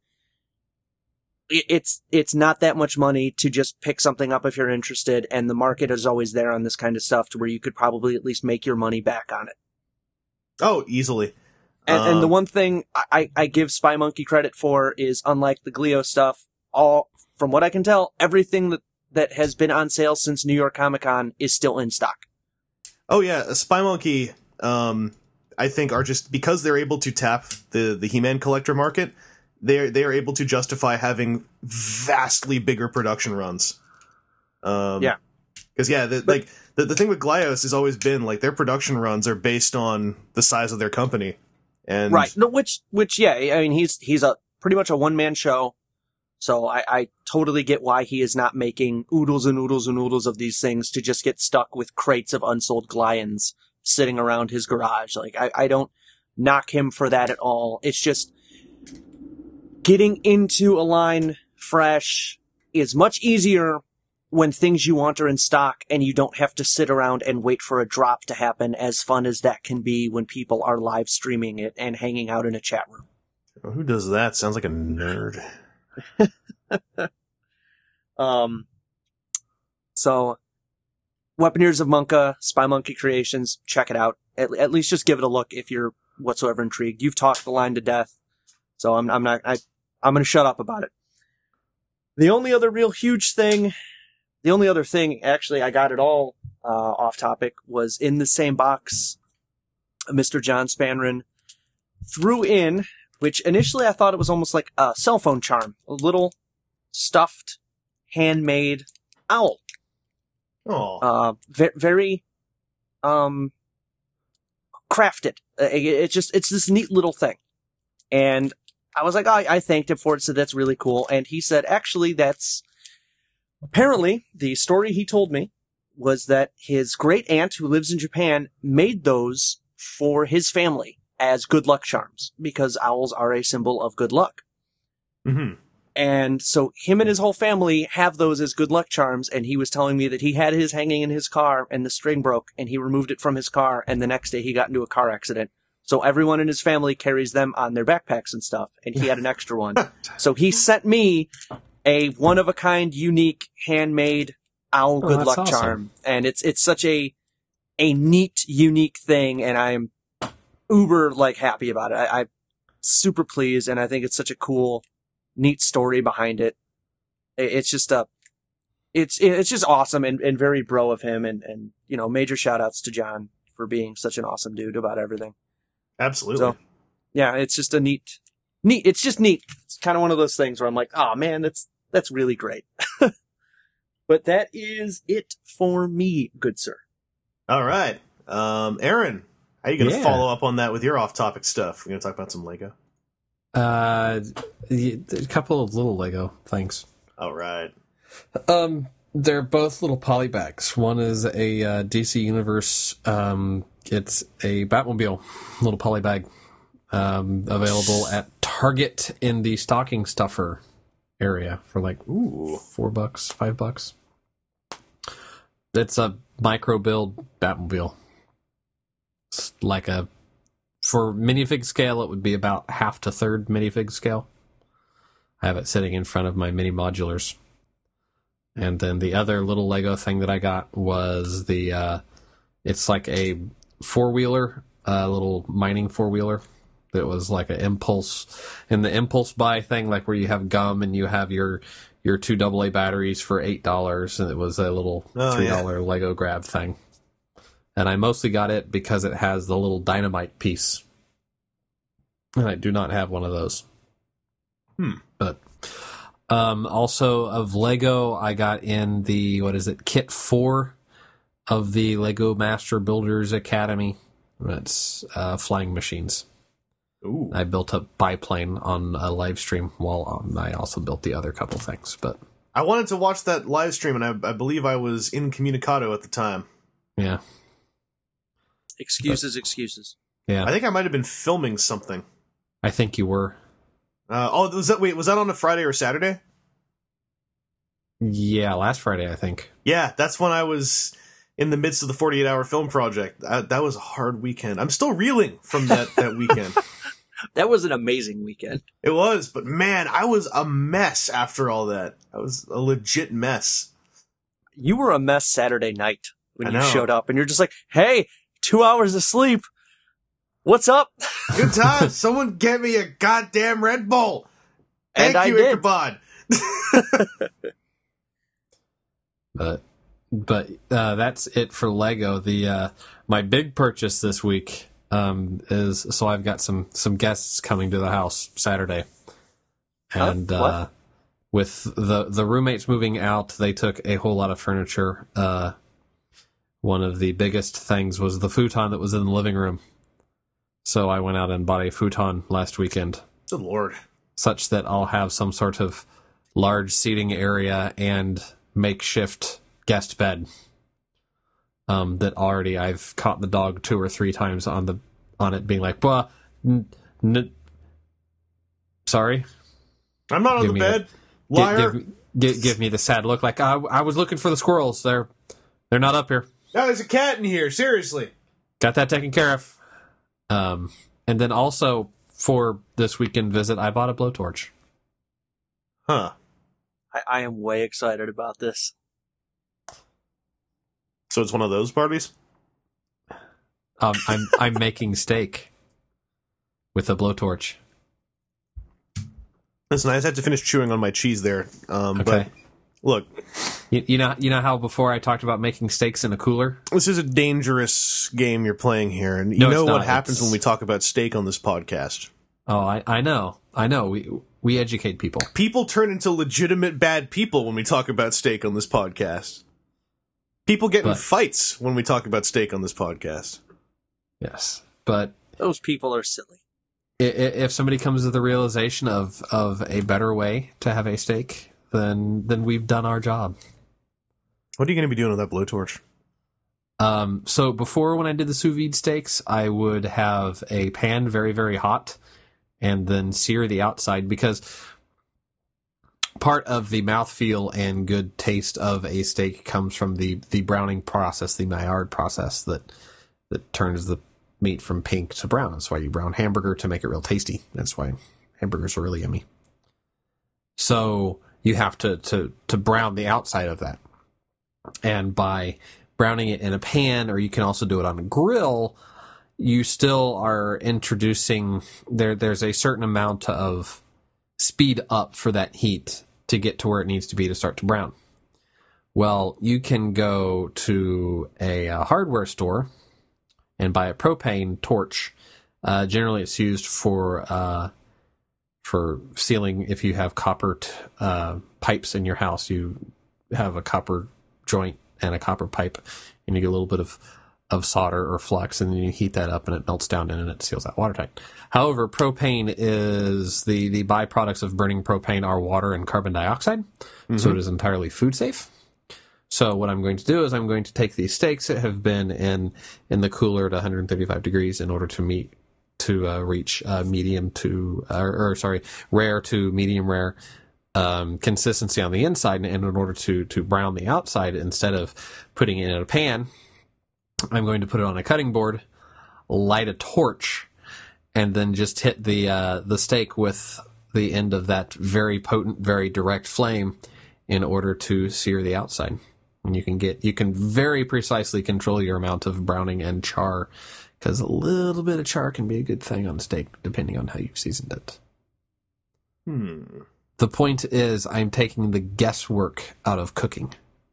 it, it's, it's not that much money to just pick something up if you're interested. And the market is always there on this kind of stuff to where you could probably at least make your money back on it. Oh, easily. And, um, and the one thing I, I give Spy Monkey credit for is, unlike the Glio stuff, all, from what I can tell, everything that that has been on sale since New York Comic Con is still in stock. Oh yeah, Spy Monkey, um, I think are just, because they're able to tap the, the He-Man collector market, they're, they are able to justify having vastly bigger production runs. Um, Yeah. Cause yeah, the, like, the, the thing with Glyos has always been, like, their production runs are based on the size of their company. And Right. No, which, which, yeah, I mean, he's, he's a pretty much a one-man show. So I, I totally get why he is not making oodles and oodles and oodles of these things to just get stuck with crates of unsold Glyons sitting around his garage. Like, I, I don't knock him for that at all. It's just getting into a line fresh is much easier when things you want are in stock and you don't have to sit around and wait for a drop to happen, as fun as that can be when people are live streaming it and hanging out in a chat room. who does that? Sounds like a nerd. um, so, Weaponeers of Monka, Spy Monkey Creations, check it out. At, at least just give it a look if you're whatsoever intrigued. You've talked the line to death, so I'm, I'm not, I, I'm gonna shut up about it. The only other real huge thing, the only other thing, actually, I got it all, uh, off topic, was in the same box, Mister John Spanrin threw in, which initially I thought it was almost like a cell phone charm. A little stuffed, handmade owl. Oh, Uh, ve- very, um, crafted. Uh, it- It's just, it's this neat little thing. And I was like, oh, I, I thanked him for it, so that's really cool. And he said, actually, that's, apparently, the story he told me was that his great aunt who lives in Japan made those for his family as good luck charms because owls are a symbol of good luck. Mm-hmm. And so him and his whole family have those as good luck charms. And he was telling me that he had his hanging in his car and the string broke and he removed it from his car. And the next day he got into a car accident. So everyone in his family carries them on their backpacks and stuff. And he had an extra one. So he sent me a one of a kind, unique, handmade owl Oh, good that's luck awesome. charm. And it's, it's such a, a neat, unique thing. And I'm uber like happy about it. I, I'm super pleased. And I think it's such a cool, neat story behind it. It- It's just a, it's, it's just awesome and, and very bro of him. And, and, you know, major shout outs to John for being such an awesome dude about everything. Absolutely. So, yeah, it's just a neat, neat. It's just neat. It's kind of one of those things where I'm like, oh man, that's, that's really great. But that is it for me, good sir. All right. Um, Aaron, how are you going to Yeah. follow up on that with your off-topic stuff? We're going to talk about some Lego. Uh, y- a couple of little Lego things. All right. Um, they're both little poly bags. One is a uh, D C Universe. Um, it's a Batmobile little poly bag. Um, available at Target in the stocking stuffer area for like ooh four bucks, five bucks. It's a micro build Batmobile. It's like a for minifig scale, it would be about half to third minifig scale. I have it sitting in front of my mini modulars. And then the other little Lego thing that I got was the, uh, it's like a four-wheeler, a uh, little mining four-wheeler that was like an impulse, in the impulse buy thing, like where you have gum and you have your, your two double A batteries for eight dollars, and it was a little Oh, three dollars yeah. Lego grab thing. And I mostly got it because it has the little dynamite piece. And I do not have one of those. Hmm. But um, also of Lego, I got in the, what is it, Kit four of the Lego Master Builders Academy. That's uh, flying machines. Ooh. I built a biplane on a live stream while um, I also built the other couple things. But I wanted to watch that live stream, and I, I believe I was incommunicado at the time. yeah, Excuses, excuses. yeah, I think I might have been filming something. I think you were. Uh, oh, was that wait? Was that on a Friday or Saturday? Yeah, last Friday, I think. Yeah, that's when I was in the midst of the forty-eight hour film project. I, that was a hard weekend. I'm still reeling from that, that weekend. That was an amazing weekend. It was, but man, I was a mess after all that. I was a legit mess. You were a mess Saturday night when I you know. showed up and you're just like, hey, two hours of sleep. What's up? Good times. Someone get me a goddamn Red Bull. Thank And I you, did. Ichabod. But but uh, that's it for Lego. The uh, my big purchase this week um, is so I've got some some guests coming to the house Saturday, and Huh? What? uh, with the the roommates moving out, they took a whole lot of furniture. Uh, one of the biggest things was the futon that was in the living room. So I went out and bought a futon last weekend, Good lord. such that I'll have some sort of large seating area and makeshift guest bed. Um, that already I've caught the dog two or three times on the on it, being like, "Well, n- n- sorry." I'm not on Give the me bed. Gi- Liar. Give, give, give me the sad look, like I, I was looking for the squirrels. They're they're not up here. No, there's a cat in here. Seriously. Got that taken care of. Um, and then also for this weekend visit, I bought a blowtorch. Huh. I, I am way excited about this. So it's one of those parties? Um, I'm I'm making steak with a blowtorch. Listen, I just had to finish chewing on my cheese there. Um, Okay. But look, You, you know you know how before I talked about making steaks in a cooler? this is a dangerous game you're playing here, and you No, know it's what not. happens It's- when we talk about steak on this podcast. Oh, I, I know. I know. We we educate people. People turn into legitimate bad people when we talk about steak on this podcast. People get in But- fights when we talk about steak on this podcast. Yes. But Those people are silly. i- i- if somebody comes to the realization of, of a better way to have a steak, then then we've done our job. What are you going to be doing with that blowtorch? Um, so before, when I did the sous vide steaks, I would have a pan very, very hot and then sear the outside, because part of the mouthfeel and good taste of a steak comes from the, the browning process, the Maillard process that that turns the meat from pink to brown. That's why you brown hamburger, to make it real tasty. That's why hamburgers are really yummy. So you have to, to, to brown the outside of that. And by browning it in a pan, or you can also do it on a grill, you still are introducing, there. there's a certain amount of speed up for that heat to get to where it needs to be to start to brown. Well, you can go to a, a hardware store and buy a propane torch. Uh, generally, it's used for uh, for sealing. If you have copper t- uh, pipes in your house, you have a copper joint and a copper pipe, and you get a little bit of, of solder or flux, and then you heat that up, and it melts down in, and it seals that watertight. However, propane is the, the byproducts of burning propane are water and carbon dioxide, mm-hmm. so it is entirely food safe. So what I'm going to do is I'm going to take these steaks that have been in in the cooler at one hundred thirty-five degrees in order to meet to uh, reach uh, medium to uh, or, or sorry rare to medium rare um, consistency on the inside, and in order to to brown the outside, instead of putting it in a pan, I'm going to put it on a cutting board, light a torch, and then just hit the uh, the steak with the end of that very potent, very direct flame in order to sear the outside. And you can get you can very precisely control your amount of browning and char, because a little bit of char can be a good thing on steak, depending on how you've seasoned it. Hmm. The point is, I'm taking the guesswork out of cooking.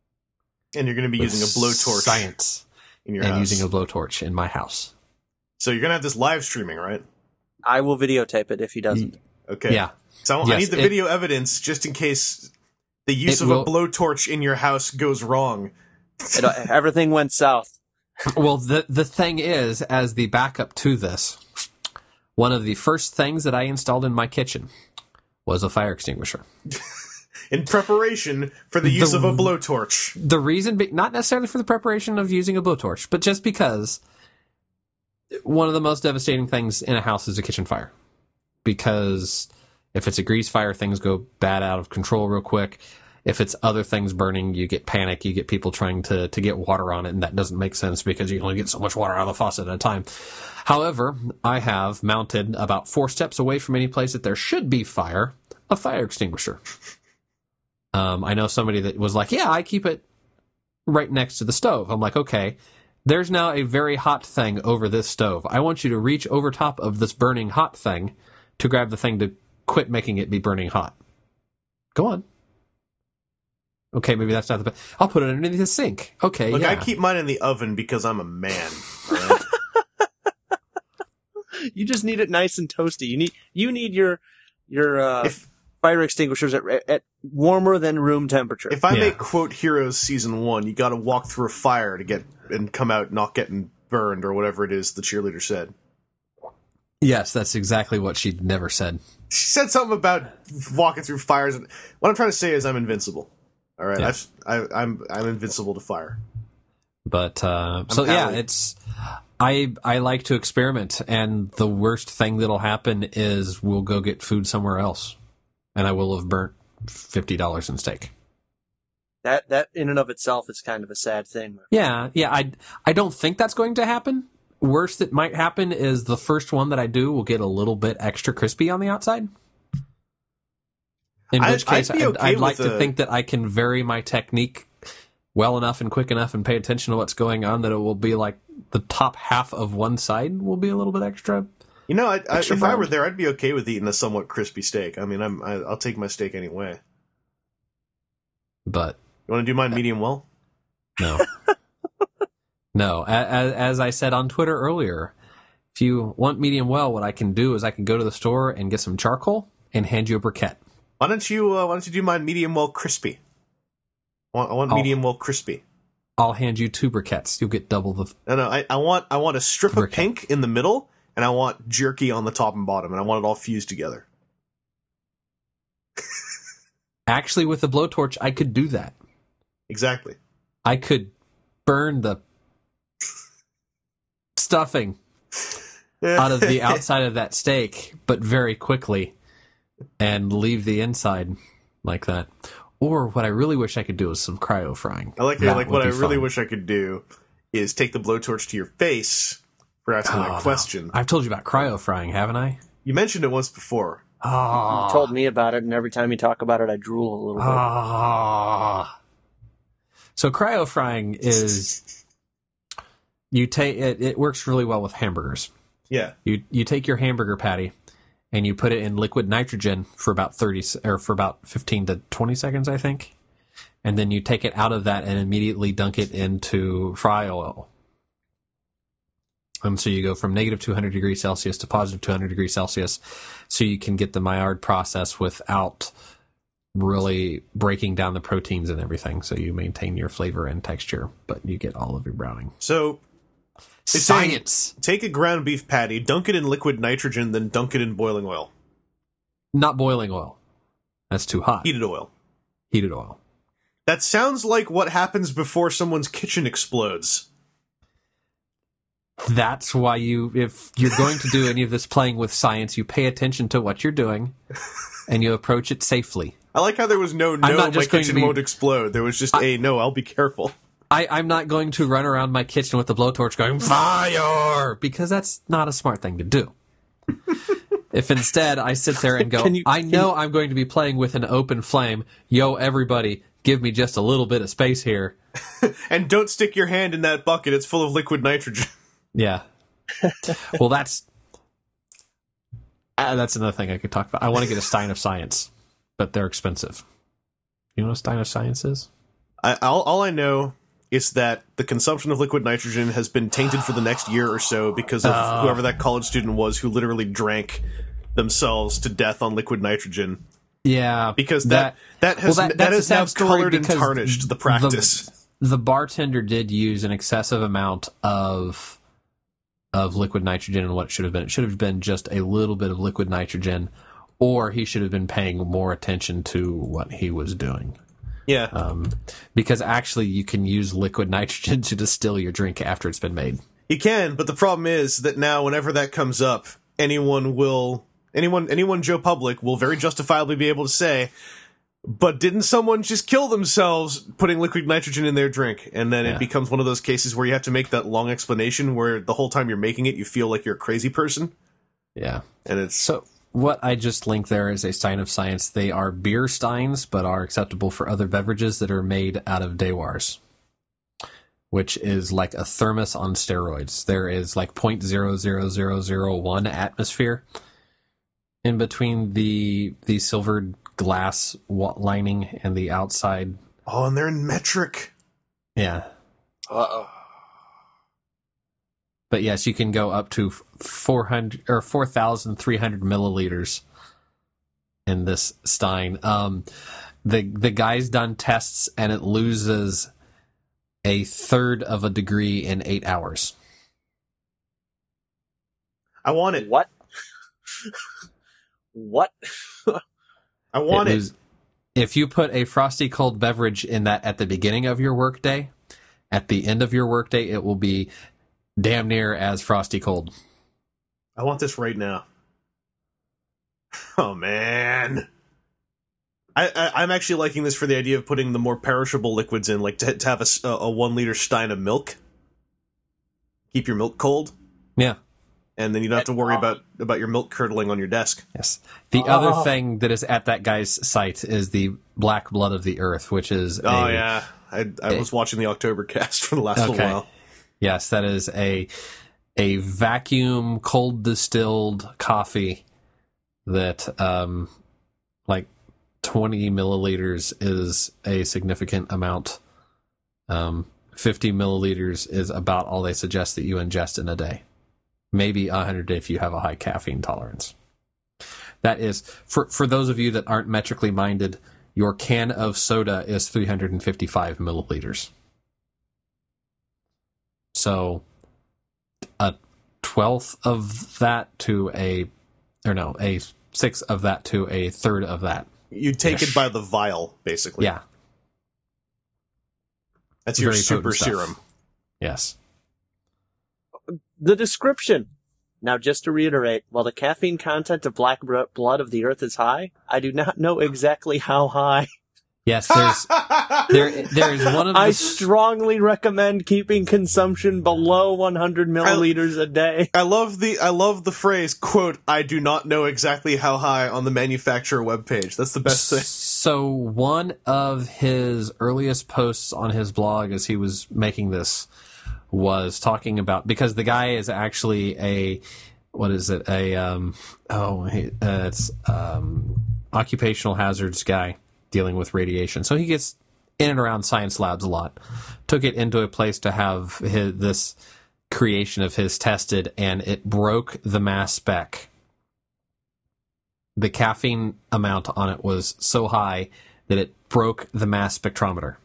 And you're going to be using a blowtorch. Science. In your and house. using a blowtorch in my house. So you're going to have this live streaming, right? I will videotape it if he doesn't. Okay. Yeah. So I yes, need the it, video evidence just in case the use of will, a blowtorch in your house goes wrong. It, everything went south. Well, the the thing is, as the backup to this, one of the first things that I installed in my kitchen was a fire extinguisher. In preparation for the use the, of a blowtorch. The reason, be, not necessarily for the preparation of using a blowtorch, but just because one of the most devastating things in a house is a kitchen fire. Because if it's a grease fire, things go bad, out of control real quick. If it's other things burning, you get panic. You get people trying to, to get water on it, and that doesn't make sense because you can only get so much water out of the faucet at a time. However, I have mounted about four steps away from any place that there should be fire, a fire extinguisher. Um, I know somebody that was like, yeah, I keep it right next to the stove. I'm like, okay, there's now a very hot thing over this stove. I want you to reach over top of this burning hot thing to grab the thing to quit making it be burning hot. Go on. Okay, maybe that's not the best. I'll put it underneath the sink. Okay, Look, yeah. I keep mine in the oven because I'm a man. Right? You just need it nice and toasty. You need you need your your uh, if, fire extinguishers at, at warmer than room temperature. If I yeah. make quote Heroes season one, you got to walk through a fire to get and come out not getting burned or whatever it is the cheerleader said. Yes, that's exactly what she never said. She said something about walking through fires. What I'm trying to say is I'm invincible. All right, Yeah. I've, I, I'm I'm invincible to fire. But uh, so yeah, Allie. it's I I like to experiment, and the worst thing that'll happen is we'll go get food somewhere else, and I will have burnt fifty dollars in steak. That that in and of itself is kind of a sad thing. Yeah, yeah. I I don't think that's going to happen. Worst that might happen is the first one that I do will get a little bit extra crispy on the outside. In which I'd- case, I'd be I'd, okay I'd like with to a- think that I can vary my technique well enough and quick enough and pay attention to what's going on that it will be like the top half of one side will be a little bit extra. You know, I, I, Extra if I were browned. there, I'd be okay with eating a somewhat crispy steak. I mean, I'm I, I'll take my steak anyway. But You want to do mine medium well? no. No. As, as I said on Twitter earlier, if you want medium well, what I can do is I can go to the store and get some charcoal and hand you a briquette. Why don't you uh, Why don't you do mine medium well crispy? I want, I want Oh. medium well crispy. I'll hand you two briquettes. You'll get double the... No, no, I, I want I want a strip of Briquette. pink in the middle, and I want jerky on the top and bottom, and I want it all fused together. Actually, with the blowtorch, I could do that. Exactly. I could burn the stuffing out of the outside of that steak, but very quickly, and leave the inside like that. Or what I really wish I could do is some cryo frying. I like That like would what I be really fun. wish I could do is take the blowtorch to your face for asking Oh, that no. question. I've told you about cryo frying, haven't I? You mentioned it once before. Oh, You told me about it, and every time you talk about it, I drool a little bit. Ah. So cryo frying is you take it, it works really well with hamburgers. Yeah. You you take your hamburger patty and you put it in liquid nitrogen for about thirty se- or for about fifteen to twenty seconds, I think. And then you take it out of that and immediately dunk it into fry oil. And so you go from negative two hundred degrees Celsius to positive two hundred degrees Celsius, so you can get the Maillard process without really breaking down the proteins and everything. So you maintain your flavor and texture, but you get all of your browning. So It's saying- Science, take a ground beef patty, dunk it in liquid nitrogen, then dunk it in boiling oil. not boiling oil. That's too hot. Heated oil. Heated oil. That sounds like what happens before someone's kitchen explodes. That's why you, if you're going to do any of this playing with science, you pay attention to what you're doing and you approach it safely. I like how there was no, no, not my just going to kitchen be- won't explode. There was just a, no, I'll be careful. I, I'm not going to run around my kitchen with the blowtorch going, fire! Because that's not a smart thing to do. If instead I sit there and go, Can you- I can know you- I'm going to be playing with an open flame. Yo, everybody, give me just a little bit of space here. And don't stick your hand in that bucket. It's full of liquid nitrogen. Yeah. Well, that's uh, that's another thing I could talk about. I want to get a Stein of Science, but they're expensive. You know what a Stein of Science is? I, all, all I know is that the consumption of liquid nitrogen has been tainted for the next year or so because of Oh. whoever that college student was who literally drank themselves to death on liquid nitrogen. Yeah, Because that that, has well, that- that, that's has a now sad story colored and because tarnished the practice. The, the bartender did use an excessive amount of of liquid nitrogen and what it should have been. It should have been just a little bit of liquid nitrogen, or he should have been paying more attention to what he was doing. yeah. Um, because actually, you can use liquid nitrogen to distill your drink after it's been made. You can, but the problem is that now whenever that comes up, anyone will anyone anyone Joe Public will very justifiably be able to say, but didn't someone just kill themselves putting liquid nitrogen in their drink? And then Yeah. it becomes one of those cases where you have to make that long explanation where the whole time you're making it you feel like you're a crazy person. Yeah. And it's So what I just linked there is a Stein of Science. They are beer steins, but are acceptable for other beverages that are made out of Dewars, which is like a thermos on steroids. There is like zero point zero zero zero zero one atmosphere in between the the silvered glass wa- lining and the outside. oh, and they're in metric. Yeah. Uh-oh. But yes, you can go up to four hundred or four thousand three hundred milliliters in this Stein. Um, the the guy's done tests and it loses a third of a degree in eight hours. I want it. What? What? I want it. lose- If you put a frosty cold beverage in that at the beginning of your workday, at the end of your workday, it will be damn near as frosty cold. I want this right now. Oh man. I, I, I'm actually liking this for the idea of putting the more perishable liquids in, like to, to have a, s- a- a one liter stein of milk. Keep your milk cold, Yeah. and then you don't have to worry about, about your milk curdling on your desk. Yes. The Oh. other thing that is at that guy's site is the black blood of the earth, which is Oh a, yeah, I, I was watching the Oktobercast for the last little Okay. while. Yes, that is a a vacuum cold distilled coffee that um like twenty milliliters is a significant amount. Um fifty milliliters is about all they suggest that you ingest in a day. Maybe one hundred if you have a high caffeine tolerance. That is, for for those of you that aren't metrically minded, your can of soda is three hundred fifty-five milliliters. So a twelfth of that to a, or no, a sixth of that to a third of that. You take it by the vial, basically. Yeah. That's your very super potent stuff. serum. Yes. The description. Now, just to reiterate, while the caffeine content of black br- blood of the earth is high, I do not know exactly how high. Yes, there's there there's one of the I strongly recommend keeping consumption below one hundred milliliters a day. I love the I love the phrase, quote, I do not know exactly how high on the manufacturer webpage. That's the best thing. So one of his earliest posts on his blog as he was making this was talking about, because the guy is actually a, what is it? A, um, oh, uh, it's, um, occupational hazards guy dealing with radiation. So he gets in and around science labs a lot. Took it into a place to have his, this creation of his tested, and it broke the mass spec. The caffeine amount on it was so high that it broke the mass spectrometer.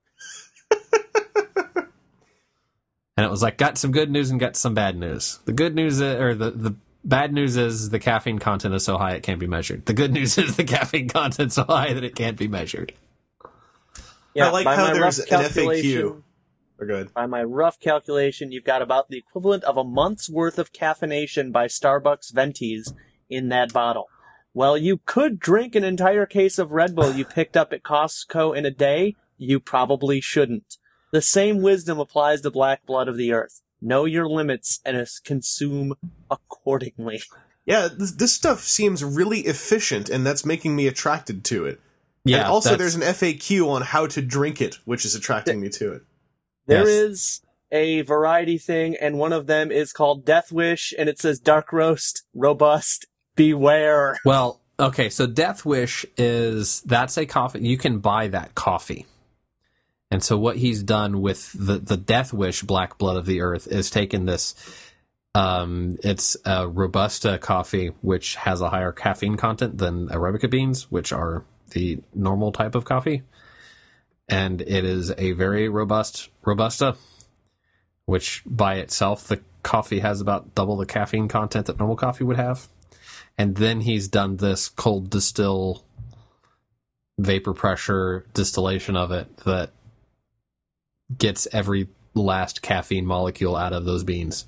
And it was like, got some good news and got some bad news. The good news, is, or the, the bad news is the caffeine content is so high it can't be measured. The good news is the caffeine content so high that it can't be measured. Yeah, I like by how my there's rough an F A Q. calculation- We're good. By my rough calculation, you've got about the equivalent of a month's worth of caffeination by Starbucks Ventis in that bottle. Well, you could drink an entire case of Red Bull you picked up at Costco in a day. You probably shouldn't. The same wisdom applies to black blood of the earth. Know your limits and consume accordingly. Yeah, this, this stuff seems really efficient, and that's making me attracted to it. Yeah. And also, that's- there's an F A Q on how to drink it, which is attracting me to it. There Yes. is a variety thing, and one of them is called Death Wish, and it says dark roast, robust, beware. Well, okay, so Death Wish is, that's a coffee, you can buy that coffee. And so what he's done with the, the Death Wish Black Blood of the Earth is taken this, um, it's a Robusta coffee, which has a higher caffeine content than Arabica beans, which are the normal type of coffee. And it is a very robust Robusta, which by itself, the coffee has about double the caffeine content that normal coffee would have. And then he's done this cold distill vapor pressure distillation of it that gets every last caffeine molecule out of those beans.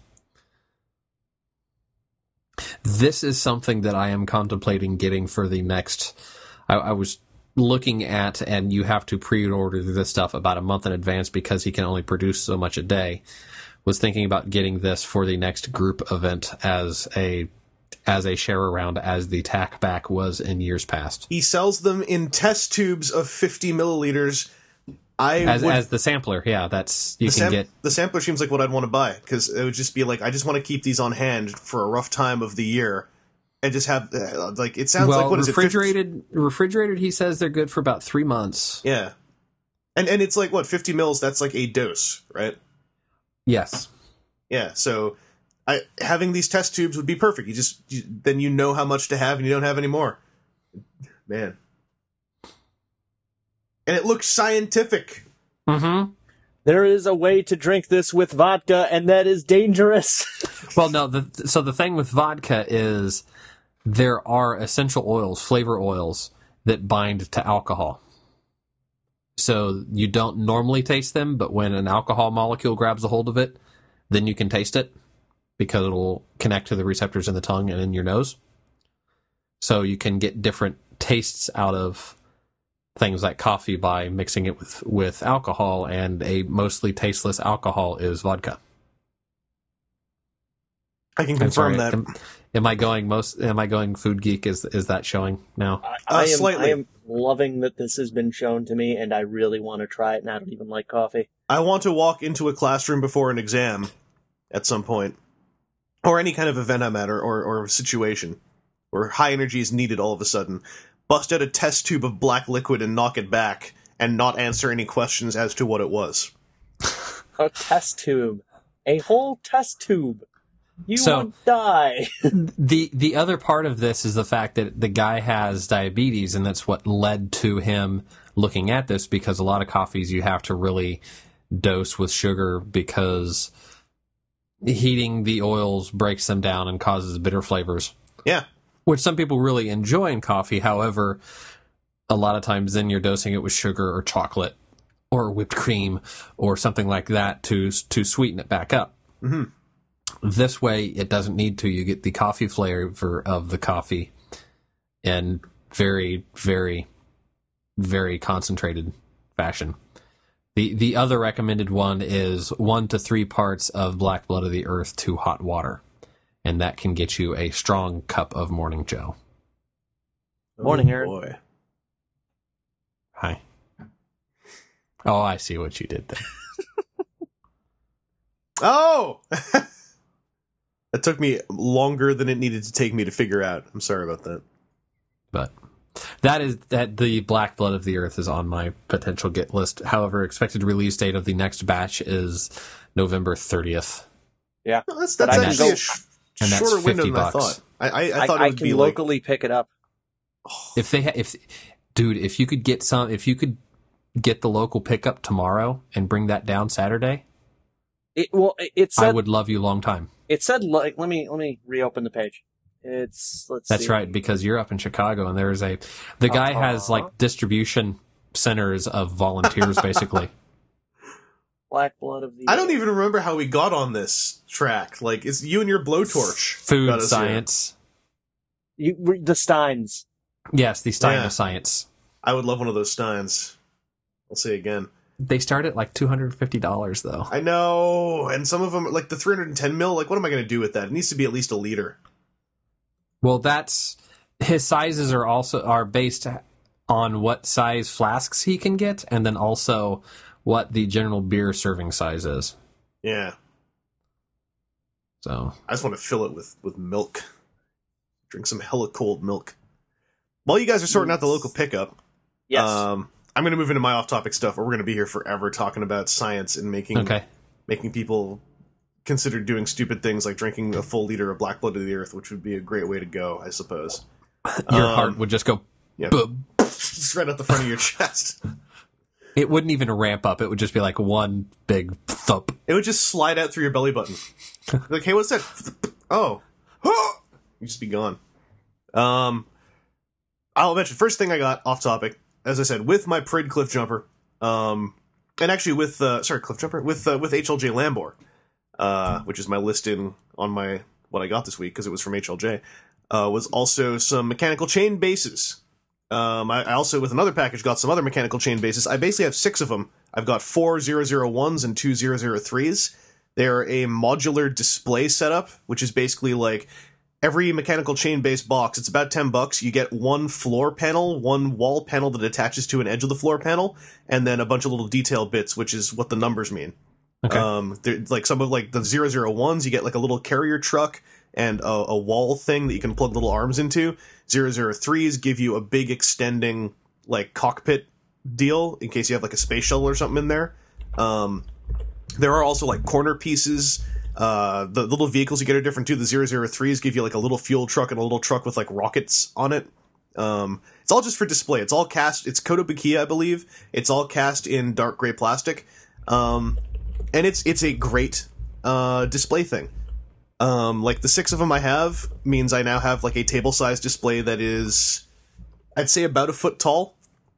This is something that I am contemplating getting for the next... I, I was looking at, and you have to pre-order this stuff about a month in advance because he can only produce so much a day. Was thinking about getting this for the next group event as a as a share around, as the tack back was in years past. He sells them in test tubes of fifty milliliters. I As, would, as the sampler, yeah, that's you the can sam- get. the sampler seems like what I'd want to buy, because it would just be like, I just want to keep these on hand for a rough time of the year, and just have uh, like it sounds well, like what is refrigerated, it? fifty refrigerated. He says they're good for about three months. Yeah, and and it's like what fifty mils. That's like a dose, right? Yes. Yeah, so I having these test tubes would be perfect. You just you, then you know how much to have, and you don't have any more. Man, and it looks scientific. Mm-hmm. There is a way to drink this with vodka, and that is dangerous. Well, no. The, so the thing with vodka is there are essential oils, flavor oils, that bind to alcohol. So you don't normally taste them, but when an alcohol molecule grabs a hold of it, then you can taste it because it'll connect to the receptors in the tongue and in your nose. So you can get different tastes out of things like coffee by mixing it with, with alcohol, and a mostly tasteless alcohol is vodka. I can I'm confirm sorry, that. Am, am I going most? Am I going food geek? Is is that showing now? I, Uh, I am, slightly. I am loving that this has been shown to me, and I really want to try it, and I don't even like coffee. I want to walk into a classroom before an exam at some point, or any kind of event I'm at, or, or, or situation where high energy is needed all of a sudden. Bust out a test tube of black liquid and knock it back, and not answer any questions as to what it was. A test tube. A whole test tube. You So- would die. The the other part of this is the fact that the guy has diabetes, and that's what led to him looking at this, because a lot of coffees you have to really dose with sugar because heating the oils breaks them down and causes bitter flavors, Yeah. which some people really enjoy in coffee. However, a lot of times then you're dosing it with sugar or chocolate, or whipped cream or something like that to to sweeten it back up. Mm-hmm. This way, it doesn't need to. You get the coffee flavor of the coffee in very, very, very concentrated fashion. The the other recommended one is one to three parts of Black Blood of the Earth to hot water, and that can get you a strong cup of Morning Joe. Morning, Oh, Aaron. boy. Hi. Oh, I see what you did there. Oh! That took me longer than it needed to take me to figure out. I'm sorry about that. But that is that the Black Blood of the Earth is on my potential get list. However, expected release date of the next batch is November thirtieth. Yeah. No, that's But that's I can actually go- a sh- and that's shorter window fifty than I bucks. thought. I, I, I I, thought I it would can be like... locally pick it up. If they ha- if dude, if you could get some, if you could get the local pickup tomorrow and bring that down Saturday, It well, it- it I said would love you long time. it said like let me let me reopen the page. It's let's That's see. right, because you're up in Chicago and there's a the guy has Uh-huh. like distribution centers of volunteers basically. Black Blood of the I don't even remember how we got on this track. Like, it's you and your blowtorch. Food got us here. science. You, the Steins. Yes, the Stein Yeah. of Science. I would love one of those Steins. I'll say again. They start at like two hundred fifty dollars though. I know, and some of them, like the three hundred ten mil, like what am I going to do with that? It needs to be at least a liter. Well, that's his sizes are also are based on what size flasks he can get, and then also what the general beer serving size is. Yeah. So I just want to fill it with, with milk. Drink some hella cold milk. While you guys are sorting out the local pickup, Yes. um, I'm going to move into my off-topic stuff, or we're going to be here forever talking about science and making okay, making people consider doing stupid things like drinking a full liter of Black Blood of the Earth, which would be a great way to go, I suppose. your Um, heart would just go. yeah. boom. Just right out the front of your chest. It wouldn't even ramp up. It would just be like one big thump. It would just slide out through your belly button. Like, hey, what's that? Oh. You just be gone. Um, I'll mention, first thing I got off topic, as I said, with my Prid Cliff Jumper, um, and actually with, uh, sorry, Cliff Jumper, with, uh, with H L J Lambor, uh, which is my listing on my, what I got this week, because it was from H L J, uh, was also some mechanical chain bases. Um, I, I also, with another package, got some other mechanical chain bases. I basically have six of them. I've got four zero zero ones and two zero zero threes. They're a modular display setup, which is basically like every mechanical chain base box. It's about ten bucks. You get one floor panel, one wall panel that attaches to an edge of the floor panel, and then a bunch of little detail bits, which is what the numbers mean. Okay. Um, they're- like some of like the zero zero ones, you get like a little carrier truck and a, a wall thing that you can plug little arms into. zero zero threes give you a big extending like cockpit deal in case you have like a space shuttle or something in there. Um, there are also like corner pieces. Uh, the little vehicles you get are different too. The zero zero threes give you like a little fuel truck and a little truck with like rockets on it. Um, it's all just for display. It's all cast. It's Kotobukiya, I believe. It's all cast in dark gray plastic. Um, and it's it's a great uh, display thing. Um, like the six of them I have means I now have like a table size display that is, I'd say, about a foot tall.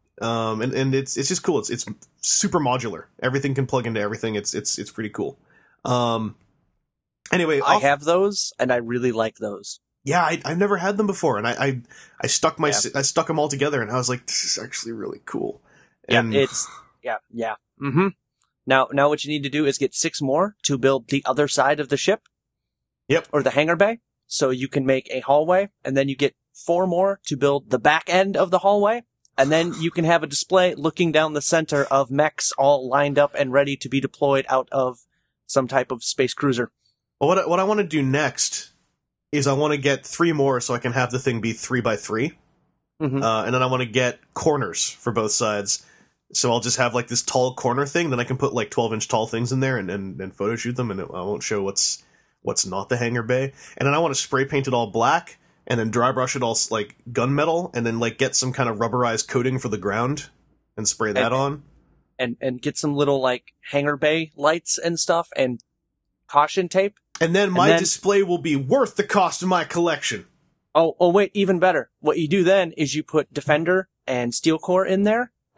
Um, and, and it's it's just cool. It's it's super modular. Everything can plug into everything. It's it's it's pretty cool. Um, anyway, I off- have those, and I really like those. yeah, I, I've never had them before, and I I, I stuck my Yeah. I stuck them all together, and I was like, this is actually really cool. Yeah, And it's yeah, yeah. Mm-hmm. Now, now, what you need to do is get six more to build the other side of the ship. Yep. Or the hangar bay, so you can make a hallway, and then you get four more to build the back end of the hallway, and then you can have a display looking down the center of mechs all lined up and ready to be deployed out of some type of space cruiser. well, what I, what I want to do next is I want to get three more so I can have the thing be three by three. Mhm. Uh, and then I want to get corners for both sides. So I'll just have like this tall corner thing. Then I can put like twelve inch tall things in there and, and, and photo shoot them, and it, I won't show what's what's not the hangar bay. And then I want to spray paint it all black, and then dry brush it all like gunmetal, and then like get some kind of rubberized coating for the ground and spray that And- on. And and get some little like hangar bay lights and stuff, and caution tape. And then my then- display will be worth the cost of my collection. Oh, oh wait, even better. What you do then is you put Defender and Steel Core in there,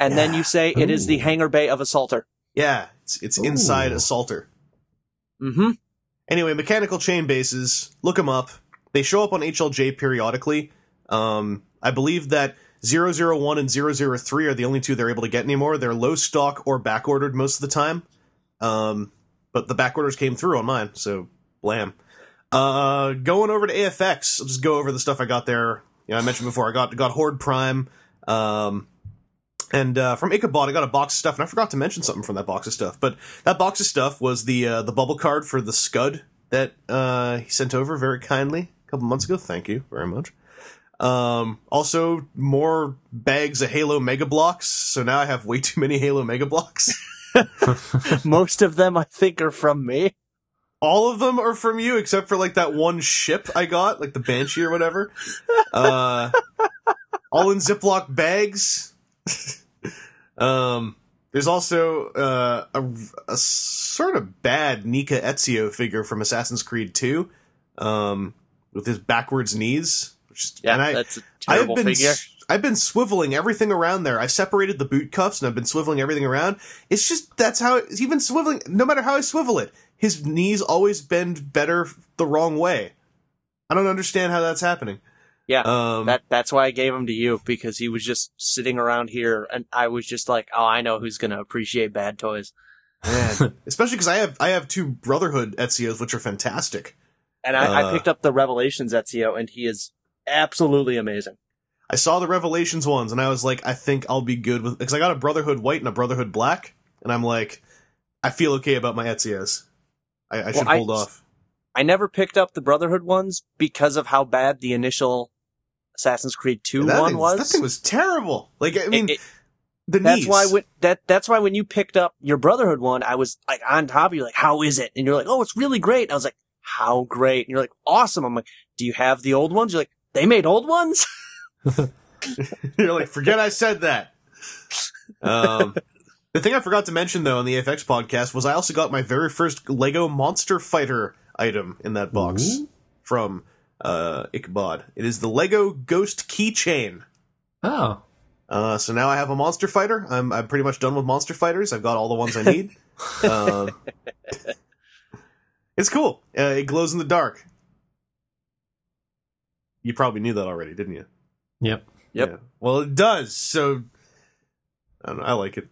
and Yeah. then you say it is the Ooh. hangar bay of Assaulter. Yeah, it's, it's inside Ooh. Assaulter. Mm-hmm. Anyway, mechanical chain bases, look them up. They show up on H L J periodically. Um, I believe that zero zero one and zero zero three are the only two they're able to get anymore. They're low stock or back ordered most of the time. Um, but the back orders came through on mine, so blam. Uh, going over to A F X, I'll just go over the stuff I got there. You know, I mentioned before, I got got Horde Prime. Um, and uh, from Ichabod, I got a box of stuff, and I forgot to mention something from that box of stuff. But that box of stuff was the uh, the bubble card for the Scud that uh, he sent over very kindly a couple months ago. Thank you very much. Um, also, more bags of Halo Mega Blocks, so now I have way too many Halo Mega Blocks. Most of them, I think, are from me. All of them are from you, except for, like, that one ship I got, like the Banshee or whatever. Uh, all in Ziploc bags. um, there's also uh, a, a sort of bad Nika Ezio figure from Assassin's Creed two, um, with his backwards knees. Which is, Yeah, and I, that's a terrible I've been, figure. I've been swiveling everything around there. I've separated the boot cuffs and I've been swiveling everything around. It's just, that's how, it, even swiveling, no matter how I swivel it, his knees always bend better the wrong way. I don't understand how that's happening. Yeah, Um, that that's why I gave him to you, because he was just sitting around here, and I was just like, oh, I know who's going to appreciate bad toys. man, especially because I have I have two Brotherhood Ezios, which are fantastic. And I, Uh, I picked up the Revelations Ezio, and he is absolutely amazing. I saw the Revelations ones, and I was like, I think I'll be good with, because I got a Brotherhood White and a Brotherhood Black, and I'm like, I feel okay about my Ezios. I, I should I- hold off. I never picked up the Brotherhood ones because of how bad the initial Assassin's Creed two that one thing, was. That thing was terrible. Like, I mean, It- it- the that's knees. why when, that that's why when you picked up your Brotherhood one, I was like on top of you, like, how is it? And you're like, oh, it's really great. And I was like, how great? And you're like, awesome. I'm like, do you have the old ones? You're like, they made old ones? You're like, forget I said that. Um, the thing I forgot to mention, though, on the A F X podcast was I also got my very first Lego Monster Fighter item in that box Ooh. from uh, Ichabod. It is the Lego Ghost Keychain. Oh. Uh, so now I have a Monster Fighter. I'm I'm pretty much done with Monster Fighters. I've got all the ones I need. um, it's cool. Uh, it glows in the dark. You probably knew that already, didn't you? Yep. Yep. Yeah. Well, it does. So I don't know. I like it.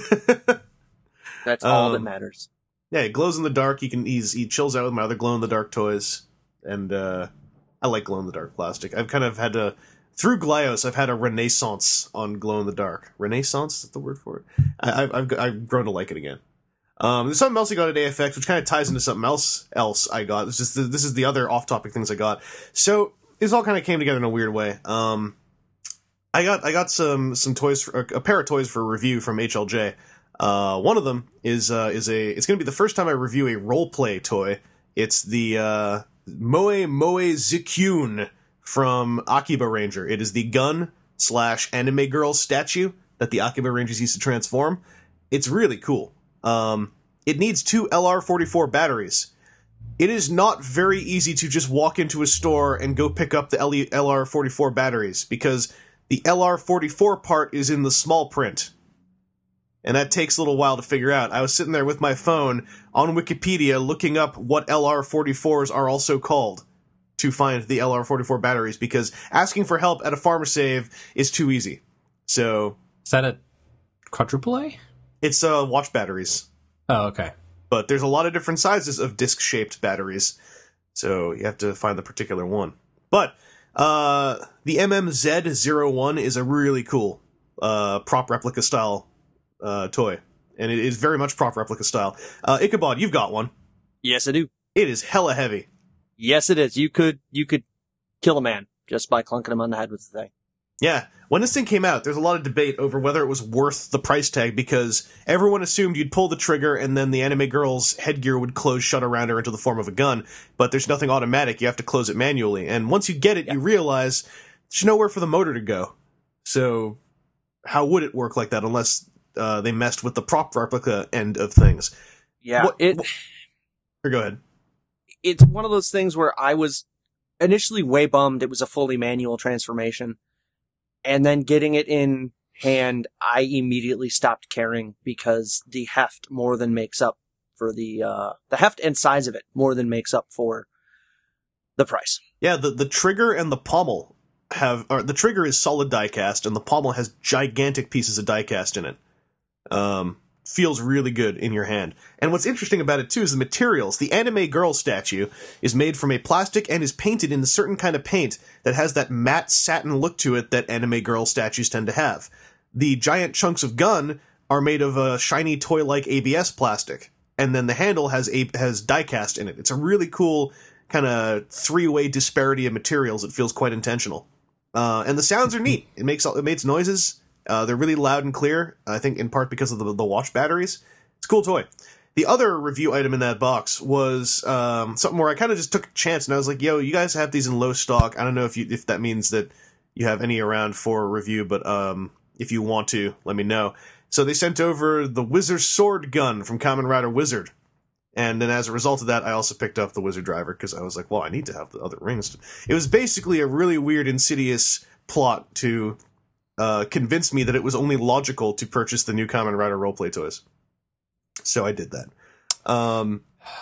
That's all that Um, matters. Yeah, it glows in the dark. He can he's, he chills out with my other glow in the dark toys, and uh, I like glow in the dark plastic. I've kind of had a through Glyos. I've had a renaissance on glow in the dark. Renaissance is that the word for it? I, I've, I've I've grown to like it again. Um, there's something else I got at A F X, which kind of ties into something else. Else I got. It's just the, this is the other off-topic things I got. So this all kind of came together in a weird way. Um, I got I got some some toys, for, a pair of toys for review from H L J. Uh, one of them is uh, is a it's going to be the first time I review a role play toy. It's the uh, Moe Moe Zikyun from Akiba Ranger. It is the gun slash anime girl statue that the Akiba Rangers used to transform. It's really cool. Um, it needs two L R forty-four batteries. It is not very easy to just walk into a store and go pick up the L R forty-four batteries, because the L R forty-four part is in the small print. And that takes a little while to figure out. I was sitting there with my phone on Wikipedia looking up what L R forty-fours are also called to find the L R forty-four batteries, because asking for help at a farmer save is too easy. So Is that a quadruple A? it's uh, watch batteries. Oh, okay. But there's a lot of different sizes of disc-shaped batteries, so you have to find the particular one. But uh, the M M Z zero one is a really cool uh, prop replica style uh, toy, and it is very much prop replica style. Uh, Ichabod, you've got one. Yes, I do. It is hella heavy. Yes, it is. You could you could kill a man just by clunking him on the head with the thing. Yeah, when this thing came out, there's a lot of debate over whether it was worth the price tag, because everyone assumed you'd pull the trigger and then the anime girl's headgear would close shut around her into the form of a gun, but there's nothing automatic, you have to close it manually. And once you get it, Yeah. you realize there's nowhere for the motor to go. So how would it work like that unless uh, they messed with the prop replica end of things? Yeah, What- it what- Here, go ahead. it's one of those things where I was initially way bummed it was a fully manual transformation. And then getting it in and I immediately stopped caring because the heft more than makes up for the, uh, the heft and size of it more than makes up for the price. Yeah, the, the trigger and the pommel have, or the trigger is solid diecast, and the pommel has gigantic pieces of diecast in it. Um, feels really good in your hand. And what's interesting about it, too, is the materials. The anime girl statue is made from a plastic and is painted in a certain kind of paint that has that matte satin look to it that anime girl statues tend to have. The giant chunks of gun are made of a shiny toy-like A B S plastic, and then the handle has a, has diecast in it. It's a really cool kind of three-way disparity of materials. It feels quite intentional. Uh, and the sounds are neat. It makes it makes noises. Uh, they're really loud and clear, I think in part because of the, the wash batteries. It's a cool toy. The other review item in that box was um, something where I kind of just took a chance, and I was like, yo, you guys have these in low stock. I don't know if you if that means that you have any around for review, but um, if you want to, let me know. So they sent over the Wizard Sword Gun from Kamen Rider Wizard. And then as a result of that, I also picked up the Wizard Driver, because I was like, well, I need to have the other rings. It was basically a really weird, insidious plot to uh, convince me that it was only logical to purchase the new Kamen Rider roleplay toys. So I did that. Um,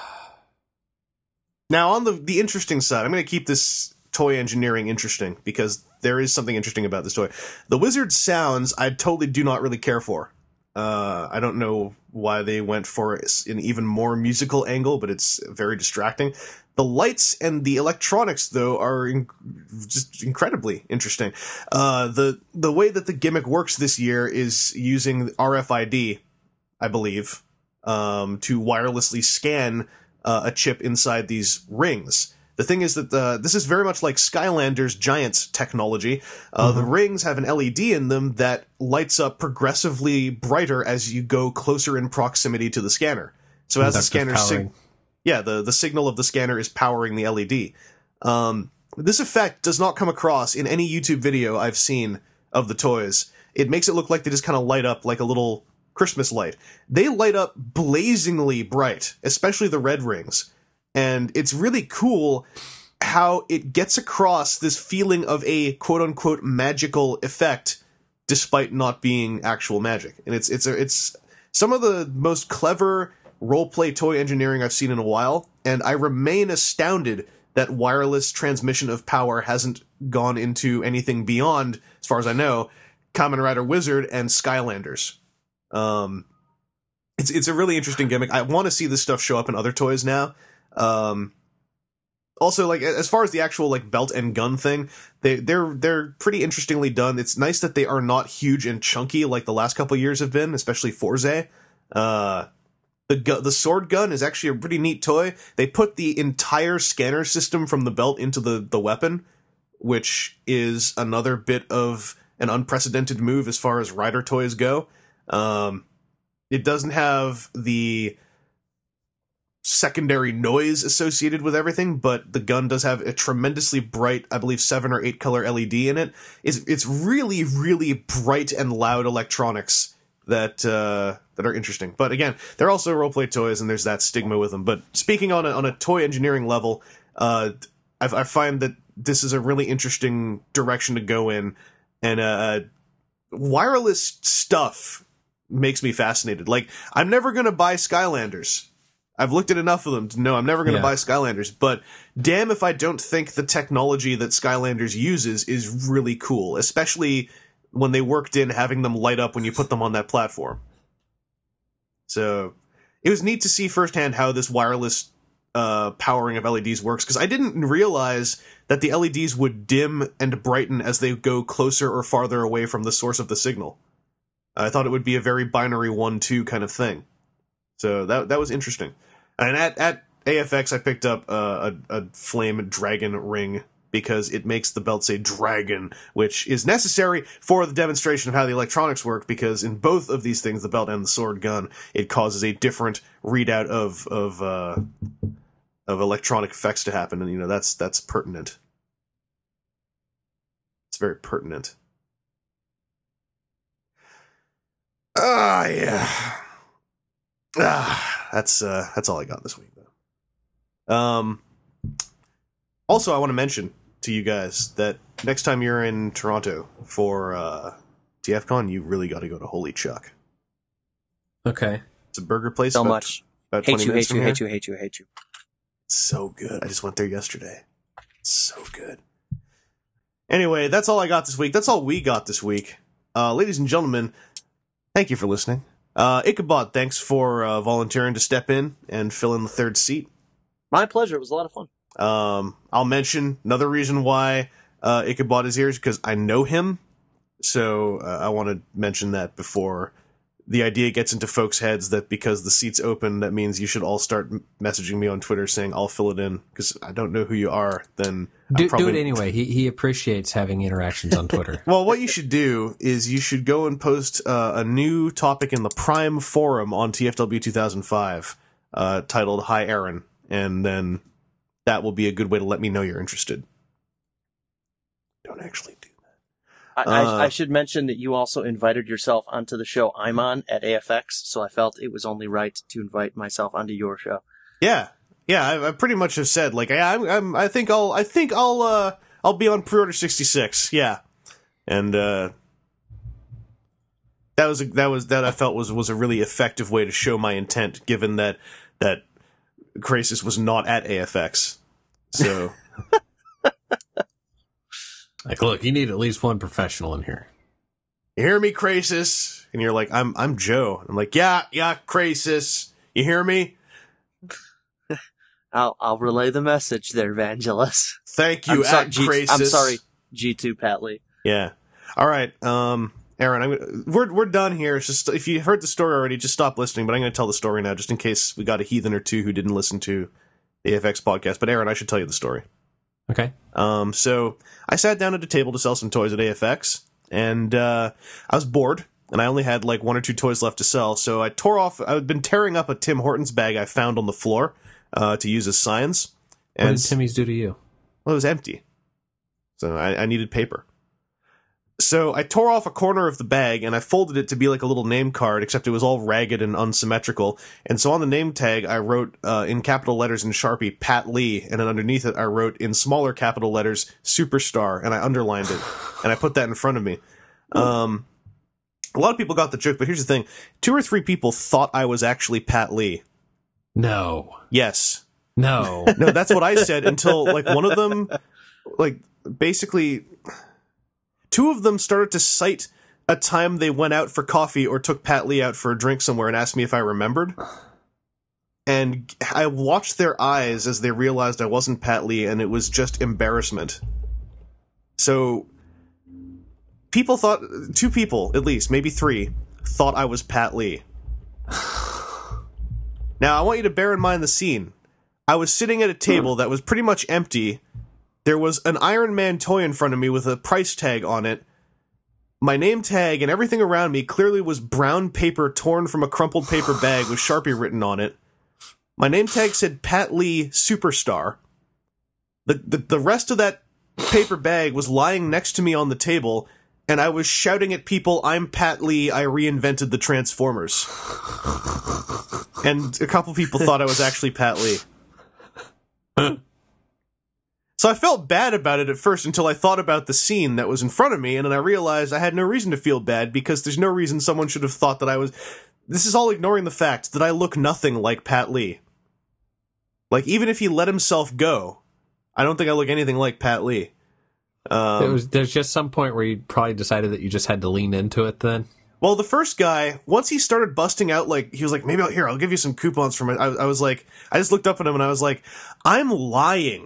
now, on the, the interesting side, I'm going to keep this toy engineering interesting, because there is something interesting about this toy. The Wizard sounds, I totally do not really care for. Uh, I don't know why they went for an even more musical angle, but it's very distracting. The lights and the electronics, though, are in- just incredibly interesting. Uh, the the way that the gimmick works this year is using R F I D, I believe, um, to wirelessly scan uh, a chip inside these rings. The thing is that the, this is very much like Skylanders Giants technology. Uh, mm-hmm. The rings have an L E D in them that lights up progressively brighter as you go closer in proximity to the scanner. So as the scanner, sig- yeah, the, the signal of the scanner is powering the L E D. Um, this effect does not come across in any YouTube video I've seen of the toys. It makes it look like they just kind of light up like a little Christmas light. They light up blazingly bright, especially the red rings. And it's really cool how it gets across this feeling of a quote-unquote magical effect, despite not being actual magic. And it's it's a, it's some of the most clever roleplay toy engineering I've seen in a while, and I remain astounded that wireless transmission of power hasn't gone into anything beyond, as far as I know, Kamen Rider Wizard and Skylanders. Um, it's it's a really interesting gimmick. I want to see this stuff show up in other toys now. Um, also, like, as far as the actual, like, belt and gun thing, they, they're, they're pretty interestingly done. It's nice that they are not huge and chunky like the last couple years have been, especially Forze. Uh, the gu- the sword gun is actually a pretty neat toy. They put the entire scanner system from the belt into the, the weapon, which is another bit of an unprecedented move as far as rider toys go. Um, it doesn't have the secondary noise associated with everything, but the gun does have a tremendously bright, I believe seven or eight color L E D in it. It's, it's really, really bright and loud electronics that uh, that are interesting. But again, they're also roleplay toys, and there's that stigma with them. But speaking on a, on a toy engineering level, uh, I, I find that this is a really interesting direction to go in, and uh, wireless stuff makes me fascinated. Like, I'm never going to buy Skylanders. I've looked at enough of them to know I'm never going to yeah. buy Skylanders, but damn if I don't think the technology that Skylanders uses is really cool, especially when they worked in having them light up when you put them on that platform. So it was neat to see firsthand how this wireless uh, powering of L E Ds works, because I didn't realize that the L E Ds would dim and brighten as they go closer or farther away from the source of the signal. I thought it would be a very binary one two kind of thing. So that that was interesting. And at, at A F X, I picked up uh, a, a flame dragon ring because it makes the belt say dragon, which is necessary for the demonstration of how the electronics work, because in both of these things, the belt and the sword gun, it causes a different readout of of uh, of electronic effects to happen, and you know that's that's pertinent. It's very pertinent. Ah, yeah. Ah, that's uh, that's all I got this week, though. Um. Also, I want to mention to you guys that next time you're in Toronto for uh, TFCon, you really got to go to Holy Chuck. Okay. It's a burger place. So about, much. About Hate twenty you, minutes hate from you, here. hate you, hate you, hate you. It's so good. I just went there yesterday. It's so good. Anyway, that's all I got this week. That's all we got this week. Uh, ladies and gentlemen, thank you for listening. Uh, Ichabod, thanks for uh, volunteering to step in and fill in the third seat. My pleasure. It was a lot of fun. Um, I'll mention another reason why uh, Ichabod is here is because I know him. So uh, I want to mention that before the idea gets into folks' heads that because the seat's open, that means you should all start m- messaging me on Twitter saying I'll fill it in because I don't know who you are. Then Do, probably... do it anyway. He he appreciates having interactions on Twitter. Well, what you should do is you should go and post uh, a new topic in the Prime forum on T F W two thousand five uh, titled "Hi Aaron," and then that will be a good way to let me know you're interested. Don't actually do. I, Uh, I, I should mention that you also invited yourself onto the show I'm on at A F X, so I felt it was only right to invite myself onto your show. Yeah, yeah, I, I pretty much have said like I, I'm, I think I'll, I think I'll, uh, I'll be on Pre-Order sixty-six. Yeah, and uh, that was a, that was that I felt was was a really effective way to show my intent, given that that Krasis was not at A F X. So. Like, look, you need at least one professional in here. You hear me, Krasis? And you're like, I'm I'm Joe. I'm like, yeah, yeah, Krasis. You hear me? I'll I'll relay the message there, Vangelis. Thank you, I'm sorry, at G- Krasis. I'm sorry, G two Pat Lee. Yeah. All right, um, Aaron, I'm, we're we're done here. It's just if you heard the story already, just stop listening. But I'm going to tell the story now, just in case we got a heathen or two who didn't listen to the A F X podcast. But Aaron, I should tell you the story. Okay. Um, so I sat down at a table to sell some toys at A F X, and uh, I was bored, and I only had like one or two toys left to sell. So I tore off. I'd been tearing up a Tim Hortons bag I found on the floor uh, to use as signs. What And did Timmy's do to you? well, it was empty, so I, I needed paper. So I tore off a corner of the bag and I folded it to be like a little name card, except it was all ragged and unsymmetrical. And so on the name tag, I wrote uh, in capital letters in Sharpie, Pat Lee, and then underneath it, I wrote in smaller capital letters, Superstar, and I underlined it. And I put that in front of me. Um, a lot of people got the joke, but here's the thing. Two or three people thought I was actually Pat Lee. No. Yes. No. No, that's what I said until, like, one of them, like, basically... Two of them started to cite a time they went out for coffee or took Pat Lee out for a drink somewhere and asked me if I remembered. And I watched their eyes as they realized I wasn't Pat Lee, and it was just embarrassment. So, people thought, two people at least, maybe three, thought I was Pat Lee. Now, I want you to bear in mind the scene. I was sitting at a table that was pretty much empty. There was an Iron Man toy in front of me with a price tag on it. My name tag and everything around me clearly was brown paper torn from a crumpled paper bag with Sharpie written on it. My name tag said Pat Lee Superstar. The, the, the rest of that paper bag was lying next to me on the table, and I was shouting at people, I'm Pat Lee, I reinvented the Transformers. And a couple people thought I was actually Pat Lee. So I felt bad about it at first until I thought about the scene that was in front of me, and then I realized I had no reason to feel bad because there's no reason someone should have thought that I was... This is all ignoring the fact that I look nothing like Pat Lee. Like, even if he let himself go, I don't think I look anything like Pat Lee. Um, There was, there's just some point where you probably decided that you just had to lean into it then. Well, the first guy, once he started busting out, like, he was like, maybe I'll, here, I'll give you some coupons from it. I, I was like, I just looked up at him and I was like, I'm lying.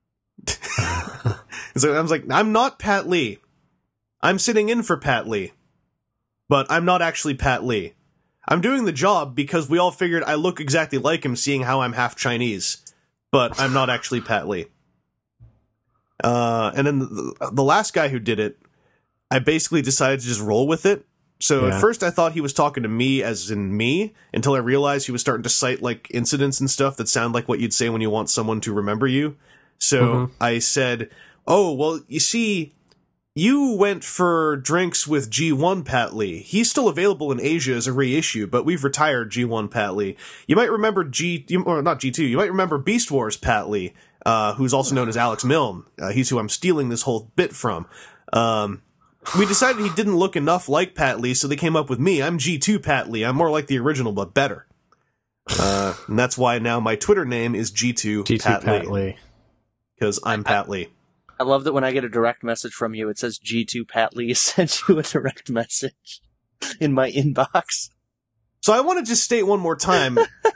So I was like, I'm not Pat Lee. I'm sitting in for Pat Lee. But I'm not actually Pat Lee. I'm doing the job because we all figured I look exactly like him, seeing how I'm half Chinese. But I'm not actually Pat Lee. Uh, and then the, the last guy who did it, I basically decided to just roll with it. So Yeah. at first I thought he was talking to me as in me, until I realized he was starting to cite like incidents and stuff that sound like what you'd say when you want someone to remember you. So Mhm. I said, oh, well, you see, you went for drinks with G one Pat Lee. He's still available in Asia as a reissue, but we've retired G one Pat Lee. You might remember G, or not G two, you might remember Beast Wars Pat Lee, uh, who's also known as Alex Milne. Uh, he's who I'm stealing this whole bit from. Um, we decided he didn't look enough like Pat Lee, so they came up with me. I'm G two Pat Lee. I'm more like the original, but better. Uh, and that's why now my Twitter name is G two, G two Pat, Pat Lee. Lee. Because I'm Pat Lee. I love that when I get a direct message from you, it says G two Pat Lee sent you a direct message in my inbox. So I want to just state one more time.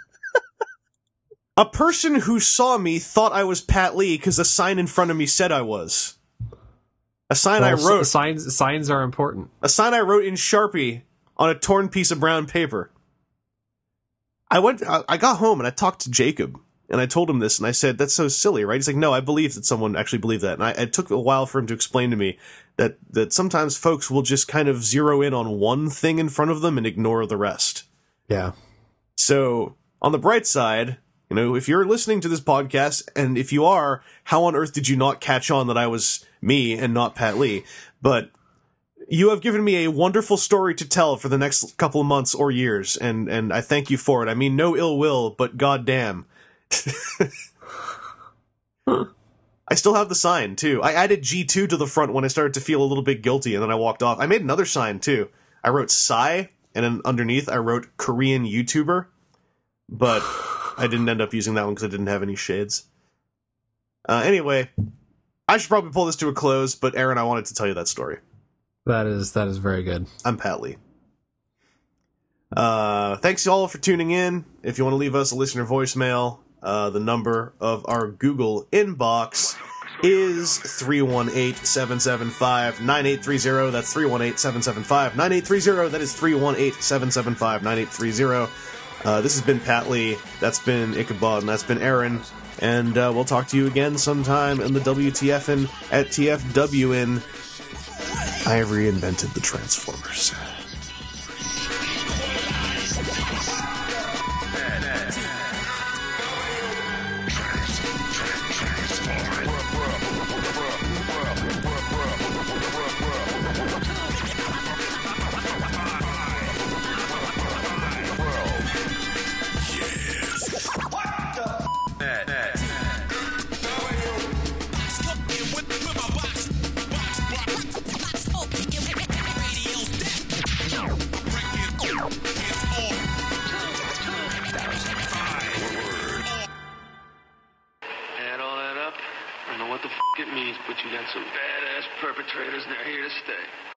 A person who saw me thought I was Pat Lee because a sign in front of me said I was. A sign Well, I wrote. s- signs signs are important. A sign I wrote in Sharpie on a torn piece of brown paper. I went. I, I got home and I talked to Jacob and I told him this and I said, "That's so silly, right?" He's like, "No, I believe that someone actually believed that." And I, it took a while for him to explain to me that that sometimes folks will just kind of zero in on one thing in front of them and ignore the rest. Yeah. So on the bright side, you know, if you're listening to this podcast, and if you are, how on earth did you not catch on that I was me and not Pat Lee? But you have given me a wonderful story to tell for the next couple of months or years, and, and I thank you for it. I mean, no ill will, but goddamn. I still have the sign, too. I added G two to the front when I started to feel a little bit guilty, and then I walked off. I made another sign, too. I wrote Psy, and then underneath I wrote Korean YouTuber, but I didn't end up using that one because I didn't have any shades. Uh, anyway, I should probably pull this to a close, but Aaron, I wanted to tell you that story. That is that is very good. I'm Pat Lee. Uh, thanks all for tuning in. If you want to leave us a listener voicemail, uh, the number of our Google inbox is three one eight, seven seven five, nine eight three zero. That's three one eight, seven seven five, nine eight three zero. That is three one eight, seven seven five, nine eight three zero. Uh, this has been Pat Lee. That's been Ichabod, and that's been Aaron. And uh, we'll talk to you again sometime in the W T F N at T F W N. I have reinvented the Transformers. Add all that up, I don't know what the f*** it means, but you got some badass perpetrators and they're here to stay.